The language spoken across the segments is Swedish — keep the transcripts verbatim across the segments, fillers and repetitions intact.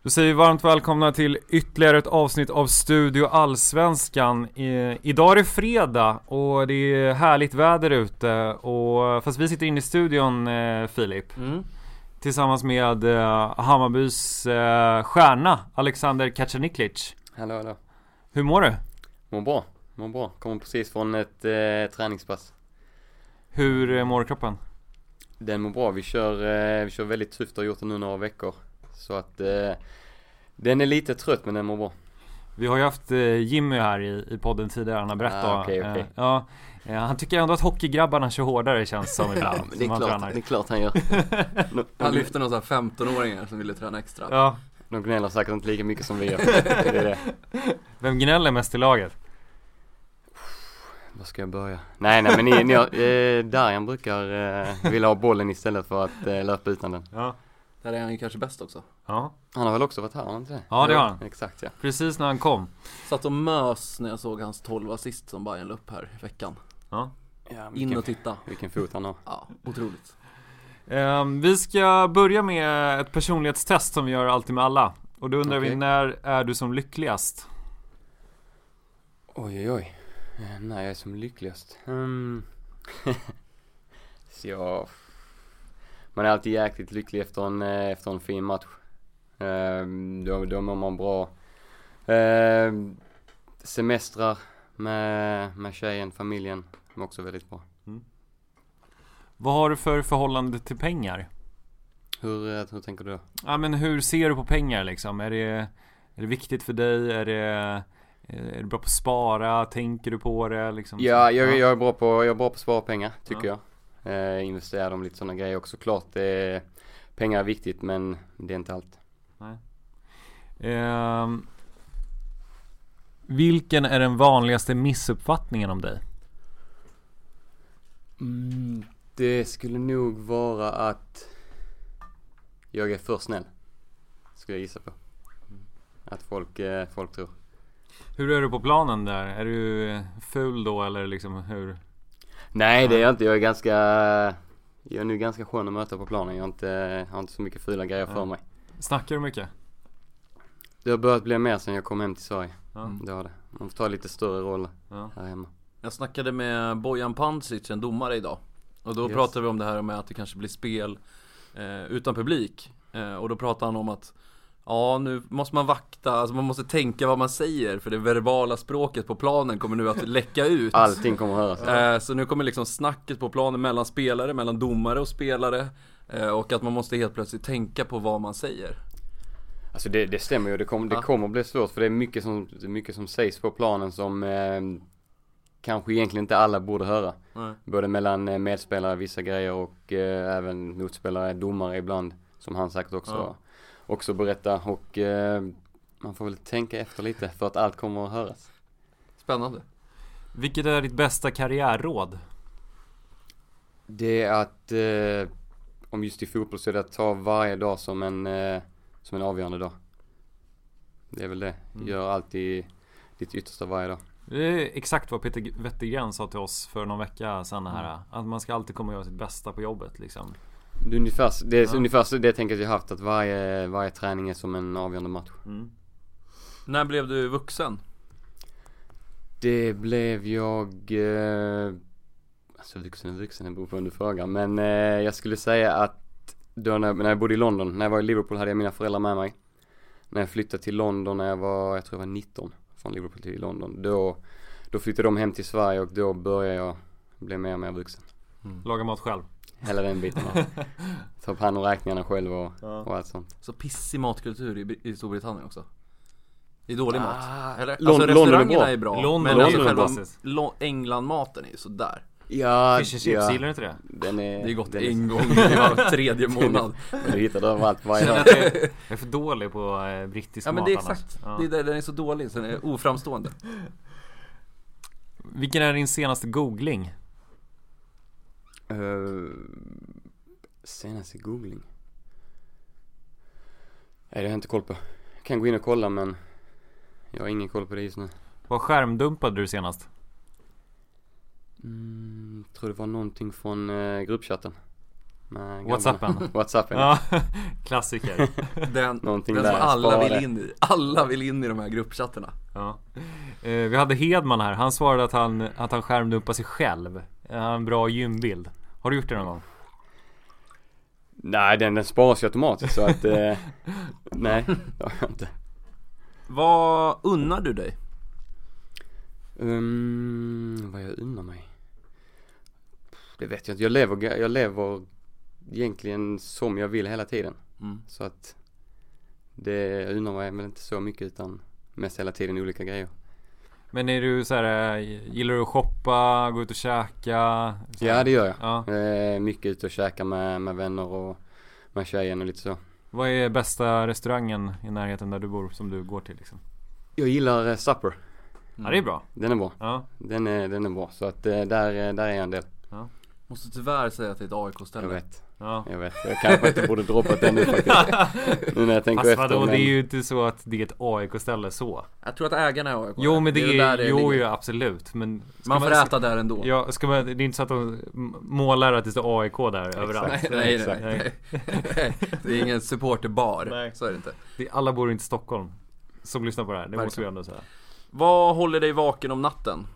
Då säger vi varmt välkomna till ytterligare ett avsnitt av Studio Allsvenskan. I, idag är det fredag och det är härligt väder ute. Och, fast vi sitter inne i studion, eh, Filip. Mm. Tillsammans med eh, Hammarbys eh, stjärna, Alexander Kacaniklic. Hallå, hallå. Hur mår du? Mår bra, mår bra. Kommer precis från ett eh, träningspass. Hur eh, mår kroppen? Den mår bra. Vi kör, eh, vi kör väldigt tufft och har gjort det nu några veckor. Så att eh, den är lite trött, men den mår bra. Vi har ju haft eh, Jimmy här i, i podden tidigare. Han har berättat. Ah, okay, okay. Eh, ja, eh, han tycker ändå att hockeygrabbarna kör hårdare, känns som ibland. Ja, det, är klart, det är klart han gör. Han lyfter några femton-åringar som ville träna extra. Ja. De gnäller säkert inte lika mycket som vi gör. Det är det. Vem gnäller mest i laget? Var ska jag börja? Nej, nej, men ni, ni har, eh, Darian brukar eh, vilja ha bollen istället för att eh, löpa utan den. Ja. Där är han ju kanske bäst också. Ja. Han har väl också varit här, har han inte det? Ja, det har han. Exakt, ja. Precis när han kom. Satt och mös när jag såg hans tolv assist som Bayern la upp här i veckan. Ja. ja In vilken, och titta. Vilken fot han har. Ja, otroligt. Um, vi ska börja med ett personlighetstest som vi gör alltid med alla. Och då undrar okay. vi, när är du som lyckligast? Oj, oj, oj. När jag är som lyckligast. Um. Så jag... Man är alltid jäkligt lycklig efter en, efter en fin match. Um, då, då mår man bra. Um, semestrar med, med tjejen, familjen är också väldigt bra. Mm. Vad har du för förhållande till pengar? Hur, hur tänker du då? Ja, men hur ser du på pengar liksom? Är det, är det viktigt för dig? Är det, är du bra på att spara? Tänker du på det? Liksom? Ja, jag, jag, är bra på, jag är bra på att spara pengar, tycker ja. jag. Eh, investera dem lite sådana grejer också. Klart det är, pengar är viktigt, men det är inte allt. Nej. Eh, vilken är den vanligaste missuppfattningen om dig? Mm, det skulle nog vara att jag är för snäll. Skulle jag gissa på. Att folk, eh, folk tror. Hur är du på planen där? Är du ful då eller liksom hur? Nej, det är jag inte. Jag är ganska Jag är nu ganska skön att möta på planen. Jag har inte, har inte så mycket fula grejer för mig. Snackar du mycket? Det har börjat bli mer sen jag kom hem till Sverige. Ja. Det har det. Man får ta lite större roller ja. här hemma. Jag snackade med Bojan Pancic, en domare idag. Och då Just. pratade vi om det här med att det kanske blir spel eh, utan publik. Eh, och då pratade han om att ja, nu måste man vakta, alltså man måste tänka vad man säger, för det verbala språket på planen kommer nu att läcka ut. Allting kommer att höras. Eh, så nu kommer liksom snacket på planen mellan spelare, mellan domare och spelare, eh, och att man måste helt plötsligt tänka på vad man säger. Alltså det, det stämmer ju, det, kom, det ja. kommer att bli svårt, för det är mycket som, mycket som sägs på planen som eh, kanske egentligen inte alla borde höra. Nej. Både mellan medspelare, vissa grejer, och eh, även motspelare, domare ibland, som han sagt också. Ja. också berätta, och eh, man får väl tänka efter lite för att allt kommer att höras. Spännande. Vilket är ditt bästa karriärråd? Det är att eh, om just i fotboll så är det att ta varje dag som en, eh, som en avgörande dag. Det är väl det. Mm. Gör alltid ditt yttersta varje dag. Det är exakt vad Peter Wettergren sa till oss för någon vecka sedan här. Mm. Att man ska alltid komma och göra sitt bästa på jobbet liksom. Det är ungefär, det är ja. ungefär så det jag tänker att jag haft, att varje, varje träning är som en avgörande match. Mm. När blev du vuxen? Det blev jag eh, alltså vuxen och vuxen, det beror på under frågan. Men eh, jag skulle säga att då när, när jag bodde i London, när jag var i Liverpool hade jag mina föräldrar med mig. När jag flyttade till London när jag var, jag tror jag var nitton, från Liverpool till London, Då, då flyttade de hem till Sverige, och då började jag bli mer och mer vuxen. Mm. Laga mat själv. Hela den biten. Ta upp hand om räkningarna själv och, ja. och allt sånt. Så pissig matkultur i, i Storbritannien också. Det är dålig ah, mat. Eller, Lon- alltså restaurangerna är bra. London, men London alltså är själva Lo- England-maten är ju sådär. Ja, Fish and chips, ja. gillar du inte det? Den är, det är gott den en är... gång i var tredje månad. Du hittar det överallt varje dag. Jag är för dålig på eh, brittisk ja, mat. men det är annars. exakt. Ja. Det är där den är så dålig, så den är oframstående. Vilken är din senaste googling? Uh, senaste googling. Nej, det har jag inte koll på. Jag kan gå in och kolla, men jag har ingen koll på det just nu. Vad skärmdumpade du senast? Mm, tror det var någonting från uh, gruppchatten. med Whatsappen. Whatsappen. Ja, klassiker. Den, Någonting den där, som alla spara vill det. in i. Alla vill in i de här gruppchatterna. Ja. Eh, vi hade Hedman här. Han svarade att han, att han skärmdumpar sig själv. Han har en bra gymbild. Har du gjort det någon gång? Nej, den, den sparas ju automatiskt så att eh, nej, det har jag inte. Vad unnar du dig? Um, vad jag unnar mig? Det vet jag inte. Jag lever, jag lever egentligen som jag vill hela tiden. Mm. Så att det jag unnar mig väl inte så mycket utan mest hela tiden olika grejer. Men är du så här, gillar du att shoppa, gå ut och käka? Så Ja, det gör jag. Ja. Eh, mycket ute och käka med, med vänner och med tjejen och lite så. Vad är bästa restaurangen i närheten där du bor som du går till liksom? Jag gillar eh, Supper. Ja, det är bra. Den är bra. Ja. Den är, den är bra. Så att eh, där, där är jag en del. Måste tyvärr säga att det är ett A I K-ställe. Jag vet. Ja. Jag vet. Jag kanske inte borde droppat den nu faktiskt. Nu när jag tänker Fast efter. vadå, men... det är ju inte så att det är ett A I K-ställe så. Jag tror att ägarna är A I K. Jo men det, väl är, där det jo ligger. ju absolut. Men ska Man får man, äta där ändå. Ja, ska man, det är inte så att de målar att det står A I K där överallt. Nej, nej, Exakt. nej, nej. Det är ingen supporterbar. Nej. Så är det inte. Det, alla bor inte i Stockholm som lyssnar på det här, det Verkligen. måste vi ändå säga. Vad håller dig vaken om natten?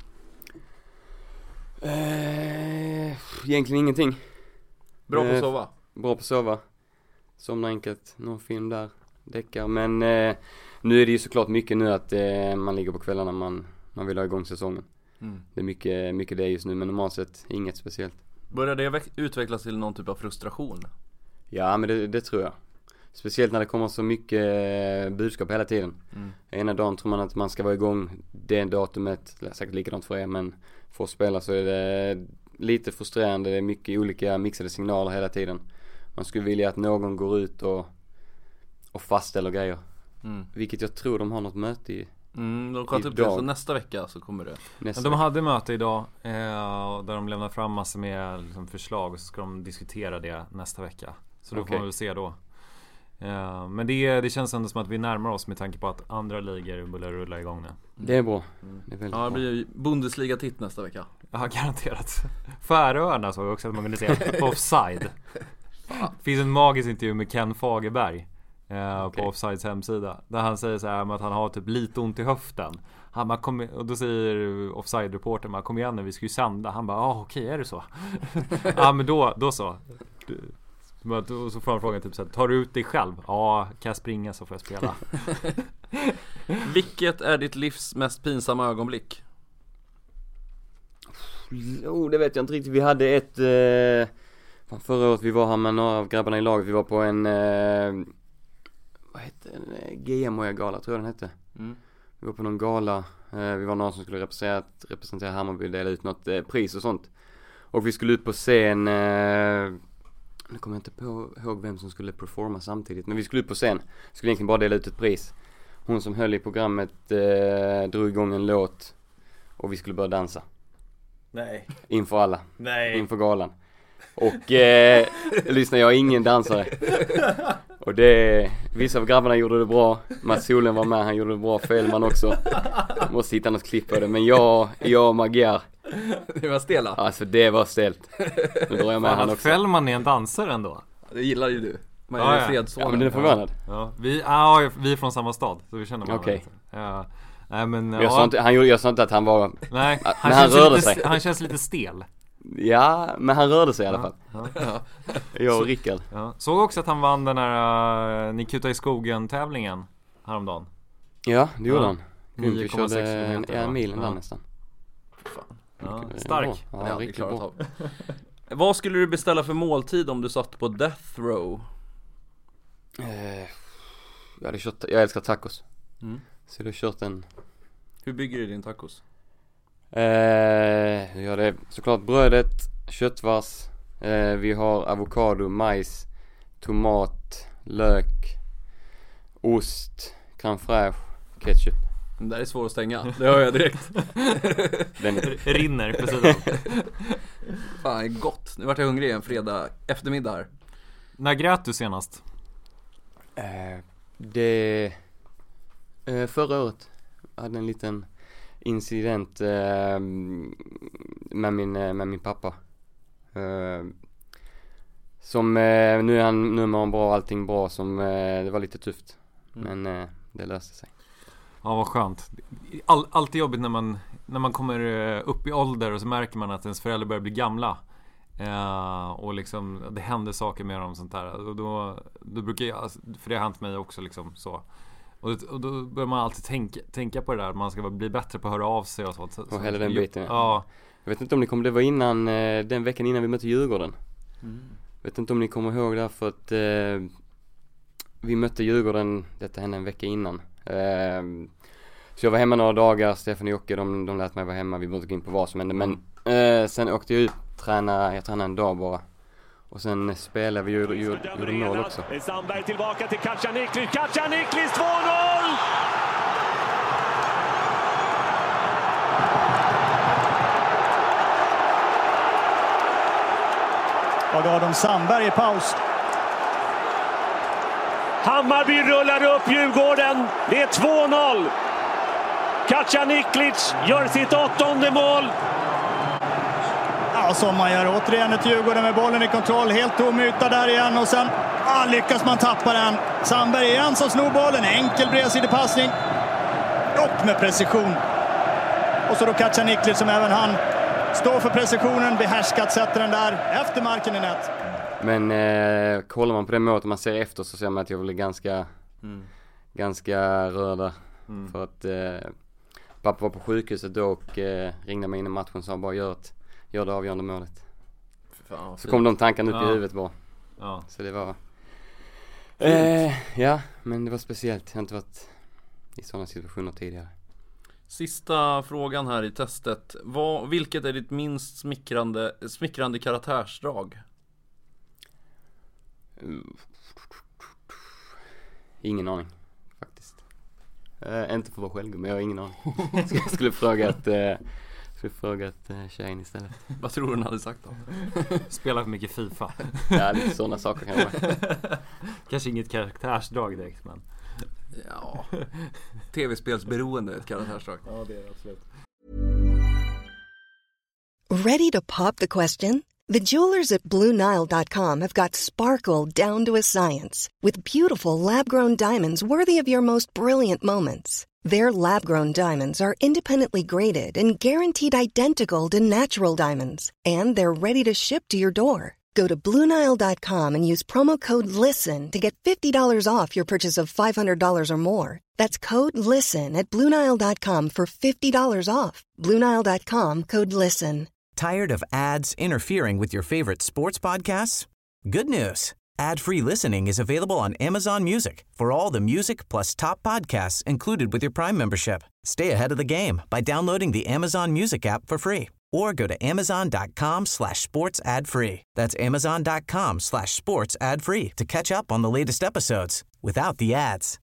Eh, egentligen ingenting. Bra på att Eh, sova? Bra på att sova. Somna enkelt. Någon film där. Däckar. Men eh, nu är det ju såklart mycket nu att eh, man ligger på kvällarna man, man vill ha igång säsongen. Mm. Det är mycket, mycket det just nu. Men normalt sett inget speciellt. Börjar det veck- utvecklas till någon typ av frustration? Ja men det, det tror jag. Speciellt när det kommer så mycket eh, budskap hela tiden. Mm. Ena dagen tror man att man ska vara igång det datumet. Det är säkert likadant för er men för att spela så är det lite frustrerande. Det är mycket olika mixade signaler hela tiden. Man skulle vilja att någon går ut och, och fastställer grejer. Mm. Vilket jag tror de har något möte i Mm, de kan upp det Idag. så nästa vecka så kommer det. nästa De vecka. hade möte idag eh, där de lämnar fram massor med liksom, förslag och så ska de diskutera det nästa vecka. Så då Okej. får man väl se då. Eh, men det, det känns ändå som att vi närmar oss med tanke på att andra ligor börjar rulla igång nu. Det är bra. Mm. Det är väldigt Ja, det bra. blir ju Bundesliga-titt nästa vecka. Ja, garanterat. Färöarna såg jag också att man kunde se på Offside. Det finns en magisk intervju med Ken Fagerberg eh, Okej. på Offsides hemsida. Där han säger så här med att han har typ lite ont i höften. Han bara, kom, och då säger Offside-reportern bara, kom igen nu, vi ska ju sända. Han bara, ja ah, okej, är det så? Ja men då, då så. Du, och så får han frågan typ så här, tar du ut dig själv? Ja, kan jag springa så får jag spela. Vilket är ditt livs mest pinsamma ögonblick? Oh, det vet jag inte riktigt. Vi hade ett eh, fan, förra året vi var här med några av grabbarna i laget. Vi var på en eh, vad hette den? G M-gala tror jag den hette. Mm. Vi var på någon gala. Eh, vi var någon som skulle representera, representera Hammarby och dela ut något eh, pris och sånt. Och vi skulle ut på scen. Eh, nu kommer jag inte på, ihåg vem som skulle performa samtidigt. Men vi skulle ut på scen. Skulle egentligen bara dela ut ett pris. Hon som höll i programmet eh, drog igång en låt. Och vi skulle börja dansa. Nej. Inför alla. Nej. Inför galan. Och eh, lyssna, jag är ingen dansare. Och det, vissa av grabbarna gjorde det bra. Mats Solen var med, han gjorde det bra. Felman också. Jag måste hitta något klipp på det. Men jag, jag och Magyar, Det var stela. alltså det var ställt. Nu drar jag med han Fan, att också. Fällman är en dansare ändå. Det gillar ju du. Man är Ja, ju ja. fredsson. Ja men den är förvånad. Ja, vi, ja, vi är från samma stad så vi känner varandra Okej. lite. Ja. Nej men Jag ja, sa inte, han gjorde, jag sa inte att han var, nej, Men han, han känns rörde lite, sig. Han känns lite stel. ja men han rörde sig i alla fall. Ja, Ja. Jag och Rickard. ja. Såg också att han vann den här uh, Ni kutar i skogen tävlingen häromdagen. Ja, det gjorde Ja. han. Grymt, vi nio komma sex körde en, kilometer, en va? milen där Ja. nästan. Ja, Mycket- stark. bra. Ja, Ja, det är riktigt klarat bra. av. Vad skulle du beställa för måltid om du satt på death row? Eh, jag hade kört, jag älskar tacos. Mm. Så jag hade kört en Hur bygger du din tacos? Eh, jag gör det såklart brödet, köttfärs, eh, vi har avokado, majs, tomat, lök, ost, crème fraîche, ketchup. Den där är svår att stänga, det hör jag direkt. Den är, Rinner på sidan. Fan, det är gott. Nu vart jag hungrig en fredag eftermiddag här. När grät du senast? eh, det eh, förra året jag hade en liten incident eh, med min eh, med min pappa. Eh, som eh, nu är han nu är han bra, allting bra, som eh, det var lite tufft. Mm. Men eh, det löste sig. Ja, vad skönt. All, alltid jobbigt när man när man kommer upp i ålder och så märker man att ens föräldrar börjar bli gamla. Uh, och liksom det händer saker med dem och sånt där. Och då, då brukar jag, för det har hänt mig också liksom så. Och, och då börjar man alltid tänka, tänka på det där. Man ska bli bättre på att höra av sig och sånt. Så, och hela den biten. Ja. Jag vet inte om ni kommer, det var innan den veckan innan vi mötte Djurgården. Mm. Jag vet inte om ni kommer ihåg det, för att eh, vi mötte Djurgården, detta hände en vecka innan. Eh, så jag var hemma några dagar, Stefan och Jocke, de, de lät mig vara hemma, vi behövde gå in på vad som hände. Men eh, sen åkte jag ut, träna, jag tränade en dag bara. Och sen spelade vi, gjorde, gjorde, gjorde mål också. Sandberg tillbaka till Kacaniklic, Kacaniklic två noll! Och då har de Sandberg i paus. Hammarby rullar upp Djurgården. Det är två noll. Kacaniklic gör sitt åttonde mål. Ja, som man gör återigen ett Djurgården med bollen i kontroll. Helt tom yta där igen. Och sen ah, lyckas man tappa den. Sandberg igen som snor bollen. Enkel bredsidig passning. Och med precision. Och så då Kacaniklic som även han står för precisionen. Behärskat sätter den där efter marken i nät. Men eh, kollar man på det målet och man ser efter, så ser man att jag blir ganska mm. ganska rörda. Mm. För att eh, pappa var på sjukhuset då och eh, ringde mig in i matchen och sa bara gör, ett, gör det avgörande målet. Fan, så kom de tankarna upp ja. i huvudet bara. Ja. Så det var eh, ja, men det var speciellt. Jag har inte varit i sådana situationer tidigare. Sista frågan här i testet. Vad, vilket är ditt minst smickrande, smickrande karaktärsdrag? Ingen aning faktiskt. Uh, inte för att vara själv, men jag har ingen aning. Jag skulle fråga att uh, skulle fråga att uh, tjejen istället. Vad tror du hon hade sagt då? Spelar för mycket FIFA. Ja, lite sådana saker kan det vara. Kanske inget karaktärsdrag direkt, men ja. Tv-spelsberoende ett karaktärsdrag. Ja, det är det absolut. Ready to pop the question? The jewelers at Blue Nile dot com have got sparkle down to a science with beautiful lab-grown diamonds worthy of your most brilliant moments. Their lab-grown diamonds are independently graded and guaranteed identical to natural diamonds, and they're ready to ship to your door. Go to Blue Nile dot com and use promo code LISTEN to get fifty dollars off your purchase of five hundred dollars or more. That's code LISTEN at Blue Nile dot com for fifty dollars off. Blue Nile dot com, code LISTEN. Tired of ads interfering with your favorite sports podcasts? Good news. Ad-free listening is available on Amazon Music for all the music plus top podcasts included with your Prime membership. Stay ahead of the game by downloading the Amazon Music app for free or go to amazon.com slash sports ad free. That's amazon.com slash sports ad free to catch up on the latest episodes without the ads.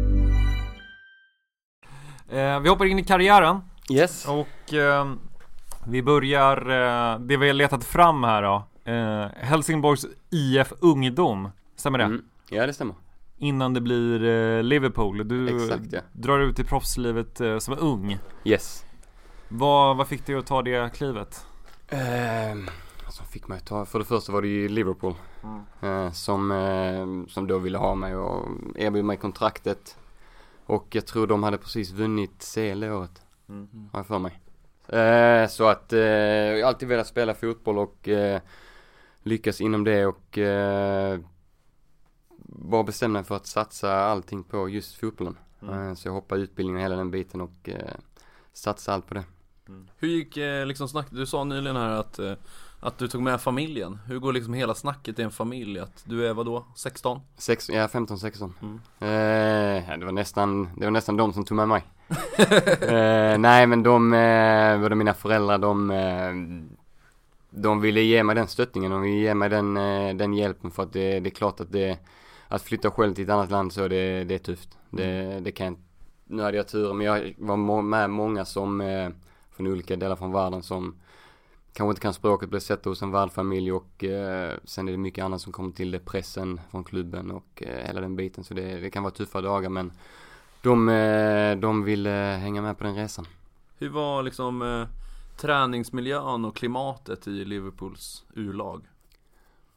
Eh, vi hoppar in i karriären. Yes. Och eh, vi börjar, eh, det vi har letat fram här då. Eh, Helsingborgs I F Ungdom, stämmer det? Mm. Ja, det stämmer. Innan det blir eh, Liverpool. Du Exakt, ja. drar ut i proffslivet eh, som ung. Yes. Vad, vad fick dig att ta det klivet? Eh, alltså fick mig att ta, för det första var det ju Liverpool mm. eh, som, eh, som då ville ha mig och erbjöd mig kontraktet. Och jag tror de hade precis vunnit C L året. Mm. Har jag för mig. Eh, så att eh, jag har alltid velat spela fotboll och eh, lyckas inom det och eh, bara bestämde mig för att satsa allting på just fotbollen. Mm. Eh, så jag hoppade utbildningen hela den biten och eh, satsa allt på det. Mm. Hur gick eh, liksom snack? Du sa nyligen här att, eh, att du tog med familjen. Hur går liksom hela snacket i en familj? Att du är vad då? sexton? Sex, ja, femton sexton. Mm. Eh, det var nästan det var nästan de som tog med mig. eh, nej men de eh, både mina föräldrar de eh, de ville ge mig den stöttningen, de ville ge mig den eh, den hjälpen, för att det, det är klart att det att flytta själv till ett annat land, så det det är tufft. Det det kan nu hade jag tur, men jag var med många som eh, från olika delar från världen som kanske inte kan språket, blir sett hos en värdfamilj och eh, sen är det mycket annat som kommer till det, pressen från klubben och eh, hela den biten, så det det kan vara tuffa dagar, men De, de ville hänga med på den resan. Hur var liksom eh, träningsmiljön och klimatet i Liverpools U-lag?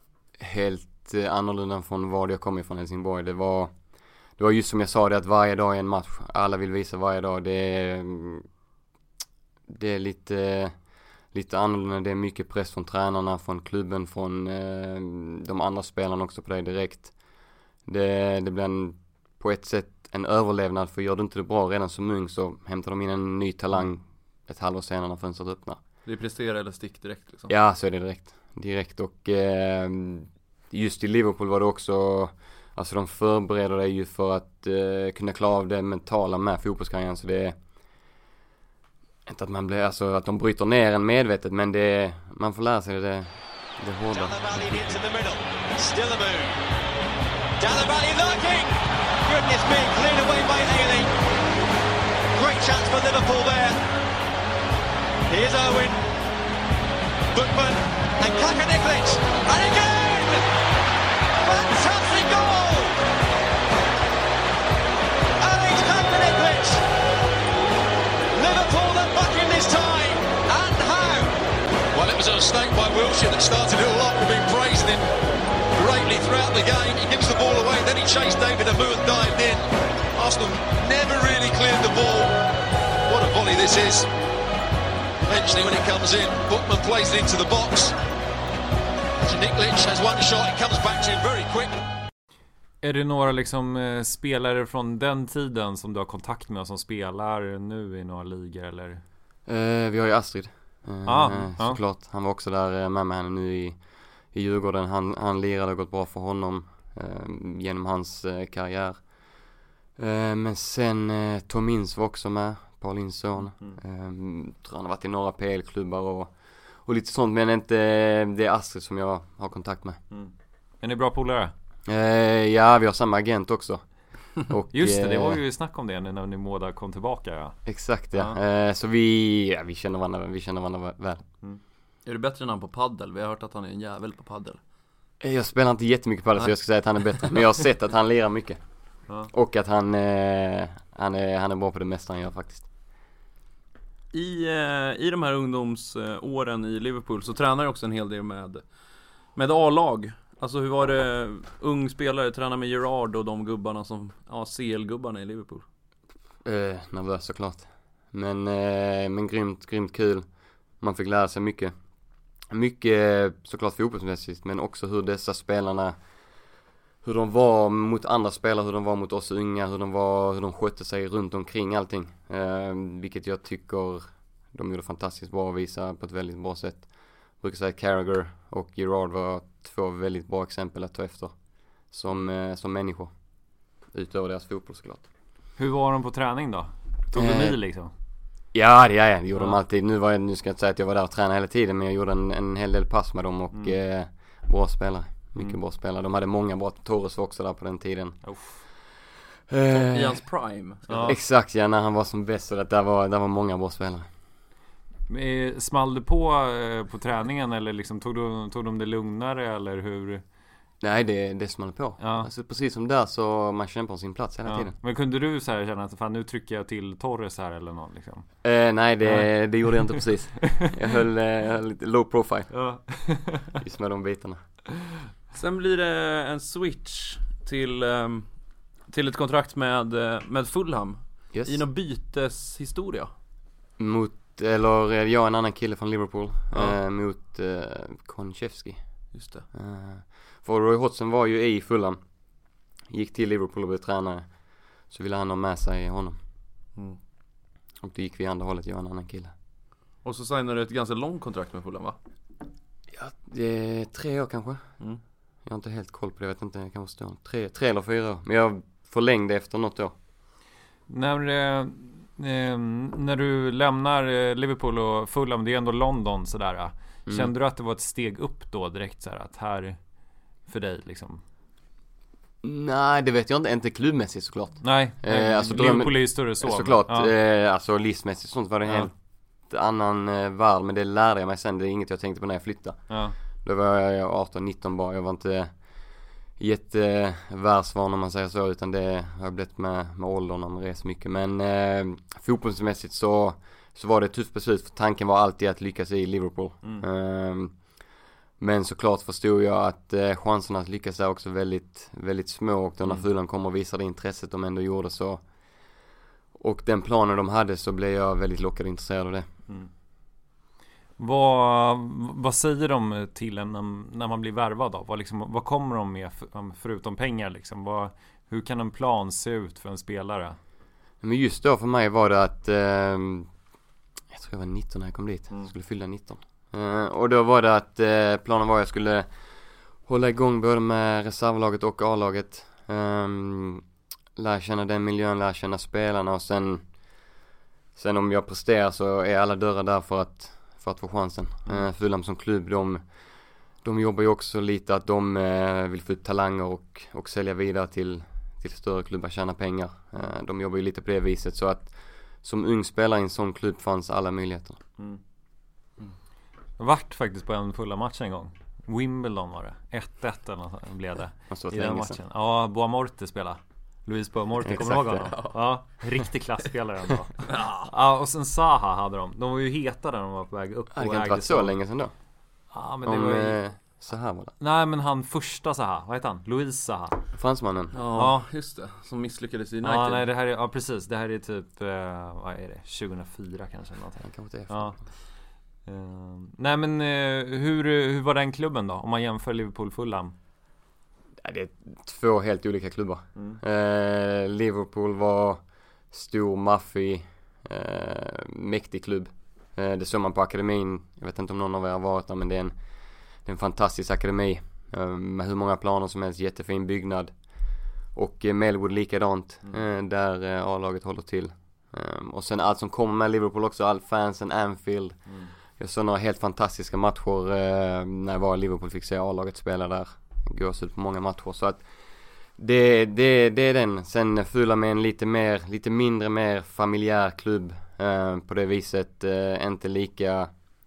helt eh, annorlunda från var jag kom ifrån, Helsingborg. Det var, det var just som jag sa, det att varje dag är en match. Alla vill visa varje dag. Det är, det är lite, lite annorlunda. Det är mycket press från tränarna, från klubben, från eh, de andra spelarna också på dig direkt. Det, det blir en, på ett sätt en överlevnad, för gör du inte det bra redan som ung så hämtar de in en ny talang ett halvår senare när fönstret öppnar. Det är prestera eller stick direkt liksom. Ja, så är det direkt. Direkt och eh, just i Liverpool var det också, alltså de förbereder dig ju för att eh, kunna klara av det mentala med fotbollskarriären, så det är inte att man blir, alltså att de bryter ner en medvetet, men det är, man får lära sig det, det, det hårda. Dalavalli lurking! Goodness me, cleared away by Haley. Great chance for Liverpool there. Here's Owen. Bookman and Kakaniklic. And again! Fantastic goal! Alex Kakaniklic. Liverpool are back in this time. And how? Well, it was a mistake by Wilshere that started it all up. We've been praising him greatly throughout the game. He gives the ball away, then he chased David Amu and dived in. Arsenal never really cleared the ball. What a volley this is. Eventually when it comes in, Bookman plays it into the box. Niklic has one shot, it comes back to him very quick. Är det några liksom eh, spelare från den tiden som du har kontakt med och som spelar nu i några ligor eller? Eh, vi har ju Astrid. Eh, ah, såklart. Ah. Han var också där med mig nu i I Djurgården. Han, han lirade och gått bra för honom eh, genom hans eh, karriär. Eh, men sen eh, Tomins var också med, Paulins son. Mm. Eh, tror han har varit i några P L-klubbar och, och lite sånt, men inte det är Astrid som jag har kontakt med. Mm. Är ni bra polare? Eh, ja, vi har samma agent också. Och, just det, det var ju snack om det när ni båda kom tillbaka. Ja. Exakt, ja. ja. Eh, så vi, ja, vi känner varandra, vi känner varandra väl. Mm. Är du bättre än han på paddel? Vi har hört att han är en jävel på paddel. Jag spelar inte jättemycket paddel, så jag ska säga att han är bättre. Men jag har sett att han lirar mycket. Ja. Och att han, eh, han, är, han är bra på det mesta han gör faktiskt. I, eh, i de här ungdomsåren i Liverpool så tränar jag också en hel del med, med A-lag. Alltså hur var det ung spelare, träna med Gerard och de gubbarna som, ja, C L-gubbarna i Liverpool? Eh, nervös såklart. Men, eh, men grymt, grymt kul. Man fick lära sig mycket. Mycket såklart fotbollsmässigt, men också hur dessa spelarna, hur de var mot andra spelare, hur de var mot oss unga, hur de var, hur de skötte sig runt omkring allting. Eh, vilket jag tycker de gjorde fantastiskt bra och visa på ett väldigt bra sätt. Jag brukar säga att Carragher och Gerard var två väldigt bra exempel att ta efter som, eh, som människor. Utöver deras fotboll såklart. Hur var de på träning då? Tog de i liksom? Ja, det, ja, det gjorde ja. de alltid. Nu, var jag, nu ska jag inte säga att jag var där och tränade hela tiden, men jag gjorde en, en hel del pass med dem och mm. eh, bra spelare. Mycket mm. bra spelare. De hade många bra. Torres var också där på den tiden. Eh, I hans prime. Ja. Exakt, ja, när han var som bäst. Så att där var, där var många bra spelare. Small du på eh, på träningen eller liksom, tog, du, tog de det lugnare eller hur? Nej, det, det small på. Ja. Alltså, precis som där så man kämpar på sin plats hela ja. tiden. Men kunde du så här känna att fan, nu trycker jag till Torres här eller något liksom? Eh, nej, det, nej, det gjorde jag inte precis. Jag höll, jag höll lite low profile. Ja. Just med de bitarna. Sen blir det en switch till, um, till ett kontrakt med, med Fulham. Yes. I någon byteshistoria. Mot, eller jag och en annan kille från Liverpool. Ja. Eh, mot eh, Konchevski. Just det. Eh, För Roy Hodgson var ju i Fulham. Gick till Liverpool och blev tränare. Så ville han ha med sig honom. Mm. Och då gick vi andra hållet, jag och en annan kille. Och så signade du ett ganska långt kontrakt med Fulham, va? Ja, det är tre år kanske. Mm. Jag har inte helt koll på det, jag vet inte, jag kan stå tre, tre eller fyra år. Men jag förlängde efter något år. När, eh, när du lämnar Liverpool och Fulham, det är ändå London sådär. Mm. Kände du att det var ett steg upp då direkt så här, att här för dig liksom? Nej, det vet jag inte, inte klubbmässigt såklart. Nej, eh, alltså Liverpool är ju större så. Såklart, ja. eh, alltså livsmässigt sånt var det en ja. helt annan eh, värld, men det lärde jag mig sen, det är inget jag tänkte på när jag flyttade. Ja. Då var jag arton nitton bara, jag var inte jättevärldsvan om man säger så, utan det har jag blivit med, med åldern när man reser mycket. Men eh, fotbollsmässigt så, så var det ett tufft beslut, för tanken var alltid att lyckas i Liverpool. Mm. Eh, Men såklart förstod jag att eh, chanserna att lyckas är också väldigt, väldigt små. Och då när Mm. Fulham kommer och visar det intresset de ändå gjorde så. Och den planen de hade så blev jag väldigt lockad och intresserad av det. Mm. Vad, vad säger de till en när, när man blir värvad då? Vad, liksom, vad kommer de med för, förutom pengar liksom? Vad, hur kan en plan se ut för en spelare? Men just då för mig var det att eh, jag tror jag var nitton när jag kom dit. Mm. Jag skulle fylla nitton. Eh, och då var det att eh, planen var att jag skulle hålla igång både med reservlaget och A-laget. Eh, lära känna den miljön, lära känna spelarna och sen sen om jag presterar så är alla dörrar där för att för att få chansen. Mm. Eh, Fulham som klubb, de de jobbar ju också lite att de eh, vill få ut talanger och och sälja vidare till till större klubbar, tjäna pengar. Eh, de jobbar ju lite på det viset så att som ung spelare i en sån klubb fanns alla möjligheter. Mm. Mm. Jag vart faktiskt på en fulla match en gång. Wimbledon var det. ett ett eller något blev det. Måste vara I den länge matchen. sedan. Ja, Boa Morte spelade. Luis Boa Morte, kommer du ihåg honom? Exakt, Ja, riktig klassspelare ändå. Ja, och sen Zaha hade de. De var ju heta när de var på väg upp. Ja, det och kan inte varit så dem. länge sedan då. Ja, men det Om var ju... eh, så här var det. Nej, men han första Zaha, vad heter han? Luis Zaha. Fransmannen. Ja, just det. Som misslyckades i United. Ja, nej, det här är, ja precis, det här är typ, eh, vad är det, tjugohundrafyra kanske eller någonting. Han kanske inte är Ja. Uh, nej men uh, hur, hur var den klubben då? Om man jämför Liverpool Fulham. Ja, det är två helt olika klubbar. Mm. Eh, Liverpool var stor, maffig, eh, mäktig klubb. Eh, det såg man på akademin. Jag vet inte om någon av er har varit där, men det är en, det är en fantastisk akademi. Eh, med hur många planer som helst, jättefin byggnad. Och eh, Melwood likadant, eh, där eh, A-laget håller till. Eh, och sen allt som kommer med Liverpool också, all fansen, Anfield. Mm. Jag såg några helt fantastiska matcher eh, när jag var i Liverpool, fick se A-laget spela där. Gås ut på många matcher, så att det, det, det är den. Sen Fulham med en lite mer, lite mindre, mer familjär klubb eh, på det viset, eh, inte lika,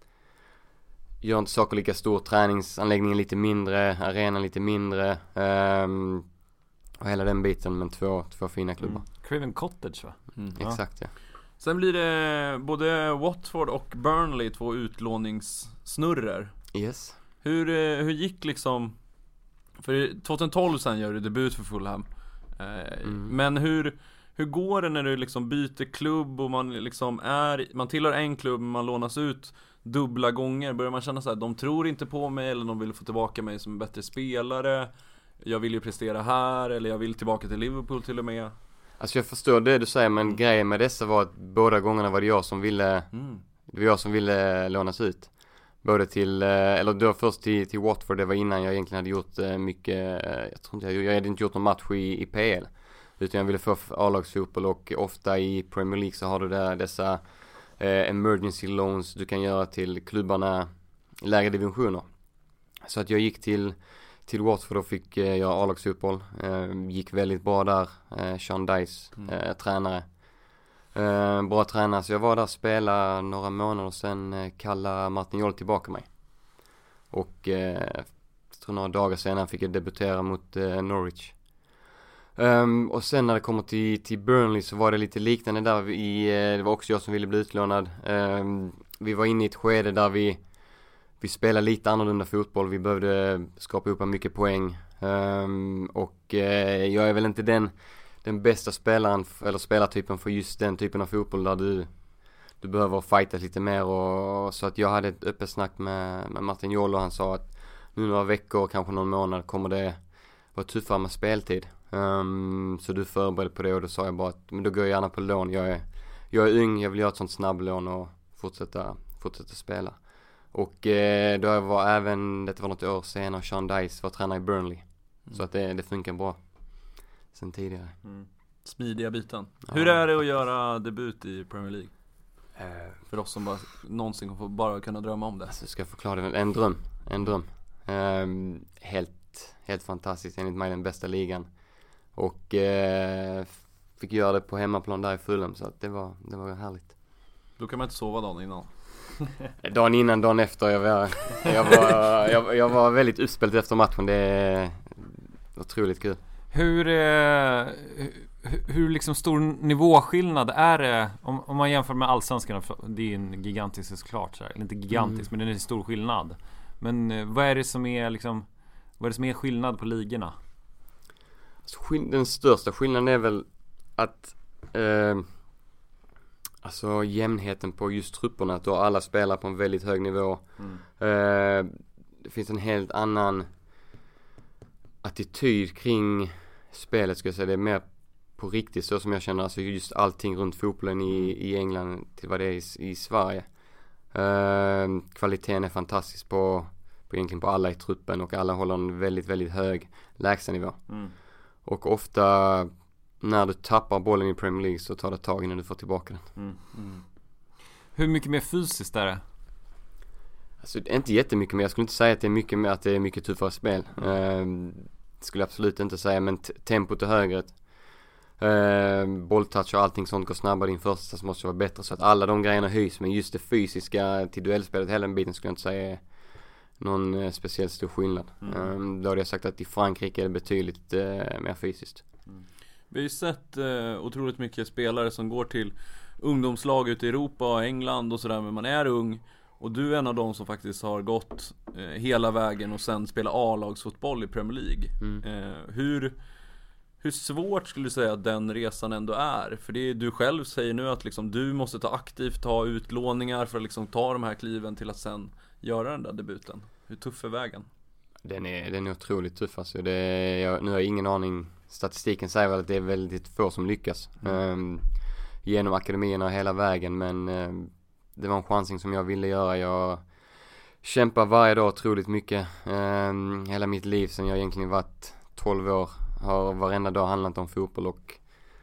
gör inte saker lika stor, träningsanläggningen lite mindre, arenan lite mindre eh, och hela den biten, men två, två fina klubbar. Mm. Craven Cottage va? Mm. Ja. Exakt, ja. Sen blir det både Watford och Burnley, två utlåningssnurror. Yes. Hur, eh, hur gick liksom, för tjugohundratolv sen gör du debut för Fulham. Eh, Mm. Men hur, hur går det när du liksom byter klubb och man liksom är, man tillhör en klubb, man lånas ut dubbla gånger? Börjar man känna så här, de tror inte på mig, eller de vill få tillbaka mig som en bättre spelare? Jag vill ju prestera här, eller jag vill tillbaka till Liverpool till och med. Alltså jag förstår det du säger, men Mm. grejen med dessa var att båda gångerna var det jag som ville, Mm. det var jag som ville lånas ut. Både till, eller då först till, till Watford, det var innan jag egentligen hade gjort mycket, jag tror inte jag, jag hade inte gjort någon match i, i P L. Utan jag ville få A-lagsfotboll, och ofta i Premier League så har du där dessa eh, emergency loans du kan göra till klubbarna i lägre divisioner. Så att jag gick till, till Watford och fick eh, göra A-lagsfotboll. Eh, gick väldigt bra där, eh, Sean Dice, eh, tränare. Uh, bra tränare, så jag var där och spelade några månader, sen uh, kallade Martin Jol tillbaka mig. Och uh, jag tror några dagar senare fick jag debutera mot uh, Norwich. Um, och sen när det kommer till, till Burnley så var det lite liknande där. I, uh, det var också jag som ville bli utlånad. Um, vi var inne i ett skede där vi, vi spelade lite annorlunda fotboll. Vi behövde skapa upp mycket poäng. Um, och uh, jag är väl inte den... den bästa spelaren eller spelartypen för just den typen av fotboll där du du behöver fighta lite mer, och så att jag hade ett öppet snack med, med Martin Jol, och han sa att nu några veckor, kanske någon månad, kommer det vara tuffare med speltid. Um, så du förberedd på det, och då sa jag bara att men då går jag gärna på lån. Jag är, jag är ung, jag vill göra ett sånt snabblån och fortsätta, fortsätta spela. Och eh, då var även, det var något år senare, Sean Dice var tränare i Burnley. Mm. Så att det, det funkar bra sen tidigare. Mm. Smidiga bitan. Ja. Hur är det att göra debut i Premier League? Uh, För oss som bara någonsin får bara kunna drömma om det. Alltså, ska jag förklara det? En dröm. En dröm. Um, helt, helt fantastiskt. Enligt mig den bästa ligan. Och uh, fick göra det på hemmaplan där i Fulham. Så att det var, det var härligt. Då kan man inte sova dagen innan. Dagen innan, dagen efter. Jag var, jag var, jag, jag var väldigt uppspelt efter matchen. Det är otroligt kul. Hur, eh, hur, hur liksom stor nivåskillnad är det om, om man jämför med allsvenskan? Det är en gigantisk såklart, så här. Eller inte gigantisk, mm. men det är en stor skillnad. Men eh, vad är det som är liksom, vad är det som är skillnad på ligorna? Alltså, skill- den största skillnaden är väl att eh, alltså jämnheten på just trupperna, att då alla spelar på en väldigt hög nivå. Mm. Eh, det finns en helt annan attityd kring spelet, ska jag säga. Det är mer på riktigt så som jag känner, alltså just allting runt fotbollen i, i England till vad det är i, i Sverige. Uh, kvaliteten är fantastisk på, på egentligen på alla i truppen, och alla håller en väldigt, väldigt hög lägstanivå. Mm. Och ofta när du tappar bollen i Premier League så tar det tag innan du får tillbaka den. Mm. Mm. Hur mycket mer fysiskt är det? Alltså inte jättemycket mer. Jag skulle inte säga att det är mycket mer, att det är mycket tuffare spel. Mm. Uh, det skulle jag absolut inte säga, men t- tempot är högre. Uh, bolltouch och allting sånt går snabbare. Din första så måste vara bättre, så att alla de grejerna höjs, men just det fysiska till duellspelet, hela den biten skulle jag inte säga är någon uh, speciellt stor skillnad. Mm. Um, då hade jag sagt att i Frankrike är det betydligt uh, mer fysiskt. Mm. Vi har ju sett uh, otroligt mycket spelare som går till ungdomslag ute i Europa och England och sådär, men man är ung, och du är en av dem som faktiskt har gått uh, hela vägen och sen spelar A-lagsfotboll i Premier League. Mm. Uh, hur Hur svårt skulle du säga att den resan ändå är? För det är, du själv säger nu att liksom, du måste ta aktivt ta utlåningar för att liksom, ta de här kliven till att sen göra den där debuten. Hur tuff är vägen? Den är, den är otroligt tuff. Alltså. Det är, jag, nu har jag ingen aning. Statistiken säger väl att det är väldigt få som lyckas. Mm. Um, genom akademierna hela vägen. Men um, det var en chansning som jag ville göra. Jag kämpar varje dag otroligt mycket. Um, hela mitt liv sedan jag egentligen varit tolv år. Har varenda dag handlat om fotboll, och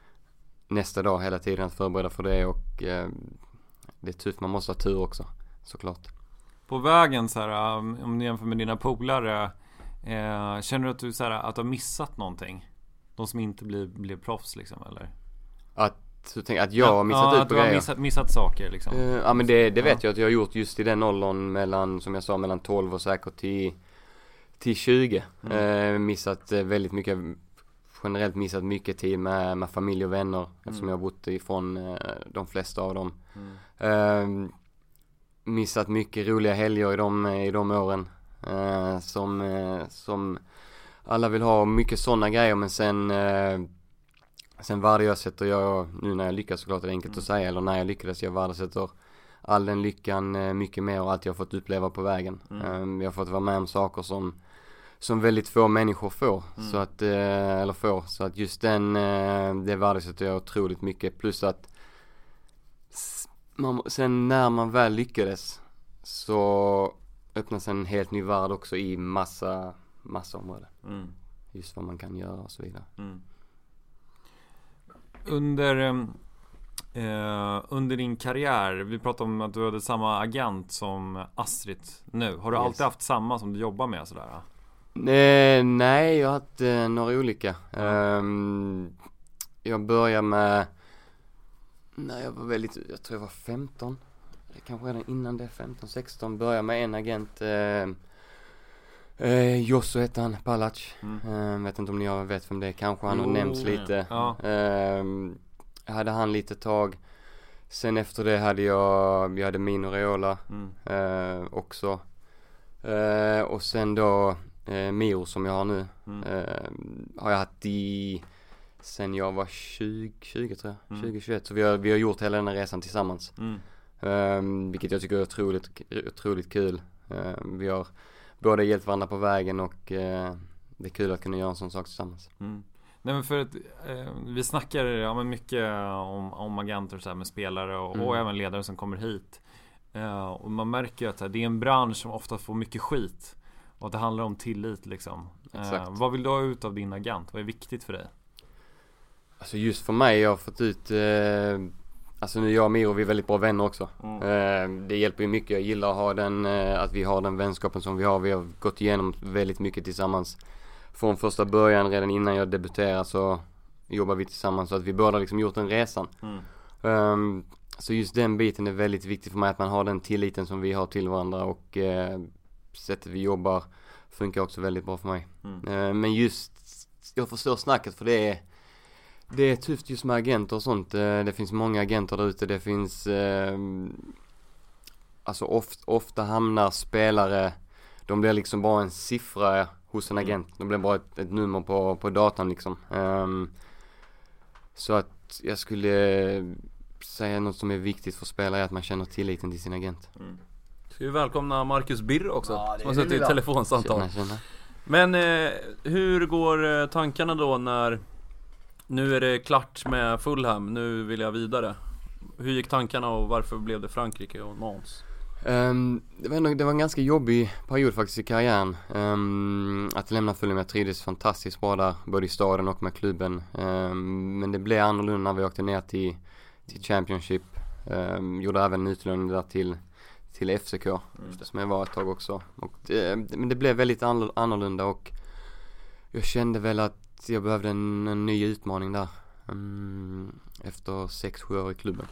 nästa dag hela tiden att förbereda för det, och eh, det är tufft, man måste ha tur också, såklart. På vägen så här, om du jämför med dina polare, eh, känner du att du så här, att du har missat någonting? De som inte blir, blir proffs liksom, eller? Att, du tänker, att jag har missat ja, ut att på du har grejer. missat, missat saker liksom. Uh, ja men det, det vet ja. jag att jag har gjort just i den åldern mellan, som jag sa, mellan tolv och säkert till, till tjugo. Mm. Uh, missat uh, väldigt mycket, generellt missat mycket tid med, med familj och vänner, mm. eftersom jag har bott ifrån uh, de flesta av dem. Mm. Uh, missat mycket roliga helger i de, i de åren. Uh, som, uh, som alla vill ha, mycket sådana grejer, men sen uh, sen värdesätter jag, nu när jag lyckas, såklart är det enkelt mm. att säga, eller när jag lyckades, jag värdesätter all den lyckan uh, mycket mer, och allt jag har fått uppleva på vägen. Mm. Uh, jag har fått vara med om saker som som väldigt få människor får, mm. så att, uh, eller får, så att just den, uh, det värdesätter jag otroligt mycket, plus att man, sen när man väl lyckades så öppnas en helt ny värld också i massa massa områden. Mm. Just vad man kan göra och så vidare. Mm. Under eh, under din karriär, vi pratade om att du hade samma agent som Astrid nu. Har du yes. alltid haft samma som du jobbar med sådär? Eh, nej, jag har haft eh, några olika. Mm. Eh, jag började med när jag var väldigt, jag tror jag var femton. Kanske redan innan det, femton sexton, började med en agent. Eh, eh, Josso hette han, Palac. Mm. Eh, vet inte om ni vet vem det är, kanske han har oh, nämnts lite. Ja. Eh, jag hade han lite tag. Sen efter det hade jag, jag hade Mino Raiola mm. eh, också. Eh, och sen då eh, Miro som jag har nu. Mm. Eh, har jag haft i sen jag var tjugo, tjugo tror jag, mm. tjugo tjugoett, så vi har, vi har gjort hela den här resan tillsammans. Mm. Um, vilket jag tycker är otroligt, otroligt kul. Um, vi har båda hjälpt varandra på vägen, och uh, det är kul att kunna göra en sån sak tillsammans. Mm. Nej, men för att uh, vi snackar ja, men mycket om, om agenter så här, med spelare och, mm. och även ledare som kommer hit. Uh, och man märker att uh, det är en bransch som ofta får mycket skit, och att det handlar om tillit liksom. Uh, vad vill du ha ut av din agent? Vad är viktigt för dig? Alltså just för mig, jag har fått ut uh, alltså nu jag och Miro, vi är väldigt bra vänner också. Mm. Uh, det hjälper ju mycket. Jag gillar att ha den, uh, att vi har den vänskapen som vi har. Vi har gått igenom väldigt mycket tillsammans. Från första början, redan innan jag debuterade, så jobbar vi tillsammans. Så att vi båda liksom gjort den resan. Mm. Um, så just den biten är väldigt viktig för mig, att man har den tilliten som vi har till varandra. Och uh, sättet vi jobbar funkar också väldigt bra för mig. Mm. Uh, men just, jag förstår snacket, för det är Det är tufft just med agenter och sånt. Det finns många agenter där ute. Det finns eh, alltså oft, ofta hamnar spelare de blir liksom bara en siffra hos en agent. De blir bara ett, ett nummer på, på datan liksom. Um, så att jag skulle säga något som är viktigt för spelare är att man känner tilliten till sin agent. Mm. Ska vi välkomna Marcus Birr också, ja, som har suttit i ett telefonsamtal. Känna, känna. Men eh, hur går eh, tankarna då när nu är det klart med Fulham, nu vill jag vidare? Hur gick tankarna och varför blev det Frankrike och Nantes? Um, det, var ändå, det var en ganska jobbig period faktiskt i karriären. Um, att lämna Fulham, jag trivdes fantastiskt bra där, både i staden och med klubben. Um, men det blev annorlunda när vi åkte ner till, till Championship. Um, gjorde även en utlåning där till, till F C K, mm. som jag var ett tag också. Och det, men det blev väldigt annorlunda och jag kände väl att jag behövde en, en ny utmaning där. Um, efter sex sju år i klubben.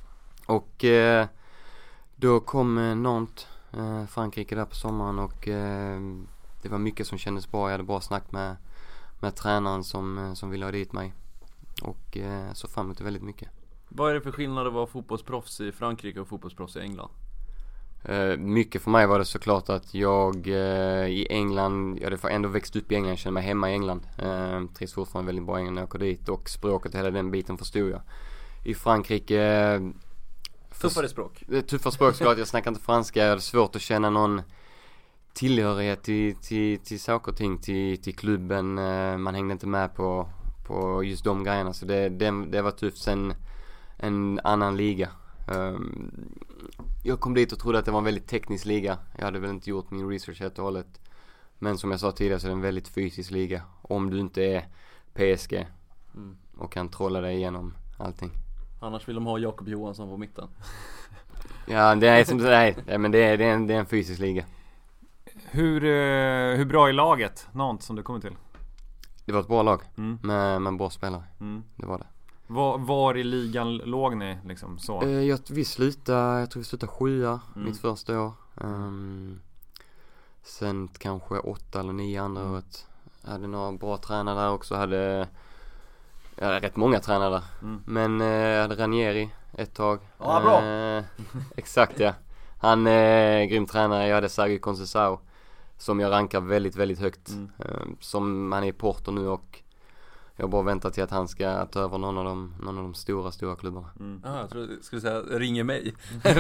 Och uh, då kom uh, Nantes, uh, Frankrike där på sommaren och uh, det var mycket som kändes bra. Jag hade bra snack med, med tränaren som, uh, som ville ha dit mig. Och uh, så fram emot det väldigt mycket. Vad är det för skillnad att vara fotbollsproffs i Frankrike och fotbollsproffs i England? Uh, mycket för mig var det såklart att jag uh, i England, jag hade ändå växt upp i England, jag kände mig hemma i England. Uh, trivs fortfarande väldigt bra i England när jag åker dit och språket, hela den biten förstod jag. I Frankrike... Uh, tuffare språk? Det är tuffare språk såklart, jag snackar inte franska, jag hade svårt att känna någon tillhörighet till, till, till saker och ting, till, till klubben. Uh, man hängde inte med på, på just de grejerna, så det, det, det var tufft. Sen en annan liga. Um, jag kom dit och trodde att det var en väldigt teknisk liga. Jag hade väl inte gjort min research helt och hållet. Men som jag sa tidigare så är det en väldigt fysisk liga. Om du inte är P S G mm. och kan trolla dig igenom allting. Annars vill de ha Jakob Johansson på mitten. Ja, det är som nej, men det är, det är, en, det är en fysisk liga. Hur, hur bra är laget, Nantes, som du kommer till? Det var ett bra lag mm. med, med bra spelare. Mm. Det var det. Var, var i ligan låg ni liksom så? Eh, jag, vi slutade, jag tror vi slutade sjua mm. mitt första år. Um, sen kanske åtta eller nio andra mm. året. Jag hade några bra tränare där också. Hade, jag hade rätt många tränare där. Mm. Men eh, jag hade Ranieri ett tag. Ja, bra. Eh, exakt ja. Han är eh, grym tränare. Jag hade Sergio Conceição som jag rankar väldigt, väldigt högt. Mm. Eh, som han är i Porto nu och jag bara väntar till att han ska ta över någon av de, någon av de stora, stora klubbarna. Mm. Ah, jag tror du skulle säga, ringer mig.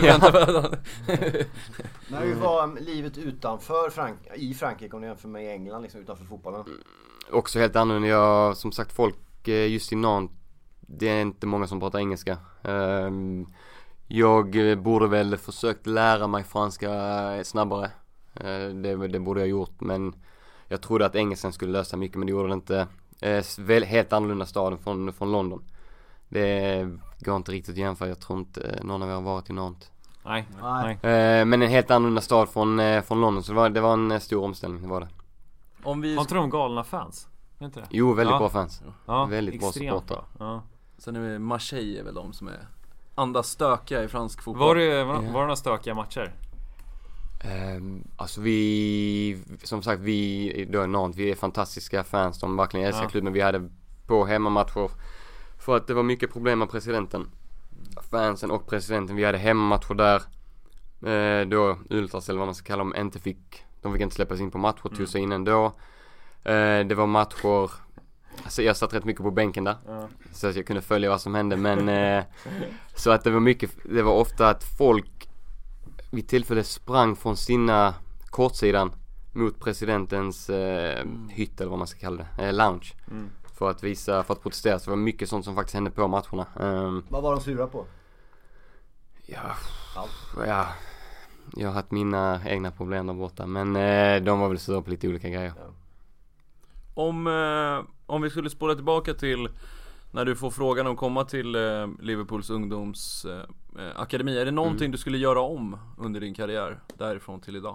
Men hur var livet utanför Frank- i Frankrike om du jämför med England, liksom utanför fotbollen? Mm. Också helt annorlunda. Jag, som sagt, folk just i Nantes, det är inte många som pratar engelska. Um, jag borde väl försökt lära mig franska snabbare. Uh, det, det borde jag gjort, men jag trodde att engelskan skulle lösa mycket, men det gjorde det inte. Eh, väl, helt annorlunda staden från, från London. Det går inte riktigt att jämföra. Jag tror inte någon av er har varit i Nantes. Nej, nej. Eh, men en helt annorlunda stad från, eh, från London. Så det var, det var en stor omställning, det var det. Om vi... Har inte de galna fans? Inte det? Jo, väldigt ja. bra fans. Ja, väldigt bra supportrar. Ja. Sen är det Marseille är väl de som är andra stökiga i fransk fotboll. Var det, var, var det några stökiga matcher? Um, alltså vi, som sagt, vi då i Nantes, vi är fantastiska fans. De verkligen älskar ja. klubben. Vi hade på hemmamatcher för att det var mycket problem med presidenten, fansen och presidenten. Vi hade hemmamatcher där eh, då Ultras, eller vad man ska kalla dem, inte fick, de fick inte släppas in på matcher, tog sig in ändå. eh, Det var matcher, alltså jag satt rätt mycket på bänken där ja. så att jag kunde följa vad som hände. Men eh, så att det var mycket, det var ofta att folk vid tillfälle sprang från sina kortsidan mot presidentens eh, mm. hytt, eller vad man ska kalla det, eh, lounge. Mm. För att visa, för att protestera. Så det var mycket sånt som faktiskt hände på matcherna. Um, vad var de sura på? Ja, ja, jag har haft mina egna problem där borta. Men eh, de var väl sura på lite olika grejer. Ja. Om, eh, om vi skulle spåra tillbaka till när du får frågan om att komma till eh, Liverpools ungdomsakademi. Eh, är det någonting mm. du skulle göra om under din karriär därifrån till idag?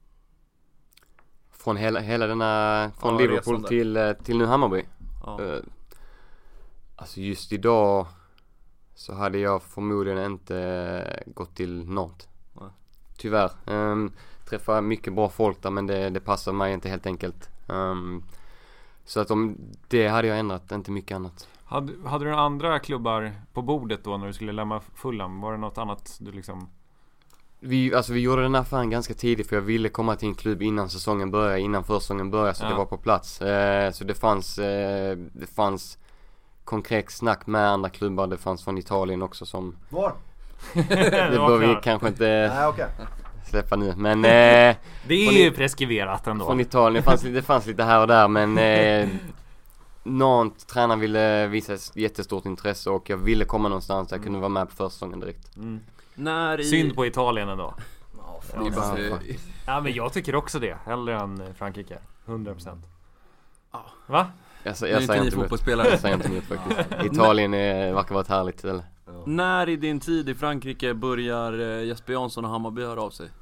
Från hela, hela denna, från ja, Liverpool till, till nu Hammarby. Ja. Uh, alltså just idag så hade jag förmodligen inte gått till Nantes. Nej. Tyvärr. Um, träffar mycket bra folk där, men det, det passar mig inte helt enkelt. Um, så att om det hade jag ändrat, inte mycket annat. Hade, hade du några andra klubbar på bordet då när du skulle lämna Fulham? Var det något annat du liksom... Vi, alltså vi gjorde den här affären ganska tidigt för jag ville komma till en klubb innan säsongen började, innan försäsongen började så ja. det var på plats. Eh, så det fanns, eh, det fanns konkret snack med andra klubbar, det fanns från Italien också som... Var? det bör vi kanske inte Nej, okay. släppa nu, men... Eh, det är ju preskriberat ändå. Från Italien, det fanns, det fanns lite här och där, men... Eh, någon tränare ville visa jättestort intresse och jag ville komma någonstans där jag kunde vara med på försäsongen direkt. Mm. När i... Synd på Italien ändå. Ja, ja, bara... ja, men jag tycker också det. Hellre än Frankrike. hundra procent. Ja. Va? Jag, jag, jag säger inte fotbollsspelare. Jag säger inte emot faktiskt. Italien är, verkar vara ett härligt ställe. Ja. När i din tid i Frankrike börjar Jesper Jansson och Hammarby höra av sig?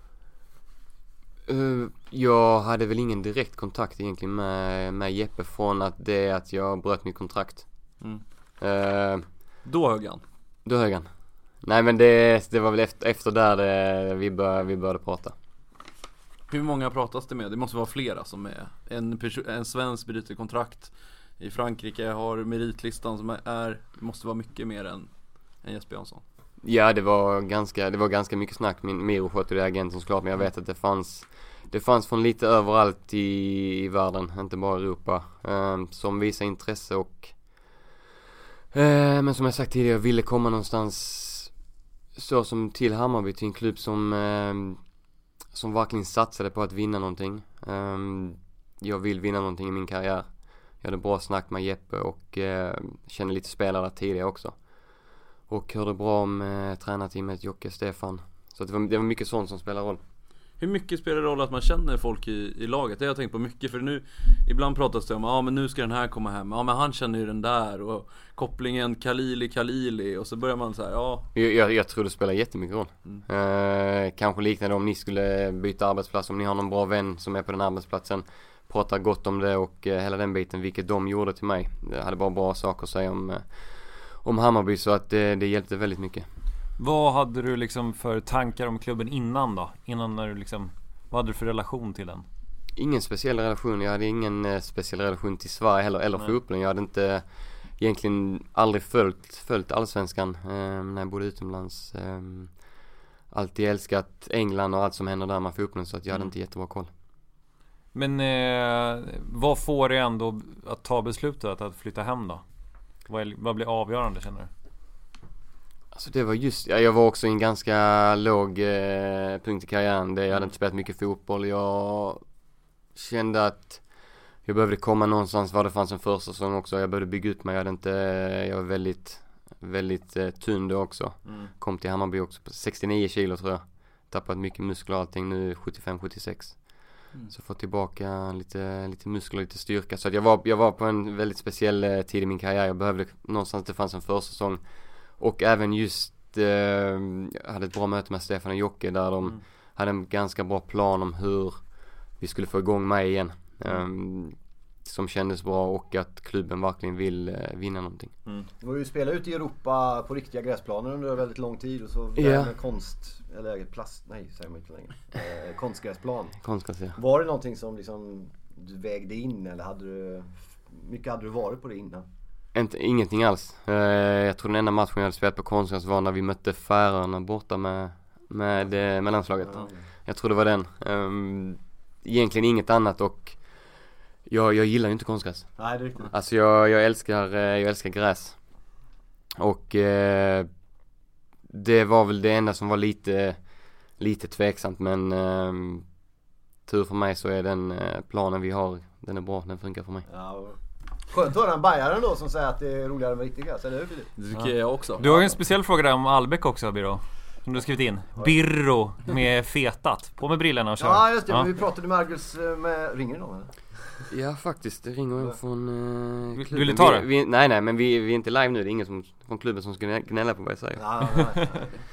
Uh, jag hade väl ingen direkt kontakt egentligen med, med Jeppe från att det är att jag bröt mitt kontrakt. Mm. Uh, då högg han? Då högg han. Nej men det, det var väl efter, efter där det, vi, bör, vi började prata. Hur många pratas det med? Det måste vara flera som är en, perso- en svensk bryter kontrakt i Frankrike, har meritlistan som är, det måste vara mycket mer än, än Jesper Jansson. Ja, det var ganska, det var ganska mycket snack. Min Miro skötte det agenten såklart, men jag vet att det fanns det fanns från lite överallt i, i världen, inte bara Europa, eh, som visar intresse och eh, men som jag sagt tidigare, jag ville komma någonstans så som till Hammarby, till en klubb som eh, som verkligen satsade på att vinna någonting. Eh, jag vill vinna någonting i min karriär. Jag hade bra snack med Jeppe och eh, kände lite spelare tidigare också. Och hörde bra om eh, tränarteamet Jocke, Stefan. Så det var, det var mycket sånt som spelar roll. Hur mycket spelar det roll att man känner folk i, i laget? Det har jag tänkt på mycket, för nu ibland pratas det om, ja ah, men nu ska den här komma hem. Ja ah, men han känner ju den där, och kopplingen Khalili Khalili, och så börjar man så här, ja. Jag, jag, jag tror det spelar jättemycket roll. Mm. Eh, kanske liknande om ni skulle byta arbetsplats, om ni har någon bra vän som är på den arbetsplatsen, prata gott om det och eh, hela den biten, vilket de gjorde till mig. Jag hade bara bra saker att säga om eh, om Hammarby, så att det, det hjälpte väldigt mycket. Vad hade du liksom för tankar om klubben innan då? Innan när du liksom, vad hade du för relation till den? Ingen speciell relation. Jag hade ingen eh, speciell relation till Sverige heller, eller fotbollen. Jag hade inte egentligen aldrig följt, följt allsvenskan eh, när jag bodde utomlands. Eh, alltid älskat England och allt som händer där med fotbollen, så att jag mm. hade inte jättebra koll. Men eh, vad får dig ändå att ta beslutet att flytta hem då? Vad, är, vad blir avgörande, känner du? Alltså det var just, ja, jag var också i en ganska låg eh, punkt i karriären. Det, jag hade inte spelat mycket fotboll. Jag kände att jag behövde komma någonstans var det fanns en första säsong också. Jag behövde bygga ut mig. Jag hade inte, jag var väldigt, väldigt eh, tunn då också. Mm. Kom till Hammarby också på sextionio kilo tror jag. Tappat mycket muskler och allting, nu sjuttiofem sjuttiosex. Mm. Så få tillbaka lite, lite muskler och lite styrka. Så att jag, var, jag var på en väldigt speciell eh, tid i min karriär. Jag behövde någonstans, det fanns en försäsong. Och även just, eh, jag hade ett bra möte med Stefan och Jocke där de mm. hade en ganska bra plan om hur vi skulle få igång mig igen. Mm. Eh, som kändes bra, och att klubben verkligen vill eh, vinna någonting. Mm. Du var ju spelat ut i Europa på riktiga gräsplaner under väldigt lång tid, och så yeah. med konst, eller plast, nej säger man inte längre, eh, konstgräsplan. Konstgräs, ja. Var det någonting som liksom du vägde in, eller hade du, mycket hade du varit på det innan? Inte, ingenting alls. Uh, jag tror den enda matchen jag hade spelat på konstgräs var när vi mötte Färöarna borta med, med, med landslaget. Mm. Jag tror det var den. Um, egentligen inget annat, och jag, jag gillar ju inte konstgräs. Nej, det är riktigt. Alltså jag, jag, älskar, jag älskar gräs. Och uh, det var väl det enda som var lite, lite tveksamt, men uh, tur för mig så är den uh, planen vi har, den är bra, den funkar för mig. Ja. Skönt att höra en bajaren då som säger att det är roligare med riktigt gräs, eller hur Filip? Det tycker ja. jag också. Du har ju en speciell fråga där om Albeck också, Birro, som du har skrivit in. Birro med fetat. På med brillorna och kör. Ja just det, ja. Men vi pratade med Argus med, ringer någon eller? Ja faktiskt, det ringer en från uh, klubben. Vill du ta det? Vi, vi, nej nej, men vi, vi är inte live nu, det är ingen som, från klubben som ska gnälla på vad jag säger. Ja, nej, nej.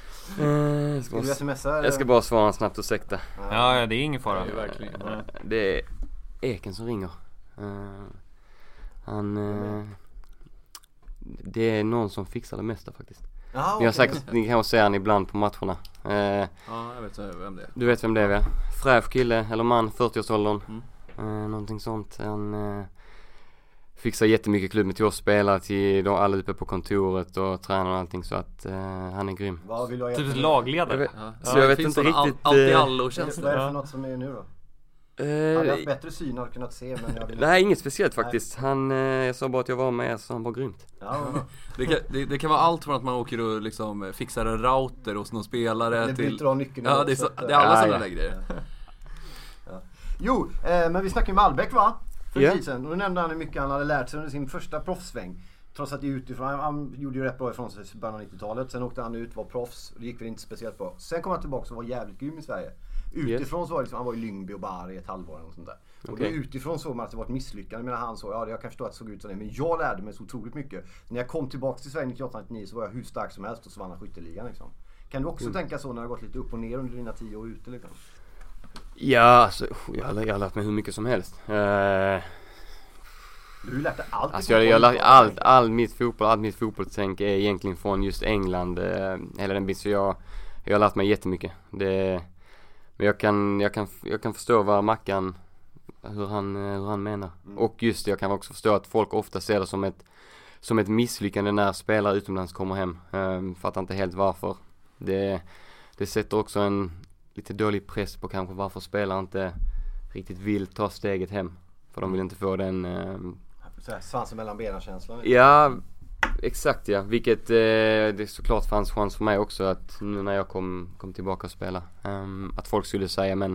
uh, jag, ska bara, du smsa, jag ska bara svara snabbt och sekta. Ja, ja, det är ingen fara. Det är verkligen. Uh, det är Eken som ringer. Uh, Han eh, det är någon som fixar det mesta faktiskt. Aha, ni har säkert, ni kan se han ibland på matcherna. Eh, ja, jag vet vem det är. Du vet vem det är, ja. Fräsch kille eller man, fyrtioårsåldern. Mm. Eh, någonting sånt. Han eh, fixar jättemycket klubb med till oss spelare, till de alla uppe på kontoret och tränar och allting, så att uh, han är grym. Vad vill du ha Typ hjälp med? lagledare. Ja. Så Ja, jag det vet finns inte såna riktigt. Allt i eh, allo Vad känns är det det. för något som är nu då? eh, Jag hade haft bättre syn och kunnat se, men jag vill inte. Nej, inget speciellt faktiskt. Han, eh, jag sa bara att jag var med, så han var grymt. Ja, men- Det kan, det, det kan vara allt från att man åker och liksom fixar en router hos någon spelare det till... byter av nyckeln. Ja, det är, så, så att, det är alla Ja, sådana ja. där grejer. Jo, eh, men vi snackade ju med Albeck, va? För en Ja. tid sedan. Och då nämnde han hur mycket han hade lärt sig under sin första proffsväng. Trots att det är utifrån, han, han gjorde ju rätt bra ifrån sig i början av nittiotalet. Sen åkte han ut, var proffs. Det gick väl inte speciellt bra. Sen kom han tillbaka och var jävligt grym i Sverige. Utifrån så var det liksom, han var i Lyngby och Bari ett halvår och sånt där. Och då Okej. utifrån såg man att det var ett misslyckande. Men han så, ja jag kan förstå att det såg ut som det. Men jag lärde mig så otroligt mycket. När jag kom tillbaka till Sverige nittioåtta nittionio så var jag hur stark som helst och så vann han skytteligan liksom. Kan du också Mm. tänka så när det har gått lite upp och ner under dina tio år ute liksom? Ja, alltså, jag, har, jag har lärt mig hur mycket som helst. Uh, Du har ju lärt dig allt. i alltså jag, jag har fotboll. lärt allt, all mitt fotboll, allt mitt fotbollstänk är egentligen från just England. Uh, hela den biten, så jag, jag har lärt mig jättemycket. Det, men jag kan, jag kan, jag kan förstå vad Mackan, hur han, hur han menar. Mm. Och just det, jag kan också förstå att folk ofta ser det som ett, som ett misslyckande när spelare utomlands kommer hem. Um, fattar inte helt varför. Det, det sätter också en lite dålig press på kanske varför spelare inte riktigt vill ta steget hem. För de vill inte få den... Um, Så här, svansen mellan benen känslan. ja, exakt ja. Vilket eh, det såklart fanns chans för mig också att nu när jag kom, kom tillbaka och spela. Um, att folk skulle säga, men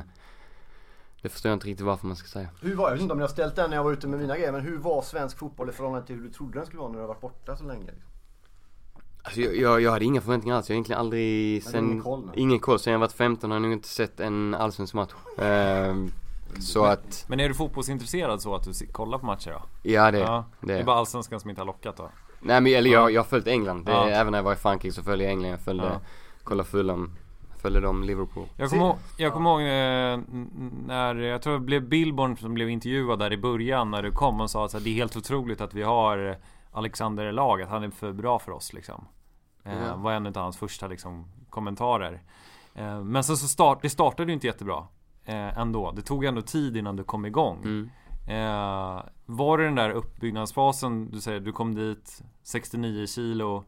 det förstår jag inte riktigt varför man ska säga. Hur var, jag vet inte om jag har ställt den när jag var ute med mina grejer, men hur var svensk fotboll i förhållande till hur du trodde den skulle vara när du har varit borta så länge? Liksom? Alltså jag, jag, jag hade inga förväntningar alls. Jag har egentligen aldrig Men sen, ingen koll, nej. ingen koll. Sen jag varit femton har jag nog inte sett en allsvensk match. Um, så att, Men är du fotbollsintresserad så att du si- kollar på matcher då? ja det, Ja, det. det är bara allsvenskan som inte har lockat då. Nej men eller jag, jag har följt England. Det, Ja. även när jag var i Frankrike så följde jag England. Jag följde, Ja. kollade Fulham, följde dem Liverpool. Jag kommer ihåg, jag kommer ihåg eh, n- när, jag tror det blev Billborn som blev intervjuad där i början när du kom och sa att så här, det är helt otroligt att vi har Alexander i laget, han är för bra för oss liksom. Eh, Ja. var en av hans första liksom, kommentarer. Eh, men sen så start, det startade ju inte jättebra eh, ändå. Det tog ändå tid innan du kom igång. Mm. Eh, var det den där uppbyggnadsfasen, du säger du kom dit sextionio kilo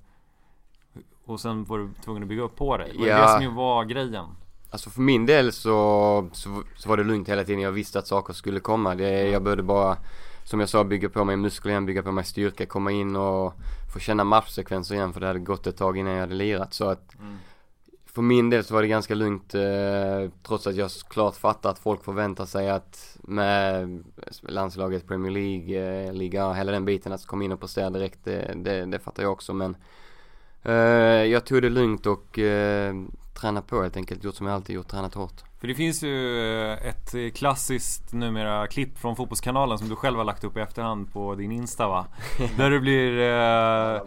och sen var du tvungen att bygga upp på dig? Var det Ja. det som var grejen? Alltså för min del så, så, så var det lugnt hela tiden. Jag visste att saker skulle komma. Det, jag behövde bara, som jag sa, bygga på mig muskler igen, bygga på mig styrka, komma in och få känna matchsekvenser igen, för det hade gått ett tag innan jag hade lirat. Så att Mm. för min del så var det ganska lugnt, eh, trots att jag klart fattar att folk förväntar sig att med landslaget, Premier League, eh, Liga, hela den biten, att komma in och prestera direkt, det, det, det fattar jag också. Men eh, jag tog det lugnt och eh, tränade på helt enkelt, gjort som jag alltid gjort, tränat hårt. För det finns ju ett klassiskt numera klipp från Fotbollskanalen som du själv har lagt upp i efterhand på din Insta, va? Där du blir eh,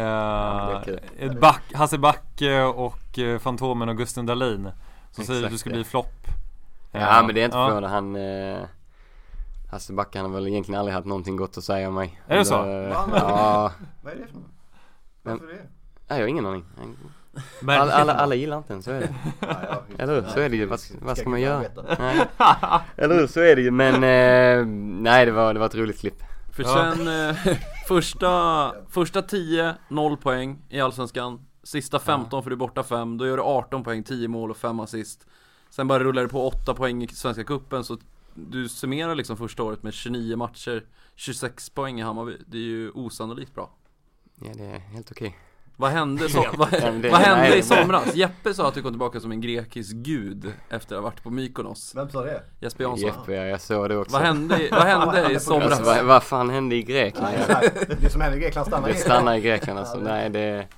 eh, ett back, Hasse Backe och eh, Fantomen och Gusten Dahlin som säger att du ska det. bli flopp. Ja, men det är inte ja. för det. Han eh, Hasse Backe, han har väl egentligen aldrig haft någonting gott att säga om mig. Är det så? Eller, Va? ja, Vad är det för något? Varför det? nej, jag har ingen aning. Men- Alla, alla, alla gillar inte en, så är det. Ja, ja, just Eller hur? det. Så är det ju. Nej, Vad, ska- vad ska ska man gudarna göra? veta. Nej. Eller hur? Så är det ju. Men eh, nej, det var, det var ett roligt klipp. För Ja. sen eh, första, första tio, noll poäng i Allsvenskan. Sista femton för du är borta fem. Då gör du arton poäng, tio mål och fem assist. Sen bara rullar det på åtta poäng i Svenska cupen. Så du summerar liksom första året med tjugonio matcher, tjugosex poäng i Hammarby. Det är ju osannolikt bra. Ja, det är helt okej. Vad hände, så, vad, Ja, men det- vad hände nej, i det- somras? Jeppe sa att du kom tillbaka som en grekisk gud efter att ha varit på Mykonos. Vem sa det? Jesper Jansson. Jeppe, ja, jag såg det också. Vad hände, vad hände i somras? Alltså, vad, vad fan hände i Grekland? Nej, nej, det som händer i Grekland stannar Det i stannar i Grekland alltså. Nej, det...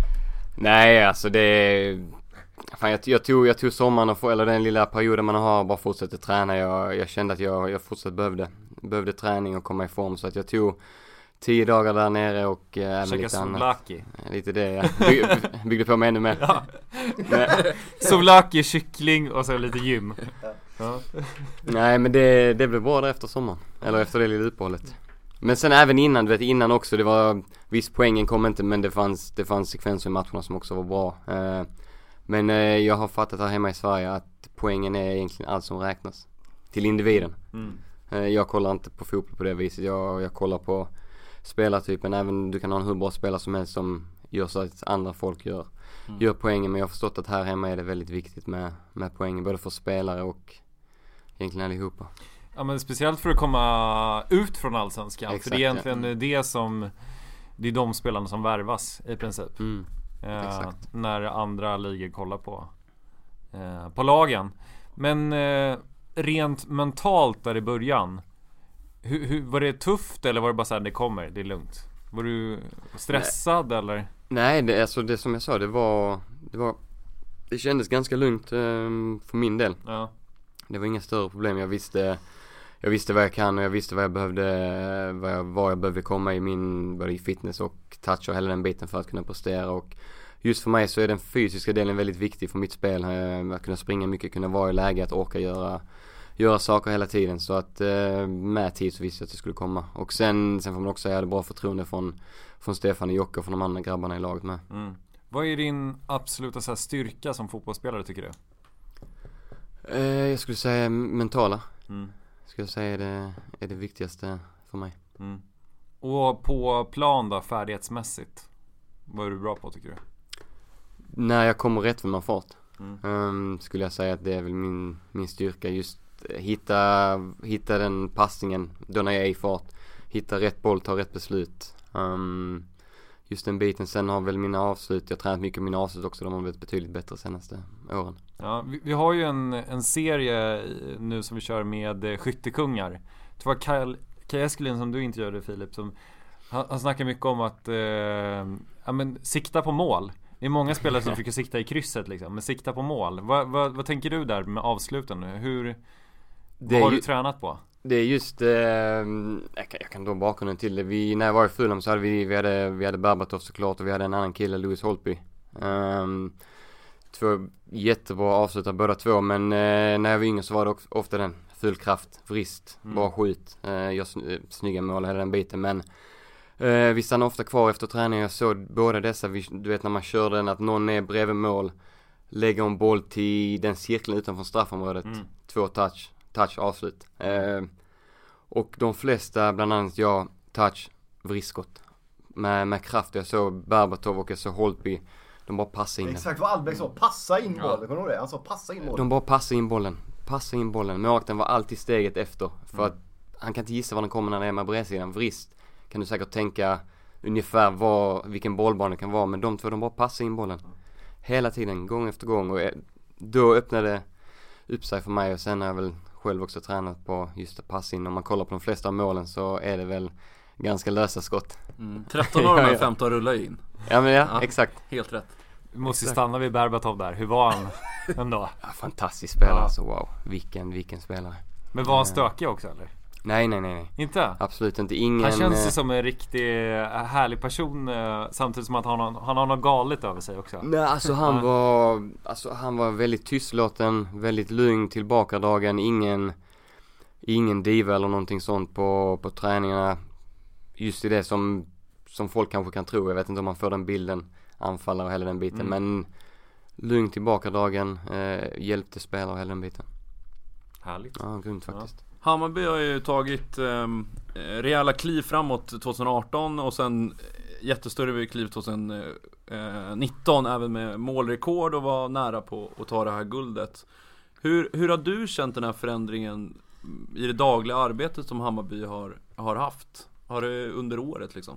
Nej, alltså det... Fan, jag, jag, tog, jag tog sommaren och få, eller den lilla perioden man har, bara fortsatte träna. Jag, jag kände att jag, jag fortsatt behövde, behövde träning och komma i form. Så att jag tog tio dagar där nere och eh, även Käka lite annat. souvlaki. Lite det, ja. By, byggde på mig ännu mer. Ja. Men, Souvlaki, kyckling och så lite gym. Ja. nej, men det, det blev bra där efter sommaren. Eller efter det lilla uppehållet. Men sen även innan, du vet innan också, det var, viss poängen kom inte, men det fanns, det fanns sekvenser i matcherna som också var bra. Eh, men eh, jag har fattat här hemma i Sverige att poängen är egentligen allt som räknas. Till individen. Mm. Eh, jag kollar inte på fotboll på det viset. Jag, jag kollar på spelartypen. Även du kan ha en hur bra spelare som helst som gör så att andra folk gör, mm. gör poängen. Men jag har förstått att här hemma är det väldigt viktigt med, med poängen. Både för spelare och egentligen allihopa. Ja, men speciellt för att komma ut från Allsvenskan. Exakt, för det är egentligen ja. det som... Det är de spelarna som värvas i princip. Mm. Eh, när andra ligor kollar på, eh, på lagen. Men eh, rent mentalt där i början. Hur, hur, var det tufft eller var det bara så här, det kommer, det är lugnt? Var du stressad Nej. eller? Nej, det, alltså det som jag sa, det var... Det, var, det kändes ganska lugnt eh, för min del. Ja. Det var inga större problem. Jag visste... Jag visste vad jag kan och jag visste vad jag behövde, vad jag, vad jag behövde komma i min, både i fitness och touch och hela den biten för att kunna prestera. Och just för mig så är den fysiska delen väldigt viktig för mitt spel. Att kunna springa mycket, kunna vara i läge att orka göra, göra saker hela tiden. Så att med tid så visste jag att det skulle komma. Och sen, sen får man också säga att jag hade bra förtroende från, från Stefan och Jocke och från de andra grabbarna i laget med. Mm. Vad är din absoluta så här, styrka som fotbollsspelare tycker du? Eh, jag skulle säga mentala. Mm. Ska jag säga är det, är det viktigaste för mig. Mm. Och på plan då, färdighetsmässigt, vad är du bra på tycker du? När jag kommer rätt med någon fart mm. um, skulle jag säga att det är väl min, min styrka. Just hitta, hitta den passningen då när jag är i fart. Hitta rätt boll, ta rätt beslut. Um, just den biten. Sen har väl mina avslut, jag har tränat mycket mina avslut också. De har blivit betydligt bättre senaste åren. Ja, vi, vi har ju en, en serie nu som vi kör med skyttekungar. Det var Kaj, Kaj Eskelin som du intervjuade, Filip, som han, han snackar mycket om att eh, ja, men, sikta på mål. Det är många spelare som försöker sikta i krysset liksom, men sikta på mål. Va, va, vad tänker du där med avsluten nu? Hur, vad har ju, du tränat på? Det är just eh, jag, kan, jag kan dra bakgrunden till det. Vi, när jag var i Fulham så hade vi vi hade, vi hade Berbatov såklart och vi hade en annan kille, Lewis Holtby. Um, Två jättebra avslutare båda två. Men eh, när jag var yngre så var det också ofta den full kraft, vrist, mm. bara skjut eh, jag sn- snygga mål hela den biten. Men eh, vi stannade ofta kvar efter träningen. Jag såg båda dessa, vi, du vet när man kör den, att någon är bredvid mål, lägger en boll till den cirkeln utanför straffområdet, mm. två touch, touch avslut. eh, och de flesta, bland annat jag, touch, vristskott med, med kraft. Jag såg Berbatov och jag såg Holtby. De bara passar in. Exakt vad Albeck sa, passa in bollen, ja. Kommer du ihåg det? Han sa passa in bollen. De bara passar in bollen, passa in bollen. Målvakten var alltid steget efter. För mm. att han kan inte gissa var den kommer när det är med bredsidan. Vrist kan du säkert tänka ungefär var, vilken bollbana det kan vara. Men de två, de bara passar in bollen. Hela tiden, gång efter gång. Och då öppnade det upp sig för mig. Och sen har jag väl själv också tränat på just att passa in. Om man kollar på de flesta av målen så är det väl ganska lösa skott. Mm. tretton av de här femton rullar in. Ja men ja, ja, exakt. Helt rätt. Vi måste stanna vid Berbatov där. Hur var han ändå? Ja, fantastisk spelare, ja. Så wow. Vilken, vilken spelare. Men var han stökig också eller? Nej, nej, nej, nej. Inte? Absolut inte. Ingen... Han känns ju som en riktig härlig person, samtidigt som att han har, han har något galet över sig också. Nej, alltså han var alltså han var väldigt tystlåten, väldigt lugn, tillbakadragen, ingen ingen diva eller någonting sånt på, på träningarna. Just i det som, som folk kanske kan tro. Jag vet inte om man får den bilden, anfallare och hela den biten. Mm. Men lugn, tillbakadragen, eh, hjälpte spelare och hela den biten. Härligt. Ja, grymt faktiskt. Ja. Hammarby har ju tagit eh, rejäla kliv framåt tjugo arton och sen jättestörre kliv tjugo nitton även med målrekord och var nära på att ta det här guldet. Hur, hur har du känt den här förändringen i det dagliga arbetet som Hammarby har, har haft? Har det under året liksom?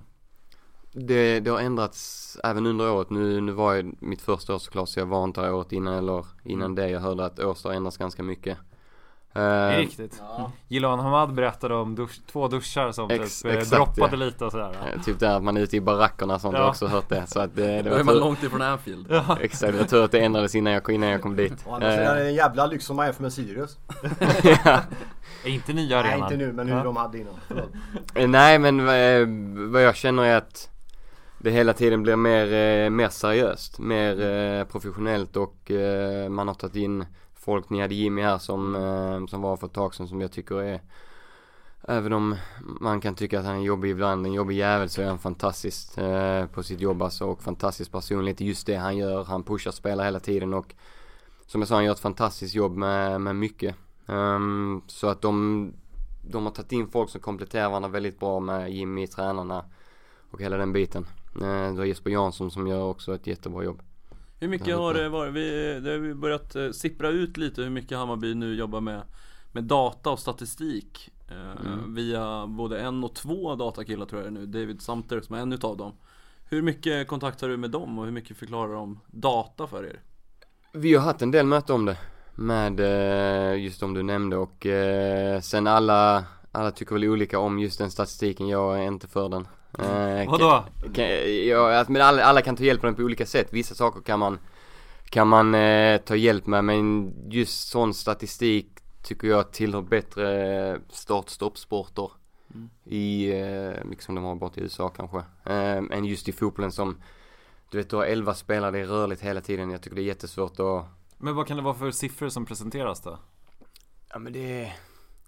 Det, det har ändrats även under året. Nu, nu var jag mitt första år såklart, så jag var inte året innan eller innan mm. det. Jag hörde att Årsta har ändrats ganska mycket. Det är riktigt. Ja. Gillan Hamad berättade om dusch, två duschar som Ex, typ exakt, droppade ja. lite och sådär. Ja. Typ där att man är ute i barackerna och sånt. Ja. Jag har också hört det. Så att det, det var, var man långt ifrån Anfield. Ja. Exakt, jag tror att det ändrades innan jag, innan jag kom dit. Och annars är det en jävla lyx som man är för med Sirius. Ja. Är inte nya arenan? Nej, inte nu, men hur ja. de hade innan. Förlåt. Nej, men vad jag känner är att det hela tiden blir mer, mer seriöst, mer professionellt och man har tagit in folk. Ni hade Jimmy här som, som var för ett tag sedan, som jag tycker är, även om man kan tycka att han är jobbig ibland, en jobbig jävel, så är han fantastisk eh, på sitt jobb alltså, och fantastisk personlighet. Just det han gör, han pushar spelare hela tiden och som jag sa, han gör ett fantastiskt jobb med, med mycket. Um, så att de, de har tagit in folk som kompletterar varandra väldigt bra med Jimmy, tränarna och hela den biten. Eh, du har Jesper Jansson som gör också ett jättebra jobb. Hur mycket har det varit? Vi, det har vi börjat eh, sippra ut lite hur mycket Hammarby nu jobbar med, med data och statistik. Eh, mm. Via både en och två datakillar tror jag det är nu. David Sumter som är en utav dem. Hur mycket kontaktar du med dem och hur mycket förklarar de data för er? Vi har haft en del möte om det. Med just om du nämnde och eh, sen alla, alla tycker väl olika om just den statistiken. Jag är inte för den. Eh, Vadå? Kan, kan, jag, men alla, alla kan ta hjälp med den på olika sätt. Vissa saker kan man, kan man eh, ta hjälp med, men just sån statistik tycker jag tillhör bättre start-stopp-sporter mm. i, eh, mycket som de har bort i U S A kanske, eh, än just i fotbollen som, du vet, du har elva spelare, det är rörligt hela tiden. Jag tycker det är jättesvårt att... Men vad kan det vara för siffror som presenteras då? Ja men det är...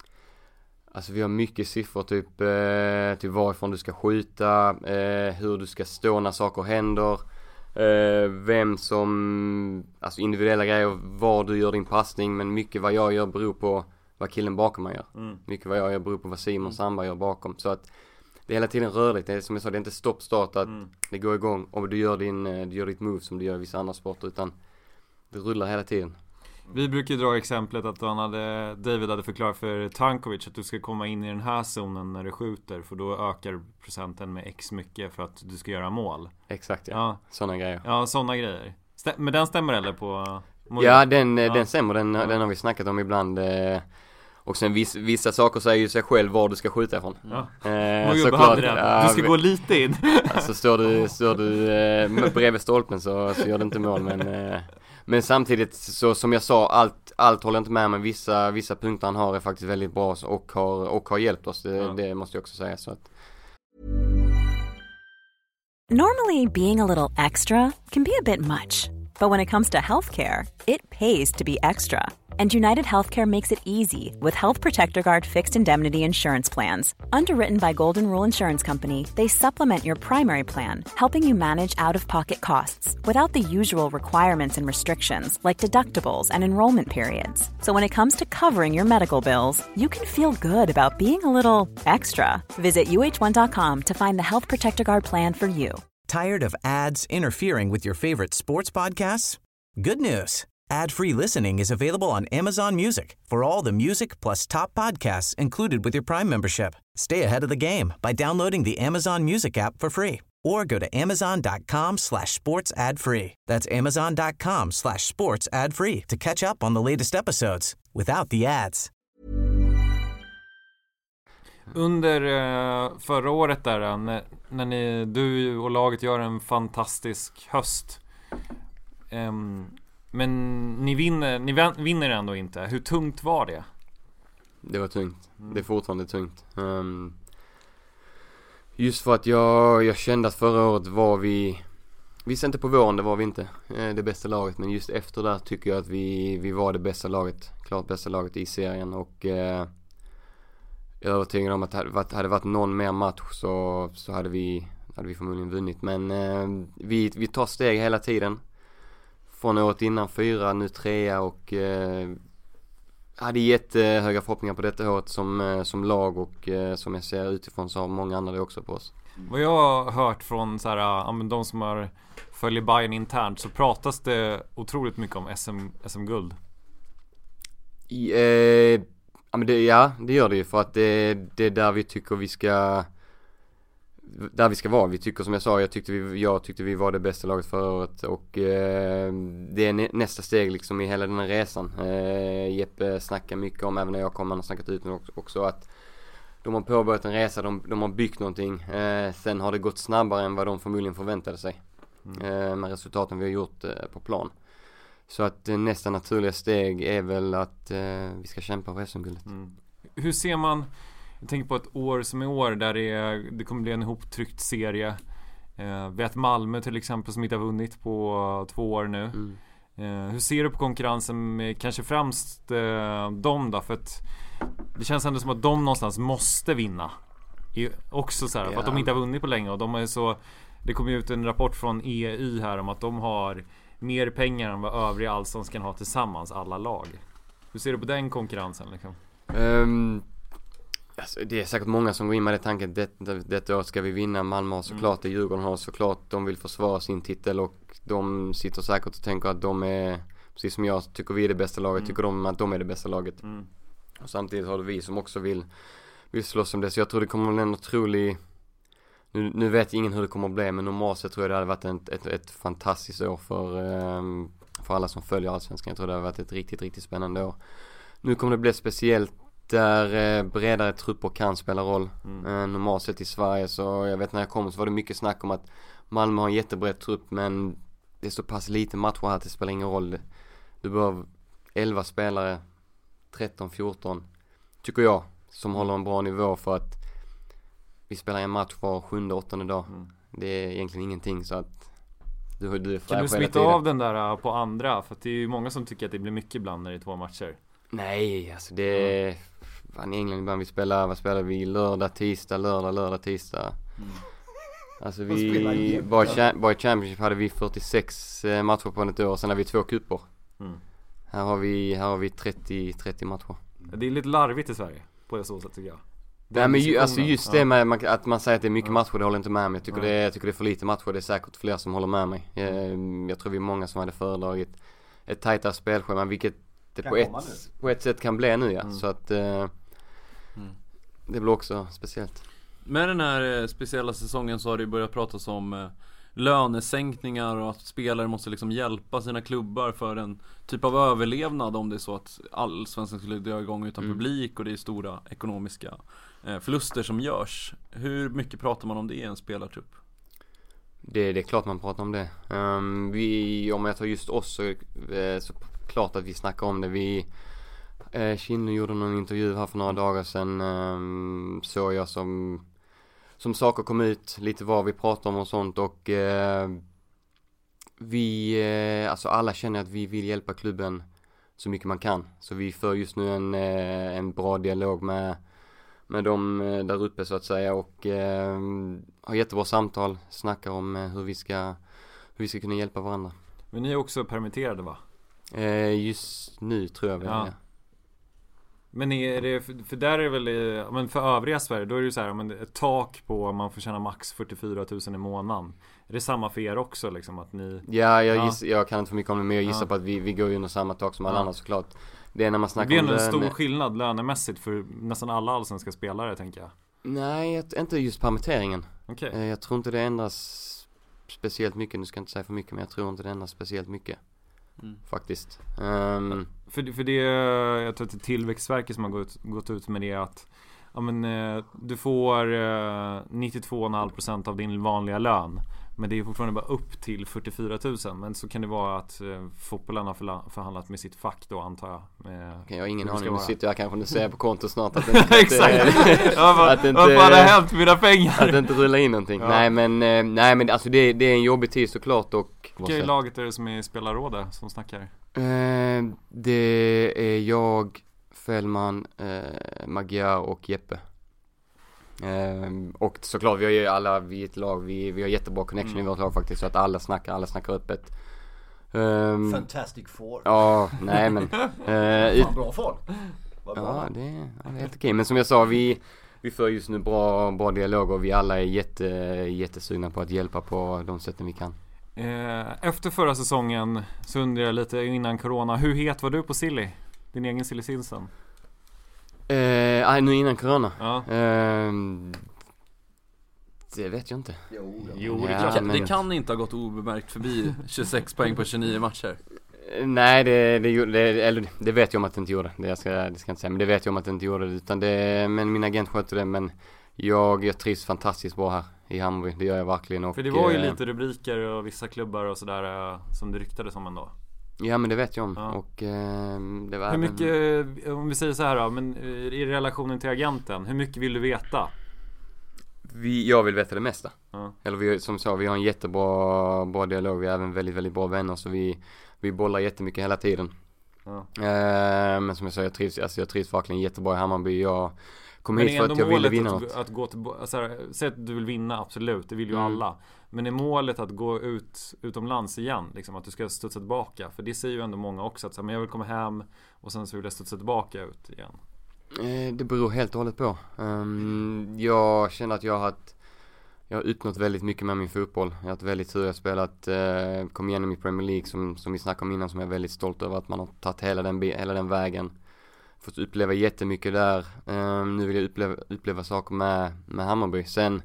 Alltså vi har mycket siffror, typ, eh, typ varifrån du ska skjuta, eh, hur du ska stå när saker händer, eh, vem som, alltså individuella grejer, var du gör din passning, men mycket vad jag gör beror på vad killen bakom mig gör. Mm. Mycket vad jag gör beror på vad Simon mm. Sandberg gör bakom, så att det är hela tiden rörligt. Det är som jag sa, det är inte stopp-start att mm. det går igång och du gör, din, du gör ditt move som du gör i vissa andra sporter, utan det rullar hela tiden. Vi brukar ju dra exemplet att han hade, David hade förklarat för Tankovic att du ska komma in i den här zonen när du skjuter, för då ökar procenten med x mycket för att du ska göra mål. Exakt, ja. ja. Sådana grejer. Ja, sådana grejer. Stäm- men den stämmer eller på... Mål? Ja, den, ja. den stämmer. Den, ja. den har vi snackat om ibland. Eh, och sen viss, vissa saker säger ju sig själv var du ska skjuta ifrån. Ja. Eh, såklart, ja, du ska gå lite in. Alltså står du, står du eh, bredvid stolpen så, så gör du inte mål, men... Eh, Men samtidigt, så som jag sa, allt, allt håller inte med, men vissa, vissa punkter han har är faktiskt väldigt bra och har, och har hjälpt oss, det, ja. det måste jag också säga. Så att. Normally being a little extra can be a bit much, but when it comes to healthcare, it pays to be extra. And United Healthcare makes it easy with Health Protector Guard fixed indemnity insurance plans. Underwritten by Golden Rule Insurance Company, they supplement your primary plan, helping you manage out-of-pocket costs without the usual requirements and restrictions like deductibles and enrollment periods. So when it comes to covering your medical bills, you can feel good about being a little extra. Visit U H one dot com to find the Health Protector Guard plan for you. Tired of ads interfering with your favorite sports podcasts? Good news. Ad-free listening is available on Amazon Music for all the music plus top podcasts included with your Prime membership. Stay ahead of the game by downloading the Amazon Music app for free or go to amazon.com slash sports ad free. That's amazon.com slash sports ad free to catch up on the latest episodes without the ads. Under uh, förra året där, när, när ni, du och laget gör en fantastisk höst. Um, Men ni vinner, ni vinner ändå inte. Hur tungt var det? Det var tungt. Mm. Det är fortfarande tungt. Um, just för att jag, jag kände att förra året var vi... Vi inte på våren, det var vi inte eh, det bästa laget. Men just efter där tycker jag att vi, vi var det bästa laget. Klart bästa laget i serien. Och eh, jag är övertygad om att hade varit, hade varit någon mer match så, så hade, vi, hade vi förmodligen vunnit. Men eh, vi, vi tar steg hela tiden. Från året innan fyra, nu trea och eh, hade jättehöga förhoppningar på detta året som, eh, som lag och eh, som jag ser utifrån så har många andra det också på oss. Vad jag har hört från så här, ja, men de som har följer Bayern internt så pratas det otroligt mycket om S M, S M-guld. I, eh, ja, men det, ja, det gör det ju för att det, det är där vi tycker vi ska... Där vi ska vara. Vi tycker, som jag sa, jag tyckte vi, jag tyckte vi var det bästa laget förra året och eh, det är nä- nästa steg liksom i hela den här resan. Eh, Jeppe snackar mycket om, även när jag kommer, han har snackat ut också, också att de har påbörjat en resa, de, de har byggt någonting. Eh, sen har det gått snabbare än vad de förmodligen förväntade sig mm. eh, med resultaten vi har gjort eh, på plan. Så att eh, nästa naturliga steg är väl att eh, vi ska kämpa för S M-guldet. Mm. Hur ser man... Jag tänker på ett år som i år där det, är, det kommer bli en ihoptryckt serie. Eh, vi har ett Malmö till exempel som inte har vunnit på två år nu. Mm. Eh, hur ser du på konkurrensen med kanske främst eh, dem då? För att det känns ändå som att de någonstans måste vinna. I, också så här, yeah. För att de inte har vunnit på länge. Och de är så, det kommer ut en rapport från E Y här om att de har mer pengar än vad övriga allsvenskan ha tillsammans, alla lag. Hur ser du på den konkurrensen liksom? Um... Alltså, det är säkert många som går in med det tanken det, det, detta år ska vi vinna. Malmö har såklart mm. det, Djurgården har såklart, de vill försvara sin titel och de sitter säkert och tänker att de är, precis som jag tycker vi är det bästa laget, mm. tycker de att de är det bästa laget. Mm. Och samtidigt har det vi som också vill, vill slåss om det, så jag tror det kommer bli en otrolig, nu, nu vet ingen hur det kommer att bli, men normalt så tror jag det hade varit ett, ett, ett fantastiskt år för, um, för alla som följer Allsvenskan. Jag tror det hade varit ett riktigt, riktigt spännande år. Nu kommer det bli speciellt där eh, bredare trupper kan spela roll. Mm. Eh, normalt sett i Sverige, så jag vet när jag kom så var det mycket snack om att Malmö har en jättebred trupp, men det är så pass lite matcher här att det spelar ingen roll. Du behöver elva spelare, tretton fjorton tycker jag, som håller en bra nivå, för att vi spelar en match var sjunde, åttonde dag. Mm. Det är egentligen ingenting, så att du, du är kan du smitta av den där på andra? För att det är ju många som tycker att det blir mycket ibland när det är två matcher. Nej, alltså det är mm. fan, i England ibland vi spelar, vad spelar vi? Lördag, tisdag, lördag, lördag, tisdag. Mm. Alltså vi, bara, cha- bara i Championship hade vi fyrtiosex matcher på ett år, sen har vi två kuppor. Mm. Här har vi, här har vi trettio, trettio matcher. Det är lite larvigt i Sverige, på det så sätt tycker jag. Nej, men ju, alltså just det med man, att man säger att det är mycket ja. matcher, det håller inte med mig. Jag tycker, ja. det, jag tycker det är för lite matcher, det är säkert fler som håller med mig. Jag, jag tror vi är många som hade föredragit ett tajtare spelschema, vilket det på ett, på ett sätt kan bli nu, ja. Mm. Så att eh, mm. det blir också speciellt. Med den här eh, speciella säsongen så har det börjat pratas om eh, lönesänkningar och att spelare måste liksom hjälpa sina klubbar för en typ av överlevnad om det är så att Allsvenskan skulle dra igång utan mm. publik och det är stora ekonomiska eh, förluster som görs. Hur mycket pratar man om det i en spelartrupp? Det, det är klart man pratar om det. Um, vi, om jag tar just oss så, eh, så klart att vi snackar om det. Vi eh, Kinnu gjorde någon intervju här för några dagar sedan, um, så jag som som saker kom ut, lite vad vi pratar om och sånt, och eh, vi, eh, alltså alla känner att vi vill hjälpa klubben så mycket man kan. Så vi för just nu en, eh, en bra dialog med, med dem eh, där uppe så att säga, och eh, har jättebra samtal, snackar om eh, hur vi ska hur vi ska kunna hjälpa varandra. Men ni är också permitterade, va? Eh, just nu tror jag. Ja. Men är det, för där är det väl, men för övriga Sverige då är det ju så här, men ett tak på man får tjäna max fyrtiofyra tusen i månaden. Är det samma för er också liksom, att ni? Ja, jag, giss, jag kan inte för mycket om det, men jag gissar ja. på att vi, vi går ju under samma tak som alla ja. andra såklart. Det är när man snackar om det. Det är en stor skillnad lönemässigt för nästan alla allsvenska spelare, tänker jag. Nej, inte just permitteringen. Okay. Jag tror inte det ändras speciellt mycket, nu ska jag inte säga för mycket, men jag tror inte det ändras speciellt mycket. Mm. Faktiskt. Um, för, för det, jag tror att det är Tillväxtverket som har gått, gått ut med det, att ja, men, du får eh, nittiotvå komma fem procent av din vanliga lön, men det är fortfarande bara upp till fyrtiofyra tusen. Men så kan det vara att eh, fotbollen har förla- förhandlat med sitt fack då, antar jag. Med, okay, jag har ingen aning, nu sitter jag kanske nu ser på konto snart att det inte, exakt. Vad hade hänt mina pengar? Att det inte rullar in någonting. Ja. Nej men, eh, nej men alltså det, det är en jobbig tid såklart. Och vilka laget är det som är i spelarrådet som snackar? Eh, det är jag, Fällman, eh, Magyar och Jeppe. Um, och såklart vi har ju alla, vi är ett lag, vi, vi har jättebra connection mm. i vårt lag faktiskt, så att alla snackar, alla snackar öppet. um, Fantastic Four. Ja, nej men uh, ut... bra folk. Vad bra. Ja, det, ja, det är helt okej, men som jag sa, vi, vi för just nu bra, bra dialog och vi alla är jätte, jättesugna på att hjälpa på de sätten vi kan. Efter förra säsongen så undrar jag lite, innan corona, hur het var du på Silly? Din egen Silly Simpson? Eh, nej, nu innan corona. Ja. Eh, det vet jag inte. Jo, jo det, ja, kan, men... det kan inte ha gått obemärkt förbi tjugosex poäng på tjugonio matcher. Nej, det, det, det, eller, det vet jag om att det inte gjorde. Det ska, det ska jag inte säga, men det vet jag om att det inte gjorde. Utan det, men min agent skötte det. Men jag, jag trivs fantastiskt bra här i Hammarby. Det gör jag verkligen. Och, för det var ju eh, lite rubriker och vissa klubbar och sådär som det ryktades om ändå. Ja, men det vet jag om. Ja. Och, eh, det var hur mycket, även... om vi säger så här då, men i relationen till agenten, hur mycket vill du veta? Vi, jag vill veta det mesta. Ja. Eller vi, som sa, vi har en jättebra bra dialog. Vi är även väldigt, väldigt bra vänner. Så vi, vi bollar jättemycket hela tiden. Ja. Eh, men som jag sa, jag trivs, alltså jag trivs verkligen jättebra i Hammarby. Jag kom hit för att jag ville vinna att, något. Att gå till, alltså här, säg att du vill vinna, absolut. Det vill ju mm. alla. Men är målet att gå ut utomlands igen, liksom, att du ska studsa tillbaka? För det säger ju ändå många också, att så här, men jag vill komma hem och sen så vill jag studsa tillbaka ut igen. Eh, det beror helt och hållet på. Um, jag känner att jag har haft, jag har uppnått väldigt mycket med min fotboll. Jag har haft väldigt tur, jag har spelat, eh, kom igenom i Premier League som, som vi snackade om innan, som jag är väldigt stolt över att man har tagit hela den, hela den vägen. Fått uppleva jättemycket där. Um, nu vill jag uppleva, uppleva saker med, med Hammarby. Sen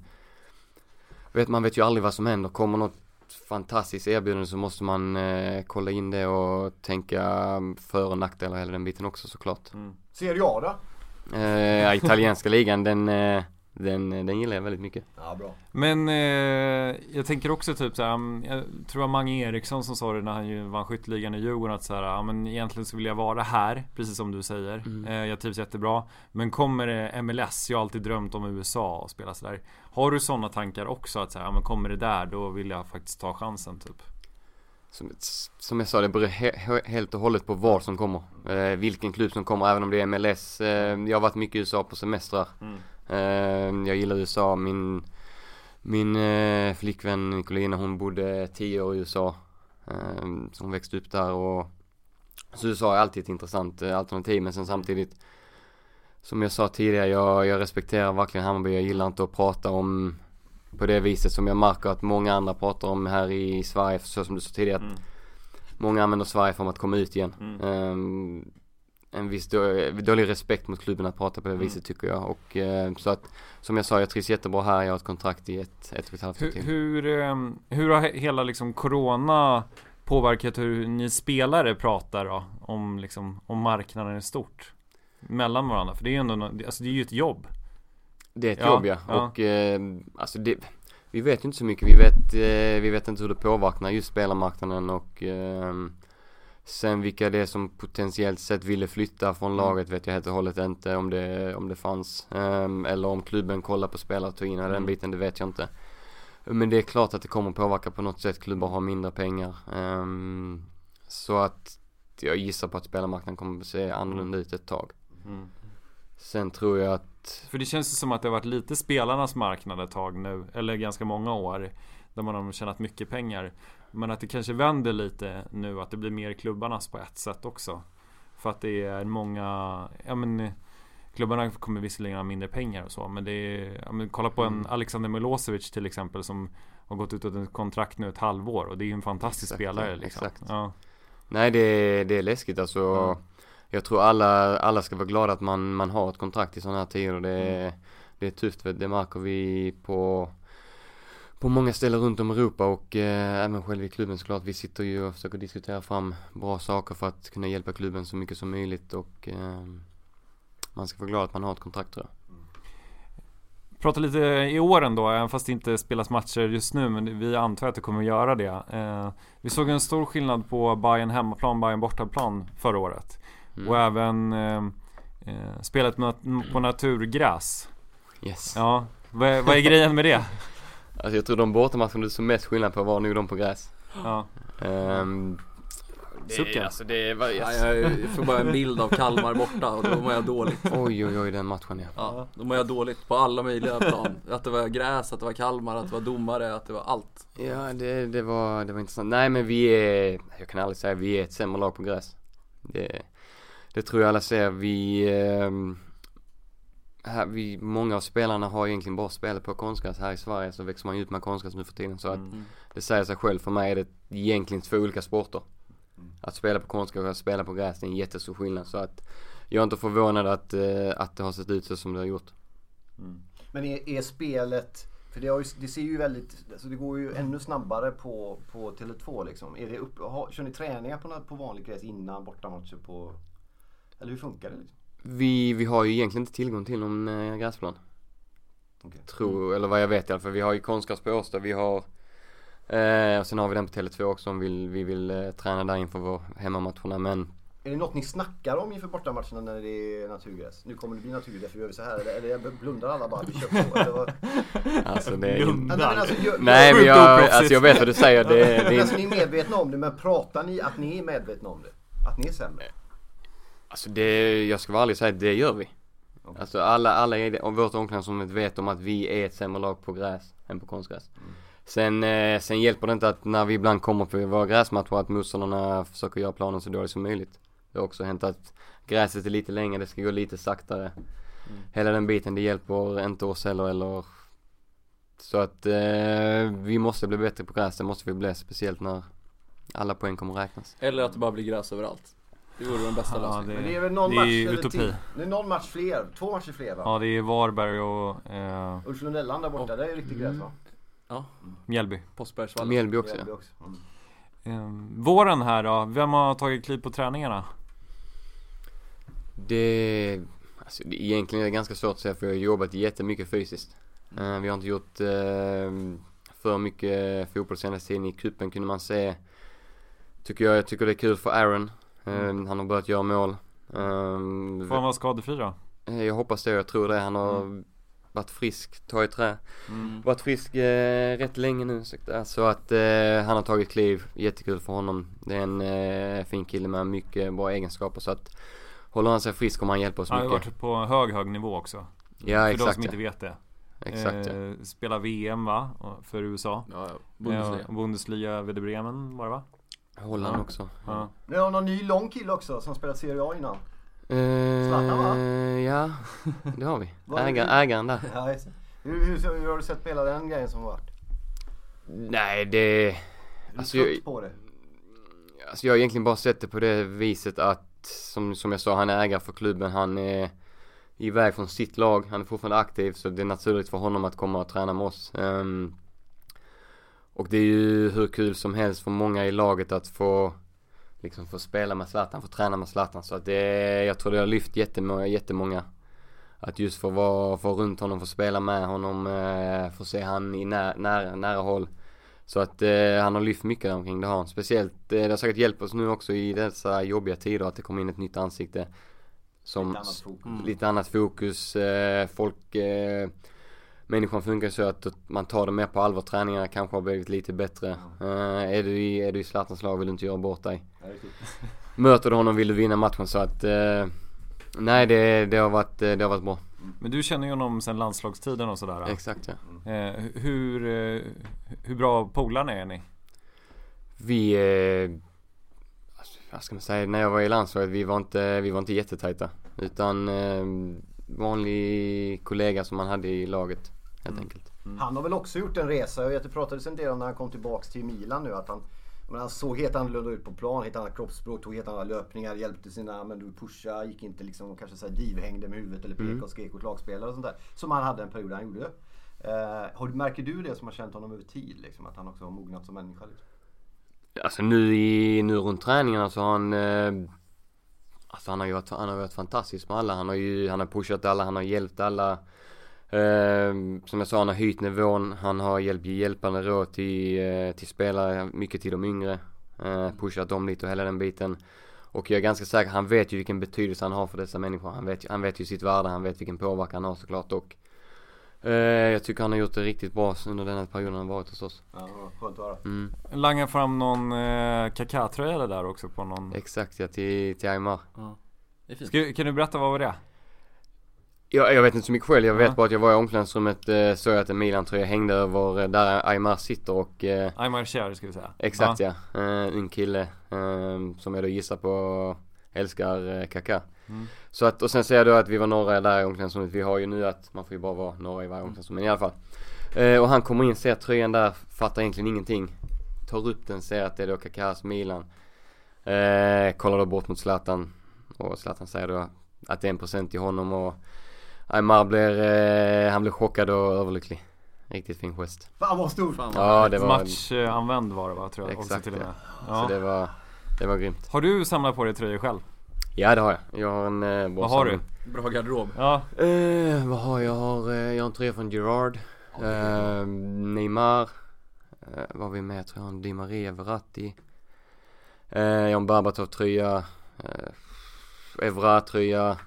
vet man vet ju aldrig vad som händer. Kommer något fantastiskt erbjudande så måste man eh, kolla in det och tänka för- och nackdelar hela den biten också såklart. Mm. Serie A då? Eh, italienska ligan, den, eh, den, den gillar jag väldigt mycket. Ja, bra. Men eh, jag tänker också typ såhär, jag tror att Mange Eriksson som sa det när han ju vann skytteligan i Djurgården, att såhär, ja, men egentligen så vill jag vara här, precis som du säger. Mm. Eh, jag trivs jättebra. Men kommer det M L S, jag har alltid drömt om U S A och spela sådär. Har du sådana tankar också, att såhär, ja, men kommer det där, då vill jag faktiskt ta chansen typ? Som, som jag sa, det beror he- helt och hållet på vad som kommer. Eh, vilken klubb som kommer, även om det är M L S. Eh, jag har varit mycket i U S A på semestrar. Mm. Eh, jag gillar U S A. Min, min eh, flickvän Nicolina, hon bodde tio år i U S A. Eh, så hon växte upp där. Och, så U S A är alltid ett intressant eh, alternativ. Men sen samtidigt, som jag sa tidigare, jag, jag respekterar verkligen Hammarby. Jag gillar inte att prata om på det viset som jag märker att många andra pratar om här i Sverige, så som du sa tidigare, mm. att många använder Sverige för att komma ut igen. Mm. Um, en viss då, dålig respekt mot klubben att prata på det mm. viset, tycker jag. Och uh, så att, som jag sa, jag trivs jättebra här. Jag har ett kontrakt i ett, ett och ett halvt år till. Hur, um, hur har hela liksom corona påverkat hur ni spelare pratar då, om, liksom, om marknaden är stort mellan varandra? För det är ju ändå, alltså det är ju ett jobb. Det är ett ja, jobb, ja. ja. Och eh, alltså det, vi vet ju inte så mycket. Vi vet, eh, vi vet inte hur det påverkar just spelarmarknaden. Och eh, sen vilka det är som potentiellt sett ville flytta från mm. laget vet jag helt och hållet inte om det, om det fanns. Eh, eller om klubben kollar på spelare och tog in mm. den biten, det vet jag inte. Men det är klart att det kommer påverka på något sätt. Klubbar har mindre pengar. Eh, så att jag gissar på att spelarmarknaden kommer att se annorlunda ut ett tag. Mm. Sen tror jag att... För det känns som att det har varit lite spelarnas marknad ett tag nu, eller ganska många år, där man har tjänat mycket pengar. Men att det kanske vänder lite nu, att det blir mer klubbarnas på ett sätt också. För att det är många, ja men klubbarna kommer visserligen ha mindre pengar och så, men det är, ja men kolla på en Alexander Milosevic till exempel, som har gått ut ett kontrakt nu ett halvår, och det är ju en fantastisk exakt, spelare liksom. Exakt. Ja. Nej, det, det är läskigt alltså. Mm. Jag tror alla, alla ska vara glada att man, man har ett kontrakt i sådana här tider. Det är, mm. det är tufft, för det märker vi på, på många ställen runt om i Europa, och eh, även själv i klubben såklart. Vi sitter ju och försöker diskutera fram bra saker för att kunna hjälpa klubben så mycket som möjligt, och eh, man ska vara glad att man har ett kontrakt, tror jag. Mm. Prata lite i åren då, även fast det inte spelas matcher just nu, men vi antar att det kommer att göra det. Eh, vi såg en stor skillnad på Bayern hemmaplan, Bayern bortaplan förra året. Mm. Och även eh, eh, spelat med, på naturgräs. Yes. Ja, vad, vad är grejen med det? Alltså jag tror de bortamatcherna du såg mest skillnad på var nog de på gräs. Ja. Um, det, alltså det var, ja, jag får bara en bild av Kalmar borta, och då mår jag dåligt. Oj oj oj, den matchen ja. Ja, då mår jag dåligt på alla möjliga plan. Att det var gräs, att det var Kalmar, att det var domare, att det var allt. Ja, det, det, var, det var intressant. Nej, men vi är, jag kan aldrig säga vi är ett sämre lag på gräs. Det, det tror jag alla ser. Vi, eh, här, vi, många av spelarna har egentligen bara spelat på konstgräs. Här i Sverige så växer man ut med konstgräs nu för tiden. Så att mm. det säger sig själv. För mig är det egentligen två olika sporter. Mm. Att spela på konstgräs och att spela på gräs, det är en jättestor skillnad. Så att jag är inte förvånad att, eh, att det har sett ut så som det har gjort. Mm. Men är, är spelet... För det, har ju, det ser ju väldigt, alltså det går ju ännu snabbare på, på Tele två liksom. Är det upp, har, kör ni träningar på, på vanlig gräs innan bortamatcher på, eller hur funkar det liksom? Vi, vi har ju egentligen inte tillgång till någon äh, gräsplan. Okay. Tror, mm. eller vad jag vet i alla fall. Vi har ju konstgräs på Årsta, vi har, eh, och sen har vi den på Tele två också om vi, vi vill eh, träna där inför vår hemmamatcherna, men... Är det något ni snackar om inför bortamatcherna när det är naturgräs? Nu kommer det bli naturgräs, för vi gör vi så här. Eller, eller blundar alla bara, vi kör på. Eller vad? Alltså det är... Blundar. Nej, men alltså, jag, Nej, men jag, alltså jag vet vad du säger. Det, det är... Alltså ni är medvetna om det, men pratar ni att ni är medvetna om det? Att ni är sämre? Alltså det, jag ska vara ärlig och säga att det gör vi. Okay. Alltså alla, alla i vårt omklädningsrum vet om att vi är ett sämre lag på gräs än på konstgräs. Mm. Sen, eh, sen hjälper det inte att när vi ibland kommer på våra gräsmatcher att motståndarna försöker göra planen så dåligt som möjligt. Det har också hänt att gräset är lite längre, det ska gå lite saktare. Mm. Hela den biten, det hjälper inte oss heller. eller Så att eh, vi måste bli bättre på gräs, det måste vi bli, speciellt när alla poäng kommer räknas. Eller att det bara blir gräs överallt. Det vore den bästa ja, lösningen. Men det är väl någon det match är eller utopi. till, det är någon match fler, två matcher fler va? Ja, det är Varberg och eh, Ulf Lundelland där borta, och, det är riktigt gräs va? Ja, Mjällby. Påsbergsvallen. Mjällby också. Mjällby också. Mm. Eh, våren här då, vem har tagit kliv på träningarna? Det, alltså, det egentligen är det ganska svårt att säga, för jag har jobbat jättemycket fysiskt. Uh, vi har inte gjort uh, för mycket fotboll senaste tiden. I kuppen kunde man se, tycker jag, jag tycker det är kul för Aaron. Uh, mm. Han har börjat göra mål. Uh, Får han vara skadefri då? Uh, jag hoppas det, jag tror det. Han har mm. varit frisk, ta i trä. Mm. Varit frisk uh, rätt länge nu. Så att uh, han har tagit kliv, jättekul för honom. Det är en uh, fin kille med mycket bra egenskaper, så att håller han sig frisk kommer han hjälpa oss mycket. Han har varit på hög, hög nivå också. Ja, för exakt, de som ja. inte vet det. Exakt, eh, ja. Spelar V M va? För U S A. Ja, ja. Bundesliga. Eh, Bundesliga Werder Bremen var det va? Holland ja. också. Ja. Nu har någon ny lång kille också som spelat Serie A innan. Eh, Zlatan, va? Ja, det har vi. Var Ägaren, det- ägaren där. Ja, just det. hur, hur, hur har du sett på hela den grejen som varit? Nej, det... Är du Alltså, trött jag, på det? alltså jag har egentligen bara sett det på det viset att, som, som jag sa, han är ägare för klubben. Han är iväg från sitt lag. Han är fortfarande aktiv, så det är naturligt för honom att komma och träna med oss. Um, och det är ju hur kul som helst för många i laget att få liksom få spela med Zlatan, få träna med Zlatan. Så att det, jag tror det har lyft jättemånga, jättemånga. Att just få vara, få runt honom, få spela med honom, eh, få se han i när, nära, nära håll. Så att eh, han har lyft mycket omkring det, har han. Speciellt, eh, det har säkert hjälpt oss nu också i dessa jobbiga tider, att det kommer in ett nytt ansikte. Som Lite annat fokus. Mm. Lite annat fokus. Eh, folk, eh, människan funkar så att man tar det mer på allvar. Träningarna kanske har blivit lite bättre. Mm. Eh, är du i, är du i Zlatans lag vill du inte göra bort dig. Ja, det är typ. Möter du honom vill du vinna matchen, så att eh, nej, det, det, har varit, det har varit bra. Men du känner ju honom sedan landslagstiden och sådär. Exakt, ja. Eh, hur, eh, hur bra polarna är ni? Vi, eh, alltså, vad ska man säga, när jag var i landslaget, vi var inte, vi var inte jättetajta. Utan eh, vanlig kollega som man hade i laget, helt mm. enkelt. Mm. Han har väl också gjort en resa. Jag vet, det pratades en del om när han kom tillbaks till Milan nu, att han, men han såg helt annorlunda ut på plan, helt annat kroppsspråk, tog helt andra löpningar, hjälpte sina, men du pusha, gick inte liksom och kanske så här divhängde med huvudet eller pekade mm. och skrek åt lagspelare och sånt där. Som han hade en period han gjorde. Eh, märker du det som har känt honom över tid, liksom, att han också har mognat som människa? Liksom? Alltså nu, i, nu runt träningarna så har han, eh, alltså han har ju varit, han har varit fantastisk med alla. Han har ju, han har pushat alla, han har hjälpt alla. Eh, som jag sa, han har höjt nivån, han har hjälpt, hjälpande råd till, eh, till spelare, mycket till de yngre. Eh, pushat dem lite och hela den biten. Och jag är ganska säker, han vet ju vilken betydelse han har för dessa människor. Han vet, han vet ju sitt värde, han vet vilken påverkan han har såklart. Och eh, jag tycker han har gjort det riktigt bra under den här perioden han har varit hos oss. Ja, skönt att höra. Mm. Langar fram någon eh, Kaká-tröja där också på någon... Exakt, ja, till, till Aymar. Ja, det är fint. Ska, kan du berätta vad var det? Jag, jag vet inte så mycket själv, jag vet Ja. bara att jag var i omklädningsrummet, eh, såg att en Milan-tröja hängde över eh, där Aymar sitter och... Eh, Aymar Cher ska vi säga. exakt, ja. ja. Eh, en kille eh, som jag då gissar på älskar eh, Kaká. Mm. Så att, och sen säger jag då att vi var några där i omklädningsrummet. Vi har ju nu att man får ju bara vara några i varje omklädningsrum, men i alla fall. Eh, och han kommer in, ser tröjan där, fattar egentligen ingenting. Tar upp den, ser att det är då Kakás Milan. Eh, kollar då bort mot Zlatan. Och Zlatan säger då att det är en procent i honom, och Aymar blir, eh, han blir chockad och överlycklig. Riktigt fin gest. Fan vad stor! Fan, Ja, det var... Matchanvänd var det va, tror jag. Exakt, också till och med. ja. Så det var, det var grymt. Har du samlat på dig tröjor själv? Ja, det har jag. Jag har en eh, bra Vad har samling. du? Bra garderob. Ja. Eh, vad har jag? Jag har, eh, jag har en tröja från Gerard. Eh, Neymar. Eh, vad har vi med? Tror jag har en Di Maria, Verratti. Eh, jag har en Berbatov-tröja. Eh, Evra-tröja.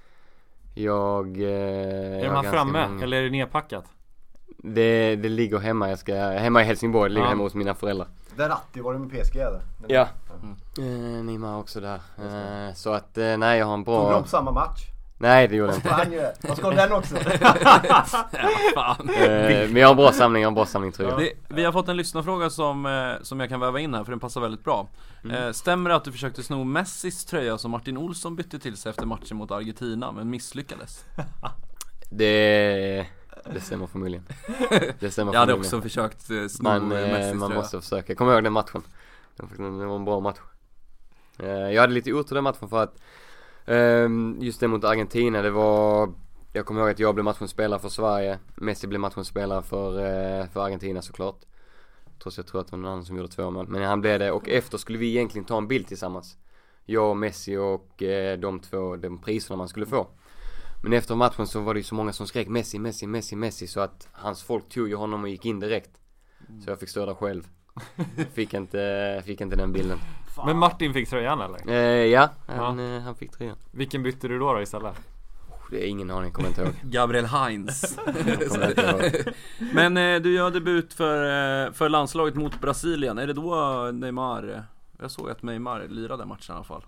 Jag... Eh, Är jag de har här ganska framme? många. Eller är det nedpackat? Det, det ligger hemma. Jag ska, hemma i Helsingborg. Det ligger Ja. hemma hos mina föräldrar. Verratti, var det med P S G eller? Men, Ja. Mm. Eh, Neymar också där. Eh, så att, eh, nej, jag har en bra... Tog de på samma match? Nej, det gjorde jag inte. Han gör det. Jag ska ha den också. Fan. eh, men jag har en bra samling, jag har en bra samling tror jag. Det, vi har fått en lyssnarfråga som, eh, som jag kan väva in här, för den passar väldigt bra. Mm. eh, Stämmer det att du försökte sno Messis tröja som Martin Olsson bytte till sig efter matchen mot Argentina, men misslyckades? Det, det stämmer förmodligen. Det stämmer Jag hade förmodligen. också försökt eh, sno Man, Messis eh, man tröja. måste försöka. Jag kommer ihåg den matchen. Det var en bra match. eh, Jag hade lite otur den matchen för att eh, just det mot Argentina, det var... Jag kommer ihåg att jag blev matchens spelare för Sverige. Messi blev matchens spelare för, eh, för Argentina såklart. Trots jag tror att det var någon annan som gjorde två mål. Men han blev det, och efter skulle vi egentligen ta en bild tillsammans. Jag, Messi och eh, de två, de priserna man skulle få. Men efter matchen så var det ju så många som skrek Messi, Messi, Messi, Messi. Så att hans folk tog ju honom och gick in direkt. Så jag fick stå där själv. Fick inte, fick inte den bilden. Men Martin fick tröjan eller? Eh, ja, han, ja. Eh, han fick tröjan. Vilken bytte du då, då istället? Det är ingen aning, kommer inte ihåg. Gabriel Heinz. Inte ihåg. Men eh, du gör debut för, eh, för landslaget mot Brasilien. Är det då Neymar? Jag såg att Neymar lirade matchen i alla fall.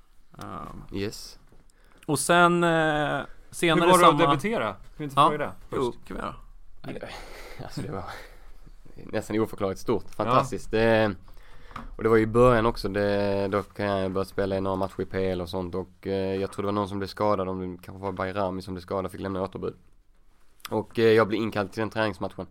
um, Yes. Och sen eh, senare hur var det samma... att debutera? Kan vi inte ja, fråga det först? Jo, kan vi göra. Alltså det var nästan oförklarligt stort. Fantastiskt. Ja. Det, och det var ju i början också. Det, då kan jag börja spela i några matcher i P L och sånt. Och eh, jag tror det var någon som blev skadad. Om det kanske var Bayrami som blev skadad, fick lämna återbud. Och eh, jag blev inkallad till den träningsmatchen.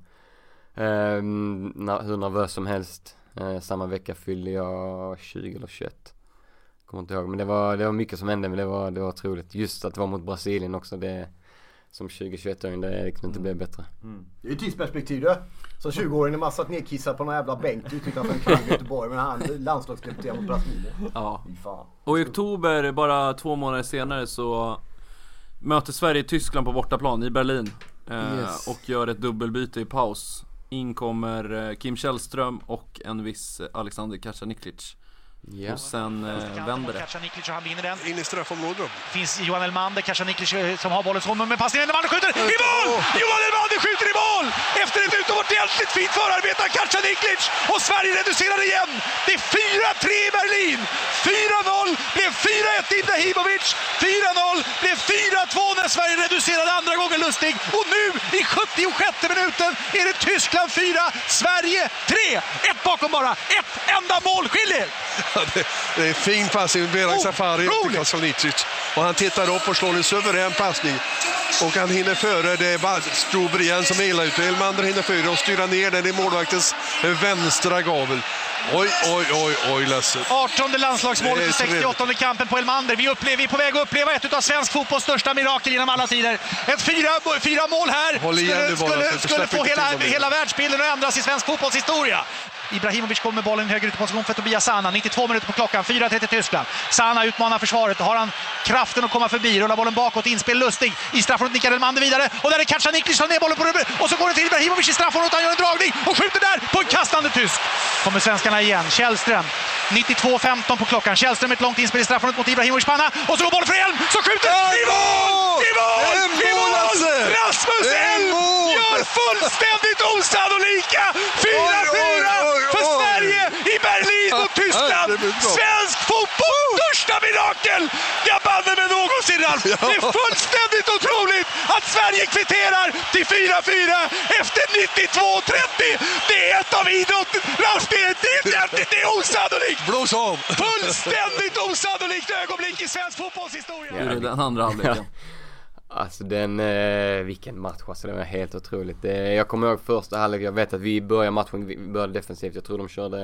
Eh, na, hur nervös som helst. Eh, samma vecka fyllde jag tjugo eller tjugoett. Kommer inte ihåg. Men det var, det var mycket som hände. Men det var, det var otroligt. Just att det var mot Brasilien också. Det, som tjugo-tjugoett-åring, det kunde inte bli bättre. Mm. Det är ju tidsperspektiv då. Så tjugo-åringen är massa nedkissad på någon jävla bänk utanför en klubb i Göteborg. Men han landslagsdebuterar mot Brasilien. Ja. Fan. Och i oktober, bara två månader senare, så möter Sverige Tyskland på bortaplan i Berlin. eh, Yes. Och gör ett dubbelbyte i paus. In kommer eh, Kim Källström och en viss Alexander Kacaniklic. Ja. Och sen eh, vänder det. Kacaniklic, och han vinner den. In i straffområdet. Finns Johan Elmander, Kacaniklic som har bollen, som med passningen. Elmander skjuter i mål! Johan Elmander skjuter i mål! Efter ett utomordentligt fint förarbete av Kacaniklic. Och Sverige reducerar igen. Det är fyra tre i Berlin. fyra noll blev fyra ett Ibrahimovic. fyra noll blev fyra två när Sverige reducerade andra gången lustig. Och nu i sjuttiosjätte minuten är det Tyskland fyra, Sverige tre. Ett bakom bara. Ett enda mål skiljer. Ja, det, det är en fin passning. Beran Oh, Safari till Kacaniklic. Och han tittar upp och slår en suverän passning. Och han hinner före. Det är bara Strober igen som är illa ute. Elmander hinner före och styra ner den i målvaktens vänstra gavel. Oj, oj, oj, oj, ledsen. artonde landslagsmålet i sextioåttonde kampen på Elmander. Vi, upplever, vi är på väg att uppleva ett av svensk fotbolls största mirakel genom alla tider. Ett fyra, fyra mål här Håll igen skulle, nu bara, skulle, så skulle släpp få inte hela, till dem. hela världsbilden att ändras i svensk fotbolls historia. Ibrahimovic kommer med bollen höger ut på position för Tobias Sana. nittiotvå minuter på klockan, fyra tre till Tyskland. Sana utmanar försvaret. Har han kraften att komma förbi, rullar bollen bakåt, inspel lustig. I straffområdet nickar Elmander vidare. Och där är Kacaniklic som ner bollen på rubben. Och så går det till Ibrahimovic i straffområdet. Han gör en dragning och skjuter där på en kastande tysk. Kommer svenskarna igen. Källström. nittiotvå femton på klockan. Källström med ett långt inspel i straffområdet mot Ibrahimovic panna. Och så går bollen för Elm. Så skjuter i mål! I mål! I mål! Rasmus Elm gör fullständigt osannolika fyra fyra för Sverige i Berlin mot Tyskland. Svensk fotboll största mirakel! Jag banne med någonsin, Ralf. Det är fullständigt otroligt att Sverige kvitterar till fyra fyra efter nittiotvå trettio. Det är ett av idrotten. Ralf, det är, det är, det är osannolikt. Blås av. Fullständigt osannolikt ögonblick i svensk fotbollshistoria. Hur är den andra halvleken? Alltså den, eh, vilken match, alltså det var helt otroligt. eh, Jag kommer ihåg första halvlek, jag vet att vi började matchen, vi började defensivt. Jag tror de körde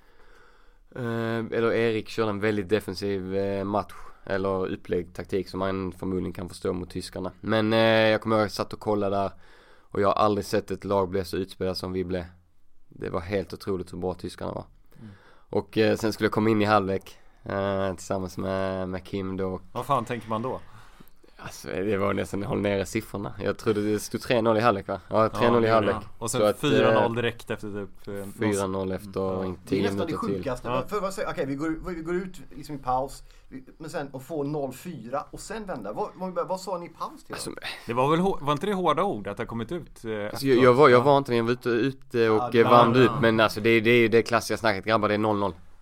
eh, eller Erik körde en väldigt defensiv eh, match, eller upplägg, taktik som man förmodligen kan förstå mot tyskarna. Men eh, jag kommer ihåg att jag satt och kollade där, och jag har aldrig sett ett lag bli så utspelat som vi blev. Det var helt otroligt hur bra tyskarna var. mm. Och eh, sen skulle jag komma in i halvlek eh, tillsammans med, med Kim då. Vad fan tänker man då? Alltså det var nästan att hålla nere siffrorna. Jag trodde det stod tre noll i halvlek, va? Ja, tre noll ja, i halvlek. Och sen fyra noll direkt efter typ eh, fyra noll efter mm. tio minuter till. Det är nästan det sjukaste. Ja. För vad säger, okej, vi går, vi går ut liksom i paus, men sen och får noll fyra och sen vända. Vad, vad, vad sa ni i paus till? Alltså, det var väl, var inte det hårda ord att det har kommit ut? Eh, alltså, jag, jag, var, jag var inte, jag var ute, ute och ja, värmde ja, ut, men alltså det, det är ju det klassiska snacket, grabbar, det är noll noll.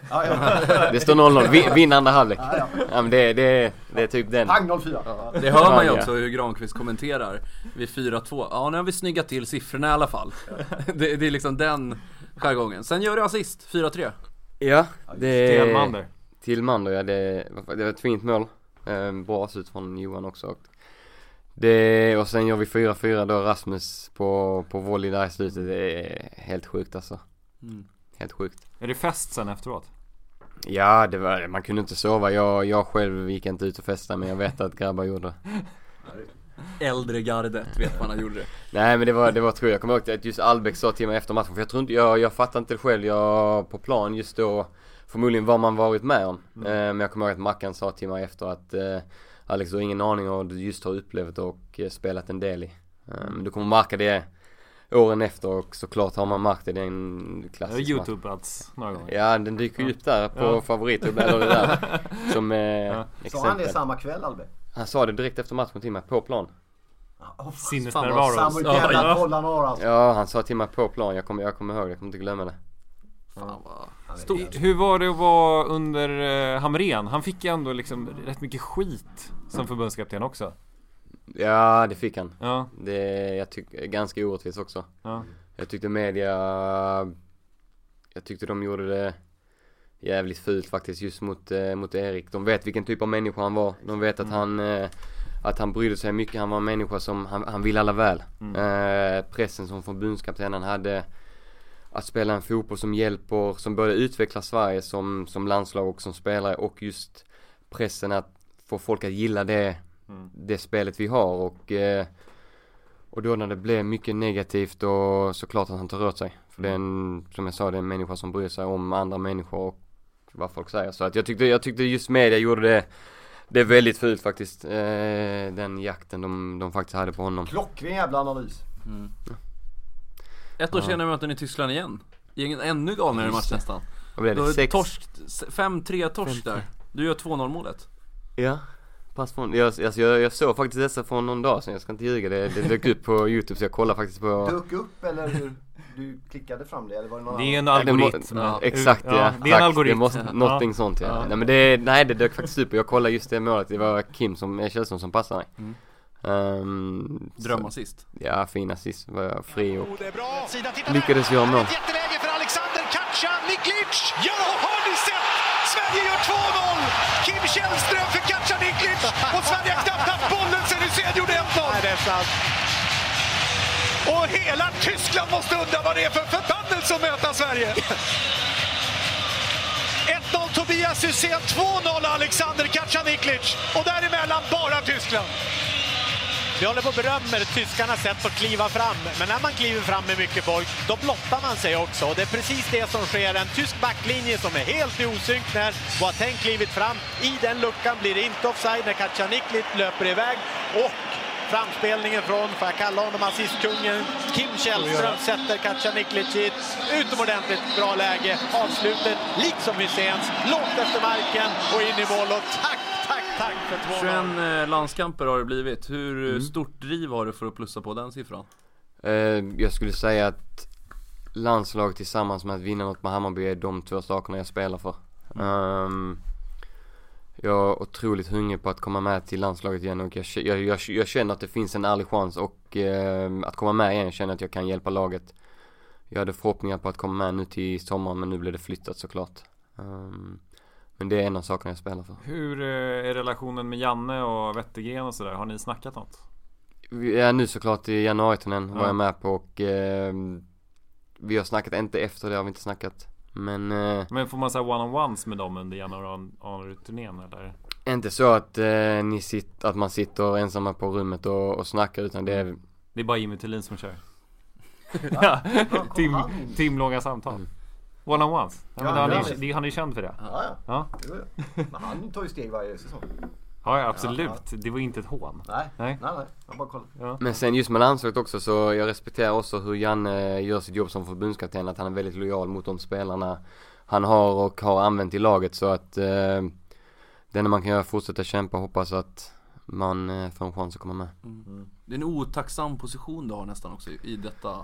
Ja, ja. Det står noll noll, Vin, vinnande halvlek. Ja, ja. Ja, men det, det, det är typ den. Pang noll fyra. Ja, det hör man ju också hur Granqvist kommenterar vid fyra två. Ja, nu har vi snyggat till siffrorna i alla fall. det, det är liksom den jargongen. Sen gör du assist, fyra tre. Ja, det till Mander. Till Mander, ja. Det, det var ett fint mål. Ehm, bra ut från Johan också. Det, och sen gör vi fyra fyra då, Rasmus på, på volley där i slutet. Det är helt sjukt alltså. Mm. Helt sjukt. Är det fest sen efteråt? Ja, det var, man kunde inte sova. Jag, jag själv gick inte ut och festa, men jag vet att grabbar gjorde det. Äldre gardet vet man han gjorde det. Nej, men det var, det var tror jag. Jag kommer ihåg att just Albeck sa till mig efter matchen. För jag tror inte, jag, jag fattar inte det själv. Jag på plan just då, förmodligen vad man varit med om. Mm. Eh, men jag kommer ihåg att Mackan sa till mig efter att eh, Alex har ingen aning om du just har upplevt och eh, spelat en del i. Eh, men du kommer märka det åren efter, och såklart har man märkt det. Det är en klassisk YouTube-ads några gånger. Ja, den dyker ju upp där på ja. favoriter eller det där. Som eh, ja. exempel. Så han det samma kväll, Albeck? Han sa det direkt efter matchen till mig på plan. Oh, sinnesnärvaro. Ja, ja, han sa till mig på plan. Jag kommer, jag kommer ihåg det, jag kommer inte glömma det. Fan vad stort. Hur var det att vara under eh, Hamrén? Han fick ju ändå liksom rätt mycket skit som förbundskapten också. Ja, det fick han. Ja. Det jag tycker ganska orättvist också. Ja. Jag tyckte media jag tyckte de gjorde det jävligt fult faktiskt just mot eh, mot Erik. De vet vilken typ av människa han var. De vet att mm. han eh, att han brydde sig mycket. Han var en människa som han, han vill alla väl. Mm. Eh, pressen som förbundskaptenen hade att spela en fotboll som hjälper, som började utveckla Sverige som, som landslag och som spelare, och just pressen att få folk att gilla det, mm. det spelet vi har, och, eh, och då när det blev mycket negativt, och såklart att han tar åt sig, för det är en, som jag sa, det är en människa som bryr sig om andra människor och vad folk säger, så att jag tyckte, jag tyckte just media gjorde det det är väldigt fult faktiskt, eh, den jakten de, de faktiskt hade på honom. Klockren jävla analys. Mm. Ja. Ett år ja. senare möter ni Tyskland igen. I en ännu galnare match nästan. Vad blev det? Sex... Torsk, fem tre torsk där. Du gör två noll målet. Ja, pass från. Jag, alltså, jag, jag såg faktiskt dessa från någon dag sedan. Jag ska inte ljuga. Det, det dök upp på YouTube, så jag kollade faktiskt på... Dök upp eller hur? Du klickade fram det, eller var det någon Det är en annan? algoritm. Ja, exakt, ja. ja. Det är en algoritm. Det måste, någonting ja. sånt, ja. ja. Nej, men det, nej, det dök faktiskt upp. Jag kollade just det målet. Det var Kim som, Källström som passade mig. Mm. Um, Drömassist. Ja, fin assist. Var jag fri och oh, lyckades göra mål. Jätteläge för Alexander Kacaniklic. Ja, har ni sett? Sverige gör två noll. Kim Källström för Kacaniklic. Och Sverige har knappt haft bollen sen Hussein gjorde ett noll. Nej, det är sant. Och hela Tyskland måste undra vad det är för förbannelse att möta Sverige. ett noll Tobias Hysén, två noll Alexander Kacaniklic. Och däremellan bara Tyskland. Vi håller på och berömmer tyskarnas sätt att kliva fram. Men när man kliver fram med mycket folk, då blottar man sig också. Och det är precis det som sker. En tysk backlinje som är helt i osynk när Boateng klivit fram. I den luckan blir det inte offside när Kacaniklic löper iväg. Och framspelningen från, får jag kalla honom assistkungen, Kim Källström sätter Kacaniklic i ett utomordentligt bra läge. Avslutet, liksom Hyséns, lågt efter marken och in i mål. Och tack, tack, tack för två tjugoett eh, landskamper har det blivit. Hur mm. stort driv har du för att plussa på den siffran? Eh, jag skulle säga att landslag tillsammans med att vinna något med Hammarby är de två sakerna jag spelar för. Mm. Um, Jag är otroligt hungrig på att komma med till landslaget igen, och jag, jag, jag, jag känner att det finns en ärlig chans, och eh, att komma med igen, känner att jag kan hjälpa laget. Jag hade förhoppningar på att komma med nu till sommaren, men nu blev det flyttat såklart. Um, men det är en av sakerna jag spelar för. Hur är relationen med Janne och Wettergren och sådär? Har ni snackat något? Ja, nu såklart i januari-turnén ja. var jag med på, och eh, vi har snackat, inte efter det har vi inte snackat. Men, eh, men får man säga one-on-ones med dem under januari-turnén eller? Inte så att, eh, ni sitter, att man sitter ensamma på rummet och, och snackar, utan det är... Det är bara Jimmy Thulin som kör. ja, tim, timlånga samtal. Mm. One-on-ones. Ja, men ja, han, är, det, han är känd för det. Ja, ja. ja. Men han tar ju steg varje säsong. Ja, ja, absolut. Ja, ja. Det var inte ett hån. Nej, nej, nej. nej. Jag bara kollar. Ja. Men sen just med landslaget också, så jag respekterar också hur Janne gör sitt jobb som förbundskapten, att han är väldigt lojal mot de spelarna han har och har använt i laget, så att eh, det enda man kan göra, fortsätta kämpa och hoppas att man eh, får en chans att komma med. Mm. Det är en otacksam position du har nästan också i detta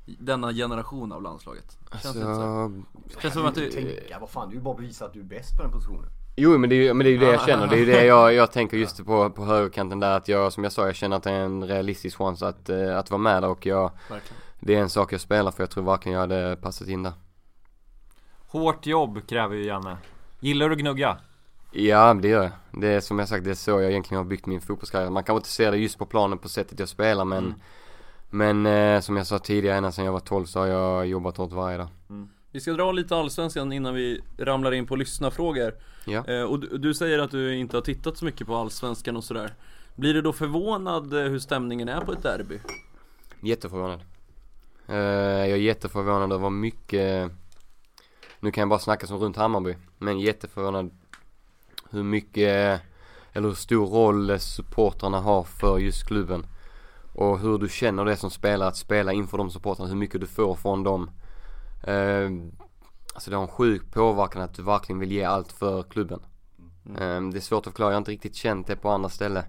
denna generation av landslaget? Känns Alltså, det inte så? Känns som att du... tänka, vad fan, du är bara bevisa att du är bäst på den positionen. Jo, men det är ju, men det är ju det jag känner. Det är ju det jag, jag tänker just på, på högerkanten där. Att jag, som jag sa, jag känner att det är en realistisk chans att, att vara med där. Och jag, det är en sak jag spelar för. Jag tror verkligen jag hade passat in där. Hårt jobb kräver ju Janne. Gillar du att gnugga? Ja, det gör jag. Det är som jag sagt, det är så jag egentligen har byggt min fotbollskarriär. Man kan inte se det just på planen på sättet jag spelar. Men, mm. men eh, som jag sa tidigare, ända sedan jag var tolv så har jag jobbat hårt varje dag. Mm. Vi ska dra lite allsvenskan innan vi ramlar in på lyssnarfrågor. Ja. eh, Och du, du säger att du inte har tittat så mycket på allsvenskan och sådär. Blir du då förvånad eh, hur stämningen är på ett derby? Jätteförvånad. eh, Jag är jätteförvånad över mycket. Nu kan jag bara snacka som runt Hammarby. Men jätteförvånad hur mycket, eller hur stor roll supportrarna har för just klubben. Och hur du känner det som spelare att spela inför de supportrarna. Hur mycket du får från dem. Uh, alltså det har en sjuk påverkan att du verkligen vill ge allt för klubben. Mm. Uh, det är svårt att förklara, jag har inte riktigt känt det på andra ställen.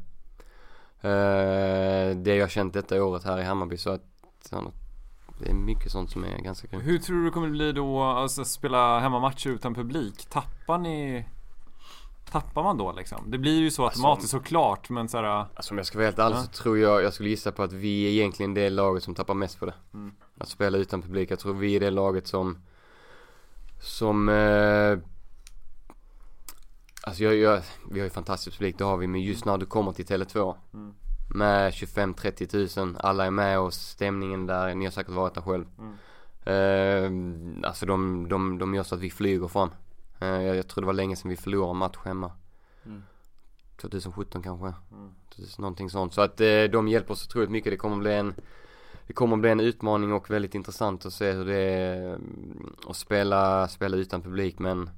Uh, det jag har känt detta året här i Hammarby, så att så, det är mycket sånt som är ganska grymt. Hur tror du det kommer bli då, alltså spela hemmamatcher utan publik? Tappar ni Tappar man då liksom? Det blir ju så automatiskt, alltså, såklart, men såhär... Alltså om jag ska vara helt ärlig ja. så tror jag, jag skulle gissa på att vi är egentligen det laget som tappar mest på det. Mm. Att spela utan publik. Jag tror vi är det laget som Som eh, Alltså jag, jag, vi har ju fantastisk publik, det har vi. Men just när du kommer till Tele två mm. med tjugofem till trettio tusen, alla är med och stämningen där, ni har säkert varit där själv. mm. eh, Alltså de, de, de gör så att vi flyger fram. Jag, jag tror det var länge sedan vi förlorade match hemma. mm. tjugosjutton kanske. mm. Någonting sånt. Så att eh, de hjälper oss otroligt mycket. Det kommer bli en Det kommer bli en utmaning och väldigt intressant att se hur det är att spela, spela utan publik. Men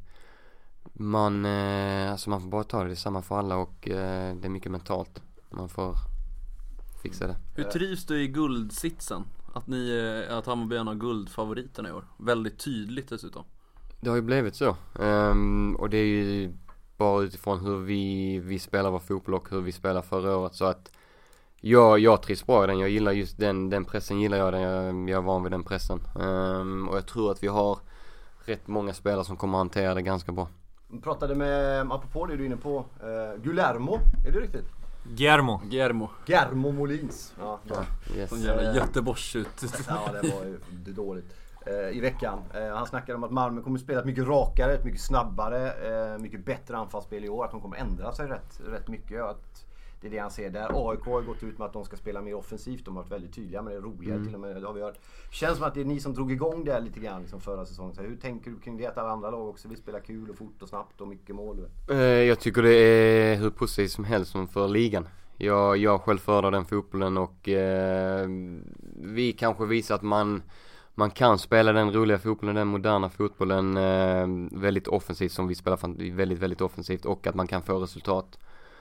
man, eh, alltså man får bara ta det, det är samma för alla. Och eh, det är mycket mentalt. Man får fixa det. Hur trivs du i guldsitsen? Att ni, att Hammarby är en av guldfavoriterna i år. Väldigt tydligt dessutom. Det har ju blivit så. Um, och det är ju bara utifrån hur vi, vi spelar vår fotboll och hur vi spelar förra året. Så att jag, jag trivs bra i den. Jag gillar just den, den pressen gillar jag. Den. Jag, jag är van vid den pressen. Um, och jag tror att vi har rätt många spelare som kommer att hantera det ganska bra. Vi pratade med, apropå det du är inne på, uh, Guillermo, är det riktigt? Guillermo. Guillermo. Guillermo Molins. Ja, ja. Yes. Sån jävla Göteborgs ut. Ja, det var ju det dåligt. I veckan. Han snackade om att Malmö kommer att spela mycket rakare, mycket snabbare, mycket bättre anfallsspel i år. Att de kommer ändra sig rätt, rätt mycket. Att det är det han ser där. A I K har gått ut med att de ska spela mer offensivt. De har varit väldigt tydliga med det, roligare mm. till och med. Det har vi hört. Känns som att det är ni som drog igång det lite grann liksom förra säsongen. Så hur tänker du kring det att alla andra lag också vill spela kul och fort och snabbt och mycket mål? Jag tycker det är hur positivt som helst som för ligan. Jag, jag själv föredrar den fotbollen och eh, vi kanske visar att man Man kan spela den roliga fotbollen, den moderna fotbollen eh, väldigt offensivt som vi spelar väldigt, väldigt offensivt och att man kan få resultat.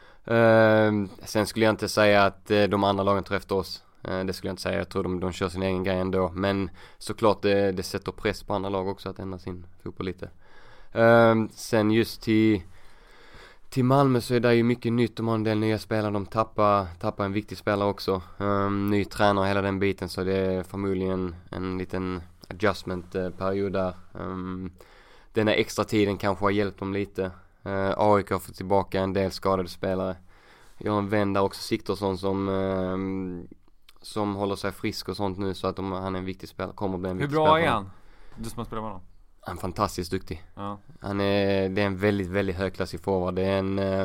Eh, sen skulle jag inte säga att eh, de andra lagen tar efter oss. Eh, det skulle jag inte säga, jag tror de, de kör sin egen grej ändå. Men såklart det, det sätter press på andra lag också att ändra sin fotboll lite. Eh, sen just till... Till Malmö så är det ju mycket nytt, de har en del nya spelare, de tappar, tappar en viktig spelare också. Um, ny tränare hela den biten, så det är förmodligen en liten adjustment-period där. Um, den här extra tiden kanske har hjälpt dem lite. Uh, A I K har fått tillbaka en del skadade spelare. Jag har en vän där också, Siktorsson, som, um, som håller sig frisk och sånt nu, så att de, han är en viktig spelare, kommer att bli en viktig spelare. Hur bra är han? Du som har spelat med honom. Han är fantastiskt duktig. Ja. Han är, det är en väldigt, väldigt högklassig forward. Det är en, eh,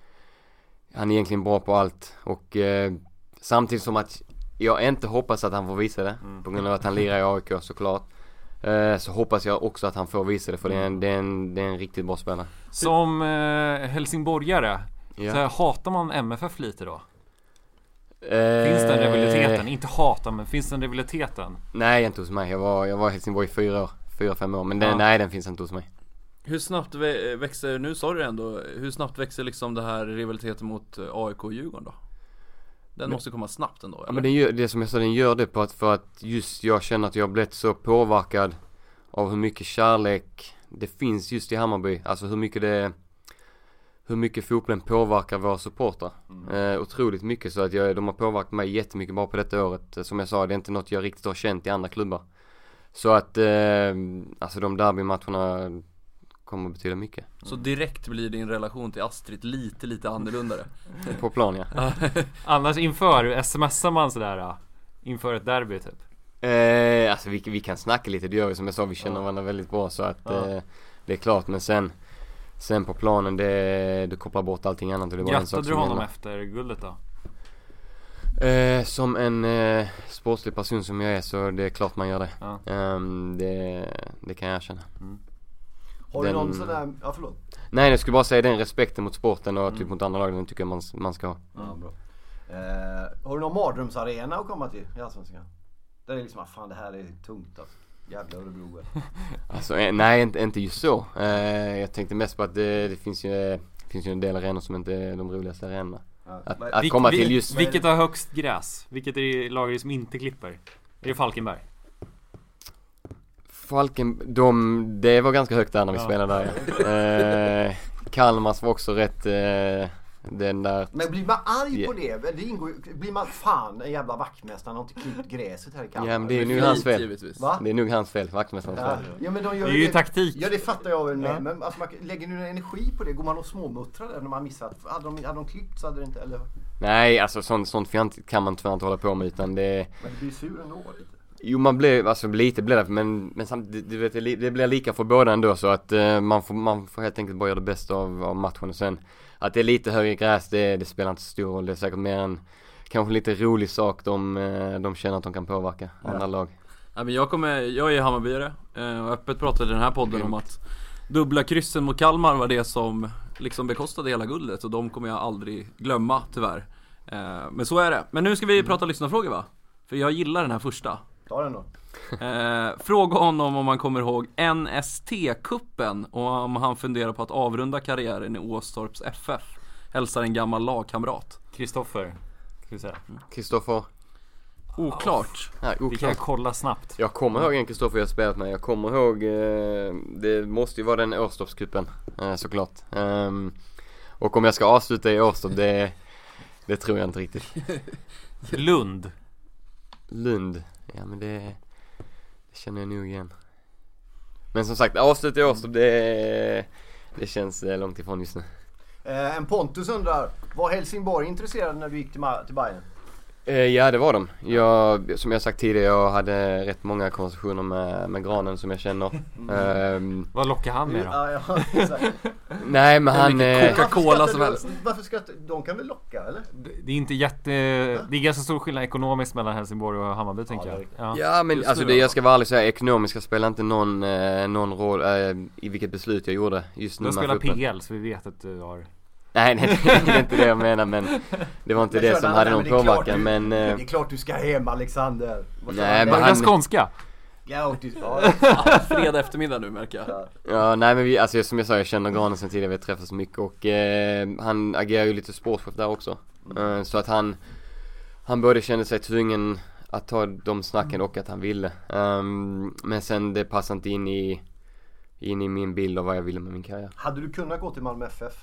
han är egentligen bra på allt. Och eh, samtidigt som att jag inte hoppas att han får visa det. Mm. På grund av att han lirar i A I K såklart. Eh, så hoppas jag också att han får visa det. För det är en, det är en, det är en riktigt bra spelare. Som eh, helsingborgare, ja. Så här, hatar man M F F lite då? Eh, finns den rivaliteten? Inte hatar, men finns den rivaliteten? Nej, inte hos mig. Jag var, jag var i Helsingborg i fyra år. Fyra, fem år, men den, ja. nej, den finns inte hos mig. Hur snabbt växer, nu sa du det ändå, hur snabbt växer liksom det här rivaliteten mot A I K och Djurgården då? Den men, måste komma snabbt ändå, eller? Ja, men den gör, det som jag sa, den gör det på att, för att just jag känner att jag har blivit så påverkad av hur mycket kärlek det finns just i Hammarby. Alltså hur mycket det hur mycket fotbollen påverkar våra supportrar. Mm. Eh, otroligt mycket, så att jag, de har påverkat mig jättemycket bara på detta året. Som jag sa, det är inte något jag riktigt har känt i andra klubbar. Så att eh, alltså de derbymatcherna kommer att betyda mycket. Så direkt blir din relation till Astrid lite, lite annorlunda. På plan, ja. Annars inför, smsar man sådär inför ett derby typ? Eh, alltså vi, vi kan snacka lite, det gör vi, som jag sa, vi känner Ja. varandra väldigt bra, så att Ja. eh, det är klart, men sen sen på planen, det, det kopplar bort allting annat. Det är bara en sak Grattade du som honom gäller. efter guldet då? Eh, som en eh, sportslig person som jag är, så det är klart man gör det. Ja. Ehm, det, det kan jag erkänna. Mm. Har du Den- någon sån där, ja förlåt. Nej, jag skulle bara säga den respekten mot sporten och Mm. typ mot andra lag, den tycker jag man, man ska ha. Ja, bra. Eh, har du någon mardrömsarena att komma till i Allsvenskan? Där är liksom, ah, fan det här är tungt alltså. Jävla Örebro. Alltså, eh, nej, inte, inte just så. Eh, jag tänkte mest på att det, det finns ju eh, det finns ju en del arenor som inte är de roligaste arenorna. Ja. Att, Men- att Vil- komma vil- till just... Vilket har högst gräs? Vilket är det laget som inte klipper? Är det Falkenberg? Falken, de, det var ganska högt där när vi Ja. spelade där, ja. eh, Kalmars var också rätt, eh, den där. Men blir man arg Yeah. på det? Det ingår, ju- blir man fan en jävla vaktmästare, har inte klippt gräset här i Kalmar? Ja, men det är Med nog hans flit, fel. givetvis. Va? Det är nog hans fel, vaktmästarens Ja, fel. ja, men de gör Det är ju taktik. Ja, det fattar jag väl med. Ja. Men alltså, man lägger nu energi på det. Går man och småmuttrar där när man missat? Hade de, hade de klippt så hade det inte, eller? Nej, alltså sånt, sånt fjant kan man tyvärr inte hålla på med, utan det... Men det blir sur ändå lite. Jo, man blev, alltså lite blev det, men, men samtidigt, du vet, det, det blir lika för båda ändå, så att eh, man, får, man får helt enkelt bara göra det bästa av, av matchen, och sen att det är lite högre gräs, det, det spelar inte så stor roll. Det är säkert mer en, kanske lite rolig sak de, eh, de känner att de kan påverka andra Ja. lag. Ja, men jag, kommer, jag är Hammarbyare eh, och öppet pratade i den här podden om att dubbla kryssen mot Kalmar var det som liksom bekostade hela guldet, och de kommer jag aldrig glömma tyvärr. Eh, men så är det. Men nu ska vi prata lyssnarfrågor, va? För jag gillar den här första. Ta den då. Eh, fråga honom om man kommer ihåg N S T-kuppen och om han funderar på att avrunda karriären i Åstorps F F. Hälsar en gammal lagkamrat. Kristoffer, ska vi säga. Kristoffer? Oklart. Nej, Vi kan oklart. kolla snabbt. Jag kommer ihåg en Kristoffer jag har spelat med. Jag kommer ihåg, eh, det måste ju vara den Åstorpskuppen, eh, såklart. Um, och om jag ska avsluta i Åstorp, det, det tror jag inte riktigt. Lund. Lund, ja men det, det känner jag nog igen. Men som sagt, avsluta i Åstorp, det, det känns eh, långt ifrån just nu. Eh, en Pontus undrar, var Helsingborg intresserad när du gick till, Ma- till Bayern? Eh, ja, det var de. Jag, som jag sagt tidigare, jag hade rätt många konversationer med, med Granen som jag känner. Ehm, Vad lockar han med då? Ja, ja, exakt. nej, men han... mycket Eh, Coca-Cola Varför som skrattar helst. du? Varför skrattar de? Kan väl locka, eller? Det är inte jätte... Det är ganska stor skillnad ekonomiskt mellan Helsingborg och Hammarby, tänker jag. Ja. ja, men Just alltså nu det då. jag ska vara ärlig och säga, ekonomiska spelar inte någon, eh, någon roll eh, i vilket beslut jag gjorde just nu. Du med spelar fotboll. P L, så vi vet att du har... Nej, nej, det är inte det jag menar, men det var inte Men det kör, som nej, hade nej, någon men det är klart påverkan, du- men... eh, Det är klart du ska hem, Alexander. Vad Nej, fan, men det- Var det han- skånska? Ja, och du- ja. Fredag eftermiddag nu, märker jag. Ja, nej men vi, alltså som jag sa, jag känner Granen sen tidigare, vi har träffats mycket, och eh, han agerar ju lite sportchef där också. Eh, så att han, han både kände sig tvungen att ta de snacken och att han ville. Um, men sen det passade inte in i, in i min bild av vad jag ville med min karriär. Hade du kunnat gå till Malmö F F?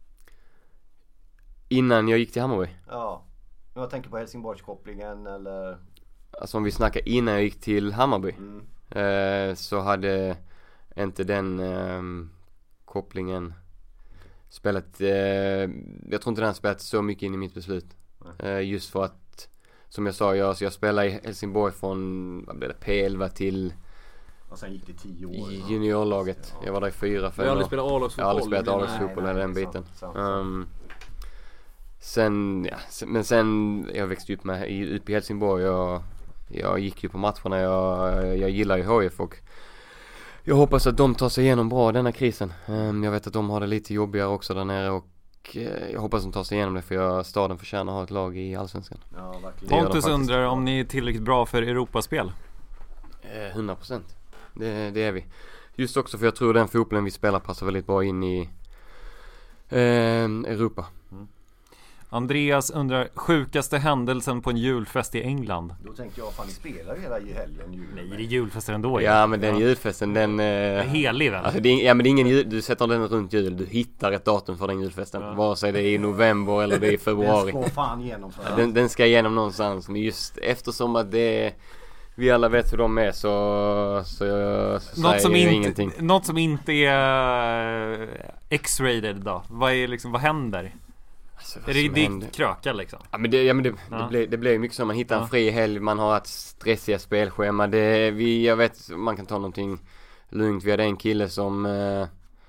Innan jag gick till Hammarby, Ja. Men jag tänker på Helsingborgskopplingen eller... alltså om vi snackar innan jag gick till Hammarby, Mm. eh, så hade inte den eh, kopplingen spelat, eh, jag tror inte den spelat så mycket in i mitt beslut. Eh, just för att, som jag sa, jag, så jag spelade i Helsingborg från, vad blev det, P elva till Och sen gick det tio år. i juniorlaget. Jag var där i fyra, fem Jag har aldrig år. spelat A-lagsfotboll. Jag har aldrig spelat men- A-lagsfotboll nej, eller den nej, biten. sant, sant, sant. Um, sen, ja, sen, men sen, jag växte upp med, i, upp i Helsingborg. Jag, jag gick ju på matcherna, jag, jag gillar ju H F, och jag hoppas att de tar sig igenom bra denna krisen. Um, jag vet att de har det lite jobbigare också där nere, och uh, jag hoppas att de tar sig igenom det, för jag, staden förtjänar att ha ett lag i Allsvenskan. Ja, verkligen. Det gör de Pontus faktiskt. undrar om ni är tillräckligt bra för Europaspel. Eh, hundra procent. Det, det är vi. Just också för jag tror den fotbollen vi spelar passar väldigt bra in i eh, Europa. Andreas undrar, sjukaste händelsen på en julfest i England? Då tänkte jag, fan ni spelar ju hela i helgen jul. Nej, det är julfester ändå. Ja, men den julfesten, den... Eh, det är helig väl? Alltså, det är, ja, men det är ingen jul, du sätter den runt jul. Du hittar ett datum för den julfesten. Ja. Vare sig det är i november eller det är i februari. Den ska fan igenom. Så den, den ska igenom någonstans. Men just eftersom att det är... Vi alla vet hur de är, så, så, så något som inte, ingenting. Något som inte är X-rated då? Vad är liksom, vad händer? Alltså, vad är det ditt händer? Kröka liksom? Ja, men det, ja, men det, ja. det, blir, det blir mycket så. Man hittar ja. en fri helg, man har ett stressiga spelschema. Det, vi, jag vet, man kan ta någonting lugnt. Vi hade en kille som... Eh,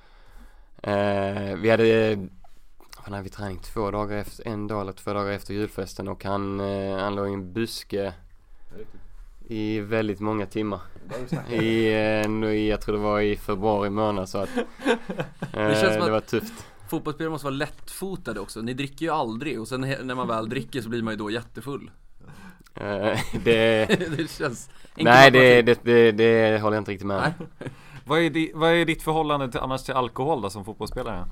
eh, vi hade... Han hade vi träning två dagar efter, en dag eller två dagar efter julfesten. Och han, eh, han låg i en buske i väldigt många timmar. I, eh, jag tror det var i februari månad, så att eh, det, känns som det var att tufft. Fotbollsspelare måste vara lättfotade också. Ni dricker ju aldrig, och sen när man väl dricker så blir man ju då jättefull. Uh, det, det känns nej, det, det, det, det håller jag inte riktigt med. vad, är di, vad är ditt förhållande till, annars till alkohol då, som fotbollsspelare?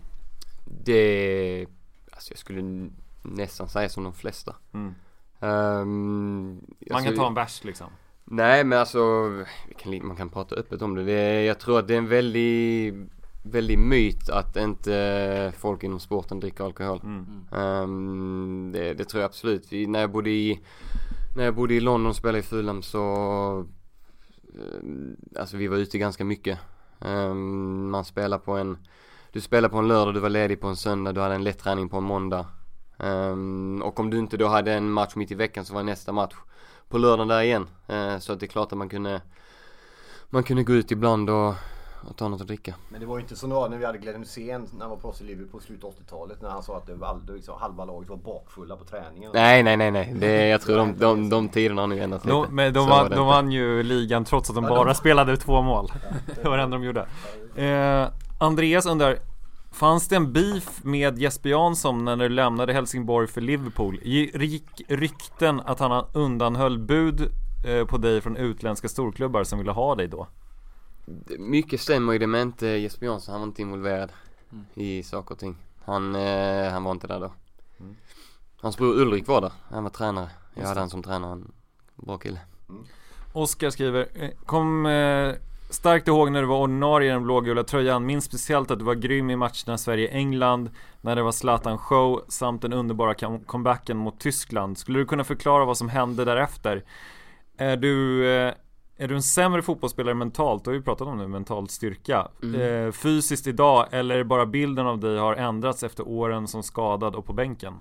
Det, alltså jag skulle nästan säga som de flesta. Mm. Um, man alltså, kan ta en bärs liksom. Nej, men alltså vi kan, man kan prata öppet om det. det jag tror att det är en väldigt väldigt myt att inte folk inom sporten dricker alkohol. Mm. Um, det, det tror jag absolut. Vi, när jag bodde i när jag bodde i London och spelade i Fulham, så uh, alltså vi var ute ganska mycket. Um, man spelar på en du spelar på en lördag, du var ledig på en söndag, du hade en lätt träning på en måndag. Um, och om du inte då hade en match mitt i veckan, så var nästa match på lördagen där igen. Uh, så att det är klart att man kunde man kunde gå ut ibland och, och ta något att dricka. Men det var ju inte så när vi hade Glenn Hussein när han var proffs i Liverpool på slutet åttiotalet, när han sa att det var aldrig, liksom, halva laget var bakfulla på träningen. Nej, nej, nej, nej. Det, jag tror de, de, de tiderna har nu ändrat lite. De, men de, vann, de vann ju ligan trots att de ja, bara de... spelade två mål. Det var det enda de gjorde. Eh, Andreas undrar, fanns det en beef med Jesper Jansson när du lämnade Helsingborg för Liverpool? Gick rykten att han undanhöll bud eh, på dig från utländska storklubbar som ville ha dig då? Mycket stämmer i det, men inte Jesper Jansson, han var inte involverad mm. i saker och ting. Han, eh, han var inte där då. Mm. Hans bror Ulrik var där, han var tränare. Jag hade han som tränare, en bra kille. Mm. Oskar skriver, kom eh, starkt ihåg när du var ordinarie i den blågula tröjan. Minns speciellt att du var grym i matcherna Sverige-England, när det var Zlatan show samt den underbara comebacken mot Tyskland. Skulle du kunna förklara vad som hände därefter? Är du... Eh, Är du en sämre fotbollsspelare mentalt? Du har ju pratat om det, mental styrka. Mm. Eh, fysiskt idag, eller är det bara bilden av dig har ändrats efter åren som skadad och på bänken?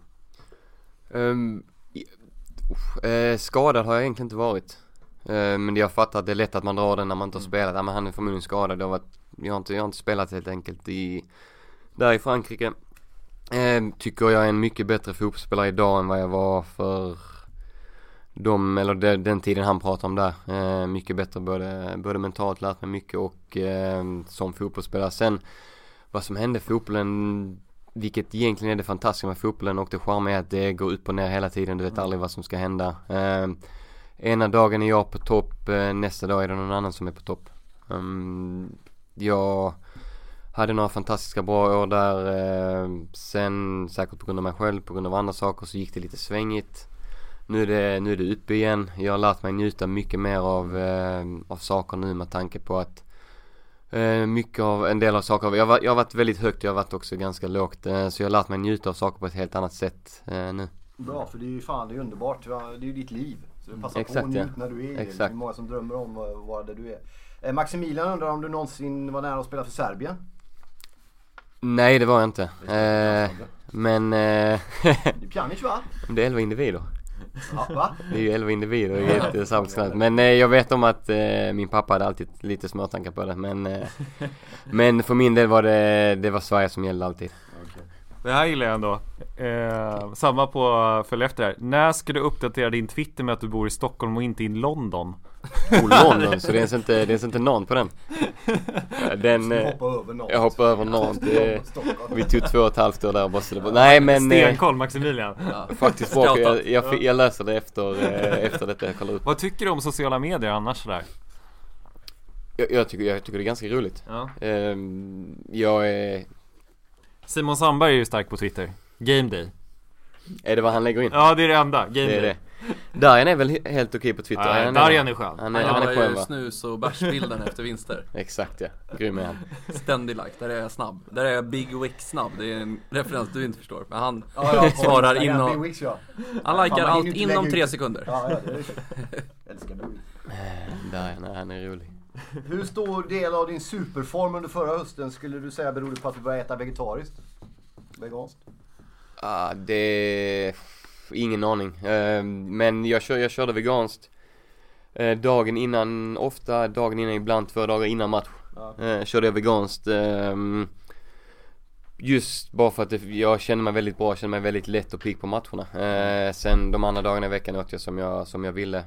Um, uh, skadad har jag egentligen inte varit. Uh, men jag fattar att det är lätt att man drar den när man inte har mm. spelat. Ja, men han är förmodligen skadad. Jag har, varit, jag, har inte, jag har inte spelat helt enkelt i, där i Frankrike. Uh, tycker jag är en mycket bättre fotbollsspelare idag än vad jag var för... De, eller de, den tiden han pratade om där, eh, mycket bättre både, både mentalt, lärt mig mycket och eh, som fotbollsspelare. Sen vad som hände fotbollen, vilket egentligen är det fantastiska med fotbollen och det charmiga är att det går upp och ner hela tiden, du vet mm. aldrig vad som ska hända. Eh, ena dagen är jag på topp, eh, nästa dag är det någon annan som är på topp. Um, jag hade några fantastiska bra år där, eh, sen säkert på grund av mig själv, på grund av andra saker så gick det lite svängigt. Nu är, det, nu är det uppe igen. Jag har lärt mig njuta mycket mer av, eh, av saker nu med tanke på att eh, mycket av, en del av saker, jag har, jag har varit väldigt högt, jag har varit också ganska lågt. Eh, så jag har lärt mig njuta av saker på ett helt annat sätt eh, nu. Bra, för det är ju fan, det är underbart. Det är ju ditt liv. Så det passar Exakt, på ja. nu när du är Exakt. det är många som drömmer om att vara där du är. Eh, Maximilian undrar om du någonsin var nära att spela för Serbien? Nej, det var jag inte. Eh, men... Eh, det är Pjanic, va? Det är elva individer. Ja, va? Det är ju elva individer i ett sammanhang. Men eh, jag vet om att eh, min pappa hade alltid lite småtankar på det. Men, eh, men för min del var det, det var Sverige som gällde alltid. Okay. Det här gillar jag ändå. Eh, samma på följ efter här. När ska du uppdatera din Twitter med att du bor i Stockholm och inte i London? Oh, London, så det är inte, det är inte någon på den. den eh, hoppar över någon. Jag hoppar över någon. Det, vi tog två och ett halvt år där och bara nej, men stenkoll Maximilian. Ja, faktiskt bra. Jag, jag, jag läser det efter, efter detta jag kollar upp. Vad tycker du om sociala medier annars där? Jag, jag, tycker, jag tycker det är ganska roligt. Ja. Um, jag är... Simon Sandberg är ju stark på Twitter. Game Day. Är det vad han lägger in? Ja, det är det enda. Game det är det. Darjan är väl helt okej på Twitter. Nej, han Darjan är skön. Han är, Han han är skön, ju va? snus och bärsbilden efter vinster. Exakt, ja. Grym är han. Ständig like, där är jag snabb. Där är jag Big Wick snabb. Det är en referens du inte förstår. Men han Ja, ja, svarar ja, inom... Big Wigs, ja. Han likar Fan, man allt hinner inte inom lägga tre ut- sekunder. Ja, ja, det är det. Älskar Big Wigs. Darjan, nej, han är rolig. Hur stor del av din superform under förra hösten skulle du säga berodde på att du började äta vegetariskt? Veganskt? Ah, det... Ingen aning. Uh, men jag, kör, jag körde veganskt uh, dagen innan, ofta dagen innan, ibland två dagar innan match. Ja. Uh, körde jag veganskt. Uh, just bara för att det, jag känner mig väldigt bra, känner mig väldigt lätt och pigg på matcherna. Uh, sen de andra dagarna i veckan åt jag som jag, som jag ville.